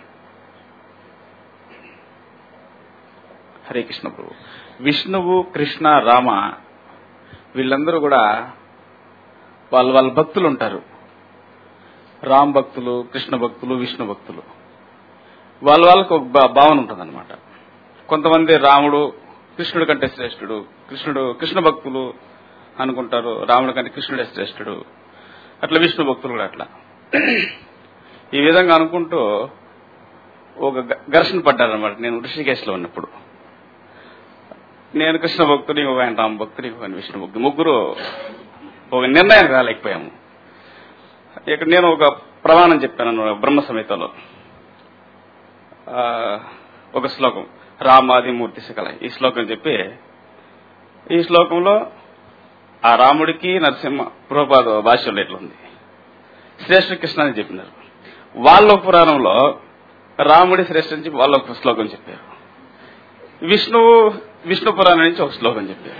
[SPEAKER 6] Hare Krishna ప్రభు. విష్ణువు, కృష్ణ, రామ వీళ్ళందరూ కూడా వాళ్ళ వాళ్ళ భక్తులు ఉంటారు. రామ్ భక్తులు, కృష్ణ భక్తులు, విష్ణు భక్తులు. వాళ్ళ వాళ్ళకు ఒక భావన ఉంటుంది అనమాట. కొంతమంది రాముడు కృష్ణుడి కంటే శ్రేష్ఠుడు, కృష్ణుడు కృష్ణ భక్తులు అనుకుంటారు రాముడి కంటే కృష్ణుడే శ్రేష్ఠుడు, అట్లా విష్ణు భక్తులు కూడా అట్లా ఈ విధంగా అనుకుంటూ ఒక ఘర్షణ పడ్డారనమాట. నేను ఋషికేశ్లో ఉన్నప్పుడు నేను కృష్ణ భక్తుడు, ఇంకొక ఆయన రామ భక్తుడు, ఇంకొక ఆయన విష్ణు భక్తుడు, ముగ్గురు ఒక నిర్ణయానికి రాలేకపోయాము. ఇక్కడ నేను ఒక ప్రమాణం చెప్పాను బ్రహ్మ సంహితలో, ఒక శ్లోకం రామాదిమూర్తి శకల, ఈ శ్లోకం చెప్పి ఈ శ్లోకంలో ఆ రాముడికి నరసింహ ప్రభుపాద భాష్యంలో ఎట్లుంది, శ్రేష్ఠ కృష్ణ అని చెప్పినారు. వాళ్ళ పురాణంలో రాముడి శ్రేష్ఠ నుంచి వాళ్ళ ఒక శ్లోకం చెప్పారు, విష్ణువు విష్ణు పురాణం నుంచి ఒక శ్లోకం చెప్పారు.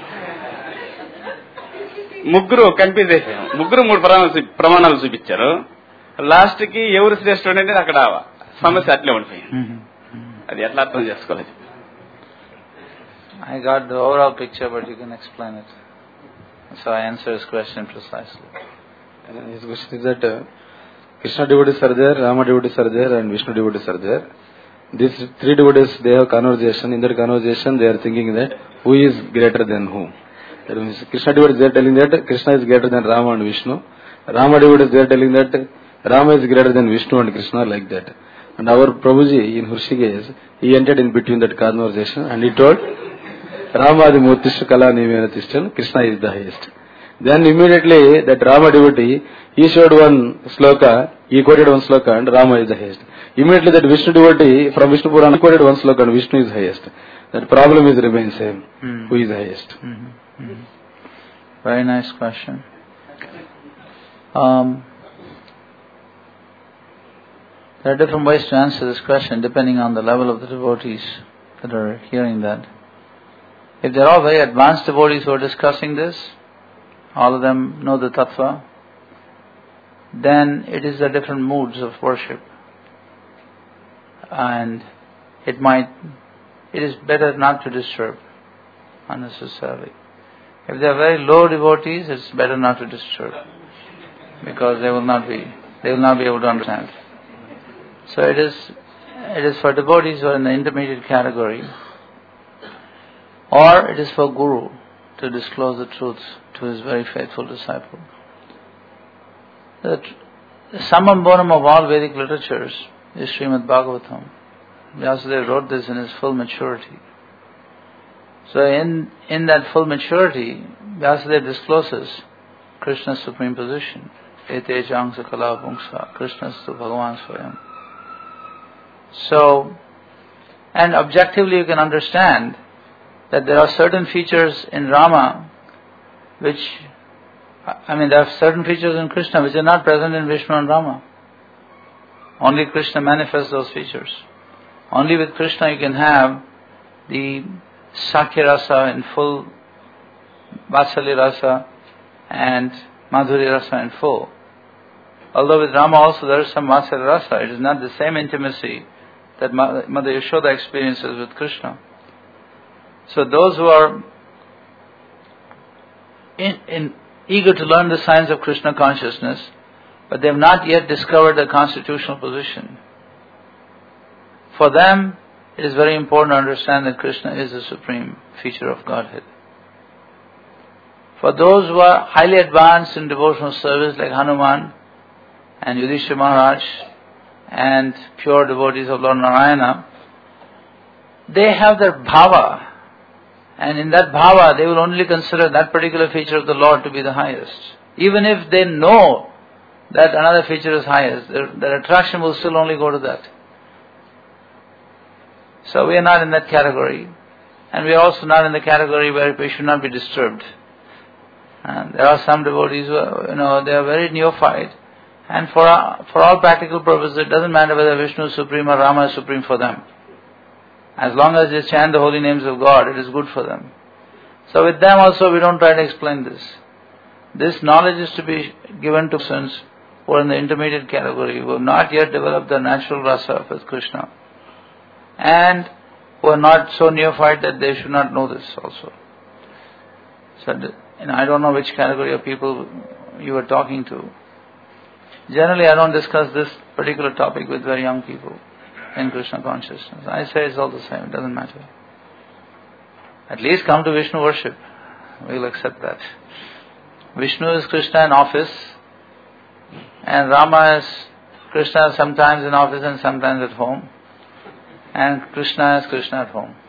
[SPEAKER 6] ముగ్గురు కన్ఫ్యూజ్ అయిపోయాం. ముగ్గురు మూడు ప్రమాణాలు చూపించారు. లాస్ట్ కి ఎవరు శ్రేష్ఠుడు అనేది అక్కడ సమస్య అట్లే ఉండిపోయింది. అది ఎట్లా అర్థం చేసుకోలేదు.
[SPEAKER 3] I got the overall picture, but you can explain it. So I answer his question precisely.
[SPEAKER 2] His question is that uh, Krishna devotees are there, Rama devotees are there, and Vishnu devotees are there. These three devotees, they have conversation. In that conversation, they are thinking that who is greater than whom. That means Krishna devotees, they are telling that Krishna is greater than Rama and Vishnu. Rama devotees, they are telling that Rama is greater than Vishnu and Krishna, like that. And our Prabhuji in Hrishikesh, he entered in between that conversation and he told, Ramadi Murtishta Kala Nivena Tishtan, Krishna is the highest. Then immediately that Rama devotee, he showed one sloka, he quoted one sloka and Rama is the highest. Immediately that Vishnu devotee from Vishnu Purana quoted one sloka and Vishnu is highest. That problem is remains same. Mm. Who is the highest?
[SPEAKER 3] Mm-hmm. Mm-hmm. Very nice question. Um, there are different ways to answer this question depending on the level of the devotees that are hearing that. If they are all very advanced devotees who are discussing this, all of them know the tattva, then it is the different moods of worship. and it might, it is better not to disturb unnecessarily. If they are very low devotees, it's better not to disturb, because they will not be, they will not be able to understand. So it is, it is for devotees who are in the intermediate category, or it is for Guru to disclose the truth to his very faithful disciple. The, the summum bonum of all Vedic literatures is Srimad Bhagavatam. Vyasadeva wrote this in his full maturity. So in, in that full maturity, Vyasadeva discloses Krishna's supreme position. Ete jangsa kala pungsa, Krishnastu Bhagavan Swayam. So, and objectively you can understand that there are certain features in Rama which, I mean there are certain features in Krishna which are not present in Vishnu and Rama. Only Krishna manifests those features. Only with Krishna you can have the Sakya Rasa in full, Vatsalya Rasa and Madhurya Rasa in full. Although with Rama also there is some Vatsalya Rasa, it is not the same intimacy that Mother Yashoda experiences with Krishna. So those who are in, in, eager to learn the science of Krishna consciousness, but they have not yet discovered the constitutional position, for them it is very important to understand that Krishna is the supreme feature of Godhead. For those who are highly advanced in devotional service like Hanuman and Yudhishthira Maharaj and pure devotees of Lord Narayana, they have their bhava, and in that bhava they will only consider that particular feature of the Lord to be the highest. Even if they know that another feature is highest, their, their attraction will still only go to that. So we are not in that category, and we are also not in the category where we should not be disturbed. And there are some devotees who are, you know, they are very neophyte, and for for all practical purposes, it doesn't matter whether Vishnu is supreme or Rama is supreme for them. As long as they chant the holy names of God, it is good for them. So with them also, we don't try to explain this. This knowledge is to be given to persons who are in the intermediate category, who have not yet developed the natural rasa with Krishna, and who are not so neophyte that they should not know this also. So, you know, I don't know which category of people you are talking to. Generally, I don't discuss this particular topic with very young people in Krishna consciousness. I say it's all the same, it doesn't matter. At least come to Vishnu worship. We will accept that. Vishnu is Krishna in office, and Rama is Krishna sometimes in office and sometimes at home, and Krishna is Krishna at home.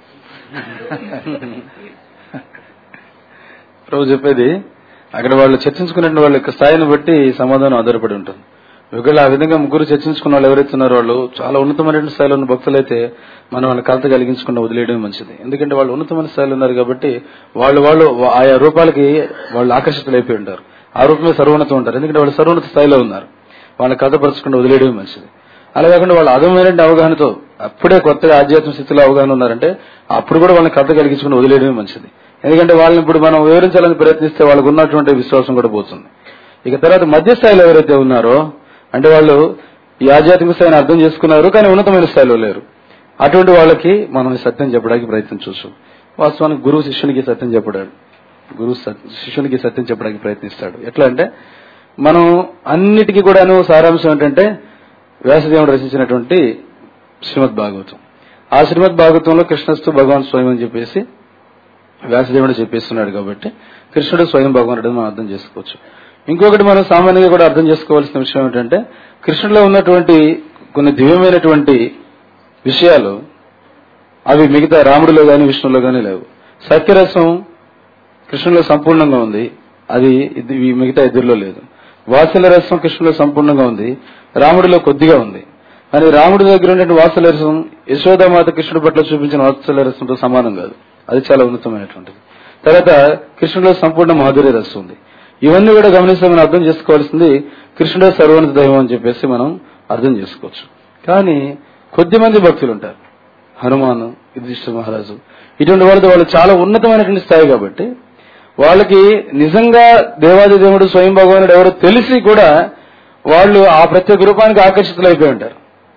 [SPEAKER 2] ప్రభు చెప్పేది అక్కడ వాళ్ళు చర్చించుకునే వాళ్ళ యొక్క స్థాయిని బట్టి సమాధానం ఆధారపడి ఉంటుంది. ఒకవేళ ఆ విధంగా ముగ్గురు చర్చించుకున్న వాళ్ళు ఎవరైతే ఉన్నారో వాళ్ళు చాలా ఉన్నతమైన స్థాయిలో ఉన్న భక్తులైతే మనం వాళ్ళ కలత కలిగించకుండా వదిలేయడం మంచిది. ఎందుకంటే వాళ్ళు ఉన్నతమైన స్థాయిలో ఉన్నారు కాబట్టి వాళ్ళు వాళ్ళు ఆయా రూపాలకి వాళ్ళు ఆకర్షితులైపోయి ఉంటారు. ఆ రూపమే సర్వోన్నతం ఉంటారు. ఎందుకంటే వాళ్ళు సర్వోన్నత స్థాయిలో ఉన్నారు. వాళ్ళని కథపరచకుండా వదిలేయడం మంచిది. అలా కాకుండా వాళ్ళు అదమైన అవగాహనతో అప్పుడే కొత్తగా ఆధ్యాత్మిక స్థితిలో అవగాహన ఉన్నారంటే అప్పుడు కూడా వాళ్ళని కథ కలిగించుకుని వదిలేయడమే మంచిది. ఎందుకంటే వాళ్ళని ఇప్పుడు మనం వివరించాలని ప్రయత్నిస్తే వాళ్ళకు ఉన్నటువంటి విశ్వాసం కూడా పోతుంది. ఇక తర్వాత మధ్య స్థాయిలో ఎవరైతే ఉన్నారో అంటే వాళ్ళు ఈ ఆధ్యాత్మిక స్థాయిని అర్థం చేసుకున్నారు కానీ ఉన్నతమైన స్థాయిలో లేరు. అటువంటి వాళ్ళకి మనం సత్యం చెప్పడానికి ప్రయత్నించవచ్చు. వాస్తవానికి గురువు శిష్యునికి సత్యం చెప్పడాడు. గురువు శిష్యునికి సత్యం చెప్పడానికి ప్రయత్నిస్తాడు. ఎట్లా అంటే మనం అన్నిటికీ కూడాను సారాంశం ఏంటంటే వ్యాసదేవుడు రచించినటువంటి శ్రీమద్ భాగవతం. ఆ శ్రీమద్ భాగవతంలో కృష్ణస్తు భగవాన్ స్వయం అని చెప్పేసి వ్యాసదేవుడు చెప్పేస్తున్నాడు కాబట్టి కృష్ణుడు స్వయం భగవానుడు మనం అర్థం చేసుకోవచ్చు. ఇంకొకటి మనం సామాన్యంగా కూడా అర్థం చేసుకోవాల్సిన విషయం ఏంటంటే కృష్ణుడిలో ఉన్నటువంటి కొన్ని దివ్యమైనటువంటి విషయాలు అవి మిగతా రాముడిలో గాని విష్ణులో గాని లేవు. సత్యరసం కృష్ణులో సంపూర్ణంగా ఉంది, అది మిగతా ఇద్దరిలో లేదు. వాత్సల్య రసం కృష్ణులో సంపూర్ణంగా ఉంది, రాముడిలో కొద్దిగా ఉంది. కానీ రాముడి దగ్గర ఉన్నటువంటి వాత్సల్య రసం యశోదామాత కృష్ణుడి పట్ల చూపించిన వాత్సల్య రసంతో సమానం కాదు, అది చాలా ఉన్నతమైనటువంటిది. తర్వాత కృష్ణుడిలో సంపూర్ణ మాధుర్య రసం ఉంది. ఇవన్నీ కూడా గమనిస్తే మనం అర్థం చేసుకోవాల్సింది కృష్ణుడే సర్వోన్నత దైవం అని చెప్పేసి మనం అర్థం చేసుకోవచ్చు. కానీ కొద్ది మంది భక్తులు ఉంటారు, హనుమాను, యుధిష్ఠిర మహారాజు, ఇటువంటి వాళ్ళతో వాళ్ళు చాలా ఉన్నతమైనటువంటి స్థాయి కాబట్టి వాళ్ళకి నిజంగా దేవాది దేవుడు స్వయం భగవానుడు ఎవరో తెలిసి కూడా వాళ్ళు ఆ ప్రత్యేక రూపానికి ఆకర్షితులైపోయి ఉంటారు.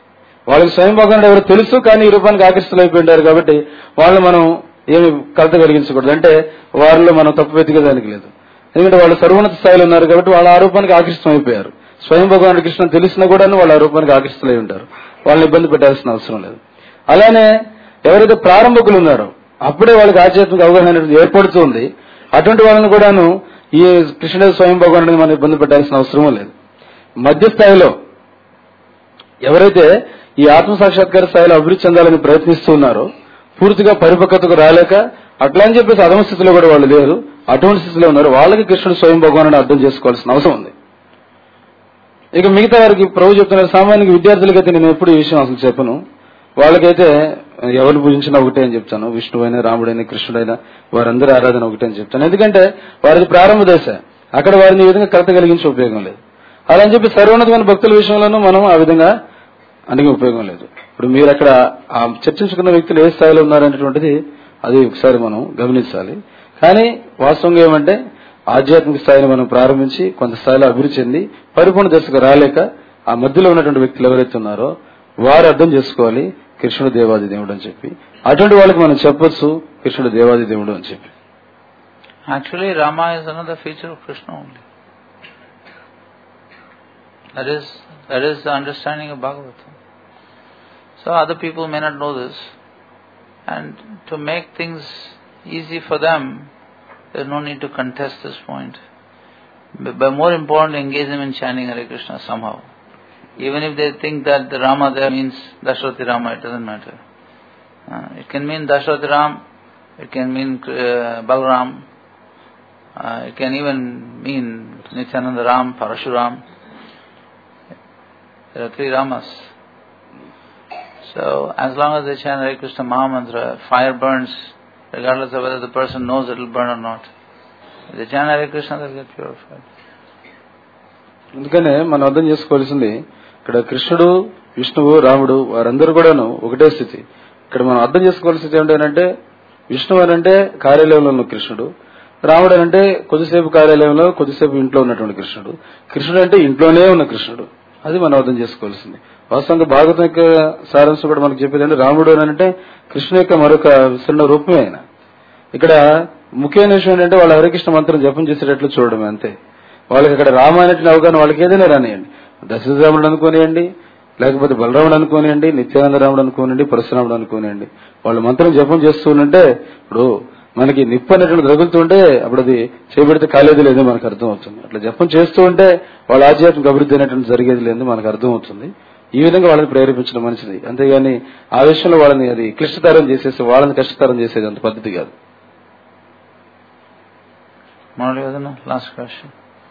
[SPEAKER 2] వాళ్ళకి స్వయం భగవానుడు ఎవరు తెలుసు, కానీ ఈ రూపానికి ఆకర్షితులైపోయింటారు కాబట్టి వాళ్ళు మనం ఏమి కలత కలిగించకూడదు. అంటే వారిలో మనం తప్పు వెతికేదానికి లేదు. ఎందుకంటే వాళ్ళు సర్వోన్నత స్థాయిలో ఉన్నారు కాబట్టి వాళ్ళు ఆ రూపానికి ఆకర్షితమైపోయారు. స్వయం భగవానుడు కృష్ణ తెలిసినా కూడా వాళ్ళు ఆ రూపానికి ఆకర్షితులై ఉంటారు. వాళ్ళని ఇబ్బంది పెట్టాల్సిన అవసరం లేదు. అలానే ఎవరైతే ప్రారంభకులు ఉన్నారో అప్పుడే వాళ్ళకి ఆధ్యాత్మిక అవగాహన అనేది ఏర్పడుతుంది. అటువంటి వాళ్ళని కూడాను ఈ కృష్ణుడు స్వయం భగవానుడిని మనం ఇబ్బంది పెట్టాల్సిన అవసరం లేదు. మధ్య స్థాయిలో ఎవరైతే ఈ ఆత్మ సాక్షాత్కార స్థాయిలో అభివృద్ధి చెందాలని ప్రయత్నిస్తూ ఉన్నారో, పూర్తిగా పరిపక్వతకు రాలేక అట్లా అని చెప్పేసి అధమ స్థితిలో కూడా వాళ్ళు లేరు, అటువంటి స్థితిలో ఉన్నారు, వాళ్ళకి కృష్ణుడు స్వయం భగవానుడిని అర్థం చేసుకోవాల్సిన అవసరం ఉంది. ఇక మిగతా వారికి ప్రభు చెప్తున్నారు, సామాన్య విద్యార్థులకైతే నేను ఎప్పుడు ఈ విషయం అసలు చెప్పను. వాళ్ళకైతే ఎవరు పూజించినా ఒకటే అని చెప్తాను. విష్ణువైనా, రాముడైనా, కృష్ణుడైనా వారందరి ఆరాధన ఒకటే అని చెప్తాను. ఎందుకంటే వారిది ప్రారంభ దశ, అక్కడ వారిని ఈ విధంగా కలత కలిగించే ఉపయోగం లేదు. అలా అని చెప్పి సర్వోన్నతమైన భక్తుల విషయంలోనూ మనం ఆ విధంగా అడిగే ఉపయోగం లేదు. ఇప్పుడు మీరు అక్కడ ఆ చర్చించుకున్న వ్యక్తులు ఏ స్థాయిలో ఉన్నారనేటువంటిది అది ఒకసారి మనం గమనించాలి. కానీ వాస్తవంగా ఏమంటే ఆధ్యాత్మిక స్థాయిని మనం ప్రారంభించి కొంత స్థాయిలో అభివృద్ధి చెంది పరిపూర్ణ దశకు రాలేక ఆ మధ్యలో ఉన్నటువంటి వ్యక్తులు ఎవరైతే ఉన్నారో వారు అర్థం చేసుకోవాలి కృష్ణుడు దేవాది దేవుడు అని చెప్పి. అటువంటి వాళ్ళకి మనం చెప్పొచ్చు కృష్ణుడు దేవాది దేవుడు అని చెప్పి.
[SPEAKER 3] Actually, Rama is another feature of Krishna only. That is, that is the understanding of Bhagavatam. So other people may not know this, and to make things easy for them, there is no need to contest this point. But more important, engage them in chanting Hare Krishna somehow. Even if they think that the Rama there means Dasharatha Rama, it doesn't matter. Uh, it can mean Dasharatha Ram, it can mean uh, Balram, uh, it can even mean Nityananda Ram, Parashuram. There are three Ramas. So, as long as they chant Hare Krishna Mahamantra, fire burns, regardless of whether the person knows it will burn or not. If they chant Hare Krishna, they will get purified.
[SPEAKER 2] అందుకనే మనం అర్థం చేసుకోవాల్సింది ఇక్కడ కృష్ణుడు, విష్ణువు, రాముడు వారందరూ కూడాను ఒకటే స్థితి. ఇక్కడ మనం అర్థం చేసుకోవాల్సిన స్థితి ఏంటంటే విష్ణువు అనంటే కార్యాలయంలో ఉన్న కృష్ణుడు, రాముడు అనంటే కొద్దిసేపు కార్యాలయంలో కొద్దిసేపు ఇంట్లో ఉన్నటువంటి కృష్ణుడు, కృష్ణుడు అంటే ఇంట్లోనే ఉన్న కృష్ణుడు. అది మనం అర్థం చేసుకోవాల్సింది. వాస్తవంగా భాగవతం యొక్క సారాంశం కూడా మనకు చెప్పేది అంటే రాముడు అని అంటే కృష్ణు యొక్క మరొక విస్తరణ రూపమే ఆయన. ఇక్కడ ముఖ్యమైన విషయం ఏంటంటే వాళ్ళ హరికృష్ణ మంత్రం జపం చేసేటట్లు చూడడమే అంతే. వాళ్ళకి అక్కడ రామ అనేటువంటి అవగాహన వాళ్ళకి ఏదైనా రానియండి, దశరథరాముడు అనుకోనియండి, లేకపోతే బలరాముడు అనుకోనియండి, నిత్యానంద రాముడు అనుకోనియండి, పరశురాముడు అనుకోనియండి, వాళ్ళు మంత్రం జపం చేస్తూ ఉంటే ఇప్పుడు మనకి నిప్పు అనేటువంటి రగులుతుంటే అప్పుడు అది చేపెడితే కాలేది లేదో మనకు అర్థం అవుతుంది. అట్లా జపం చేస్తూ ఉంటే వాళ్ళ ఆధ్యాత్మిక అభివృద్ధి అనేటువంటి జరిగేది లేదో మనకు అర్థం అవుతుంది. ఈ విధంగా వాళ్ళని ప్రేరేపించడం మంచిది, అంతేగాని ఆ విషయంలో వాళ్ళని అది క్లిష్టతరం చేసేసి వాళ్ళని కష్టతరం చేసేది అంత పద్ధతి కాదు.
[SPEAKER 3] Last question.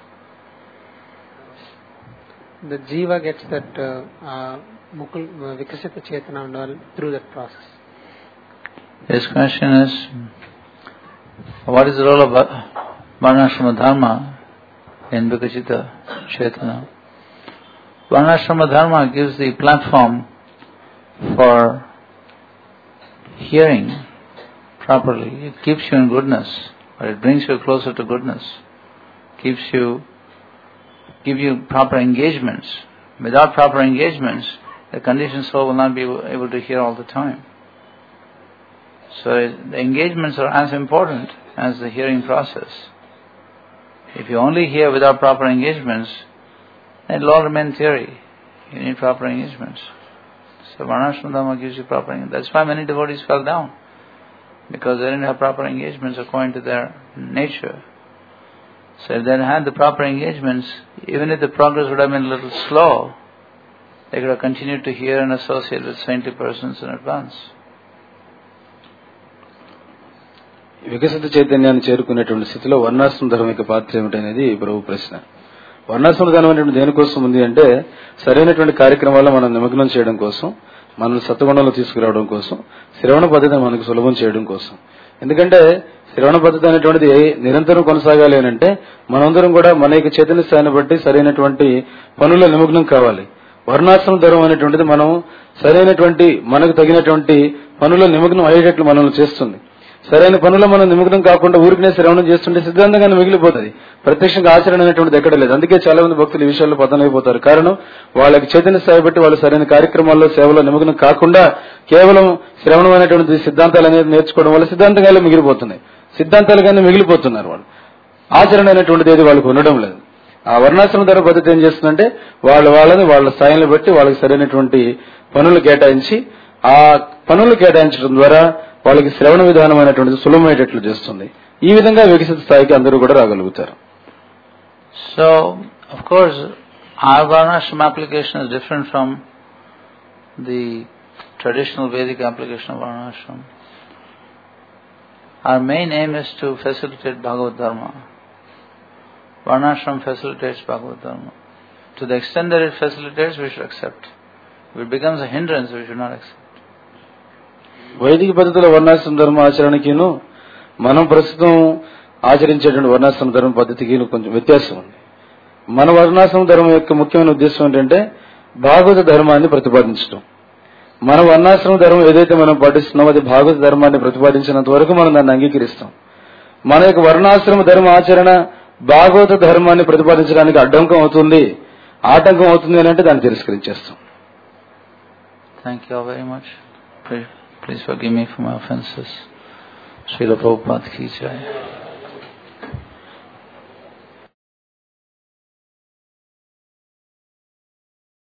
[SPEAKER 7] The jiva gets that uh, uh, mukul uh, vikasita chetana and all through that process.
[SPEAKER 3] This question is, what is the role of Varnashrama Dharma in Vikasita Chetana? Varnashrama Dharma gives the platform for hearing properly. It keeps you in goodness, or it brings you closer to goodness, keeps you give you proper engagements. Without proper engagements, the conditioned soul will not be able to hear all the time. So the engagements are as important as the hearing process. If you only hear without proper engagements, then it will all remain theory. You need proper engagements. So Varnashrama Dharma gives you proper engagements. That's why many devotees fell down, because they didn't have proper engagements according to their nature. So if they had the proper engagements, even if the progress would have been a little slow, they could have continued to hear and associate with saintly persons in advance.
[SPEAKER 2] వికసిత చైతన్యాన్ని చేరుకునేటువంటి స్థితిలో వర్ణాశ్రమ ధర్మం యొక్క పాత్ర ఏమిటనేది ప్రభు ప్రశ్న. వర్ణాశ్రమ ధర్మం అనేటువంటి దేనికోసం ఉంది అంటే సరైనటువంటి కార్యక్రమాల్లో మనం నిమగ్నం చేయడం కోసం, మనల్ని సత్వగుణంలో తీసుకురావడం కోసం, శ్రవణ పద్ధతిని మనకు సులభం చేయడం కోసం. ఎందుకంటే శ్రవణ పద్ధతి అనేటువంటిది నిరంతరం కొనసాగాలి అని అంటే మనందరం కూడా మన యొక్క చైతన్య స్థాయిని బట్టి సరైనటువంటి పనుల్లో నిమగ్నం కావాలి. వర్ణాశ్రమ ధర్మం అనేటువంటిది మనం సరైనటువంటి మనకు తగినటువంటి పనుల్లో నిమగ్నం అయ్యేటట్లు మనల్ని చేస్తుంది. సరైన పనుల్లో మనం నిమగ్నం కాకుండా ఊరికనే శ్రవణం చేస్తుంటే సిద్ధాంతంగానే మిగిలిపోతుంది. ప్రత్యక్షంగా ఆచరణ అనేటువంటిది ఎక్కడ లేదు. అందుకే చాలా మంది భక్తులు ఈ విషయాల్లో పతనమైపోతారు. కారణం వాళ్ళకి చైతన్య స్థాయి బట్టి వాళ్ళు సరైన కార్యక్రమాల్లో సేవలో నిమగ్నం కాకుండా కేవలం శ్రవణం అనేటువంటి సిద్ధాంతాలు అనేది నేర్చుకోవడం వల్ల సిద్ధాంతంగానే మిగిలిపోతున్నాయి. సిద్ధాంతాలుగానే మిగిలిపోతున్నారు వాళ్ళు. ఆచరణ అనేటువంటిది ఏది వాళ్ళకు ఉండడం లేదు. ఆ వర్ణాశ్రమ ధర్మ పద్ధతి ఏం చేస్తుందంటే వాళ్ళ వాళ్ళని వాళ్ళ స్థాయిని బట్టి వాళ్ళకి సరైనటువంటి పనులు కేటాయించి ఆ పనులు కేటాయించడం ద్వారా వాళ్ళకి శ్రవణ విధానం అనేటువంటిది సులభమయ్యేటట్లు చేస్తుంది. ఈ విధంగా వికసిత స్థాయికి అందరూ కూడా రాగలుగుతారు.
[SPEAKER 3] So of course our varnashram application is different from the traditional Vedic application of varnashram. Our main aim is to facilitate Bhagavad Dharma. Varnashram facilitates Bhagavad Dharma. To the extent that it facilitates, we should accept. If it becomes a hindrance, we should not accept.
[SPEAKER 2] వైదిక పద్ధతిలో వర్ణాశ్రమ ధర్మ ఆచరణకిను మనం ప్రస్తుతం ఆచరించేటువంటి వర్ణాశ్రమ ధర్మ పద్ధతికి కొంచెం వ్యత్యాసం ఉంది. మన వర్ణాశ్రమ ధర్మం యొక్క ముఖ్యమైన ఉద్దేశం ఏంటంటే భాగవత ధర్మాన్ని ప్రతిపాదించడం. మన వర్ణాశ్రమ ధర్మం ఏదైతే మనం పాటిస్తున్నామో అది భాగవత ధర్మాన్ని ప్రతిపాదించినంత వరకు మనం దాన్ని అంగీకరిస్తాం. మన యొక్క వర్ణాశ్రమ ధర్మ ఆచరణ భాగవత ధర్మాన్ని ప్రతిపాదించడానికి అడ్డంకం అవుతుంది, ఆటంకం అవుతుంది అని అంటే దాన్ని తిరస్కరించేస్తాం.
[SPEAKER 3] Thank you all very much. Please forgive me for my offenses. Srila Prabhupada ki jai.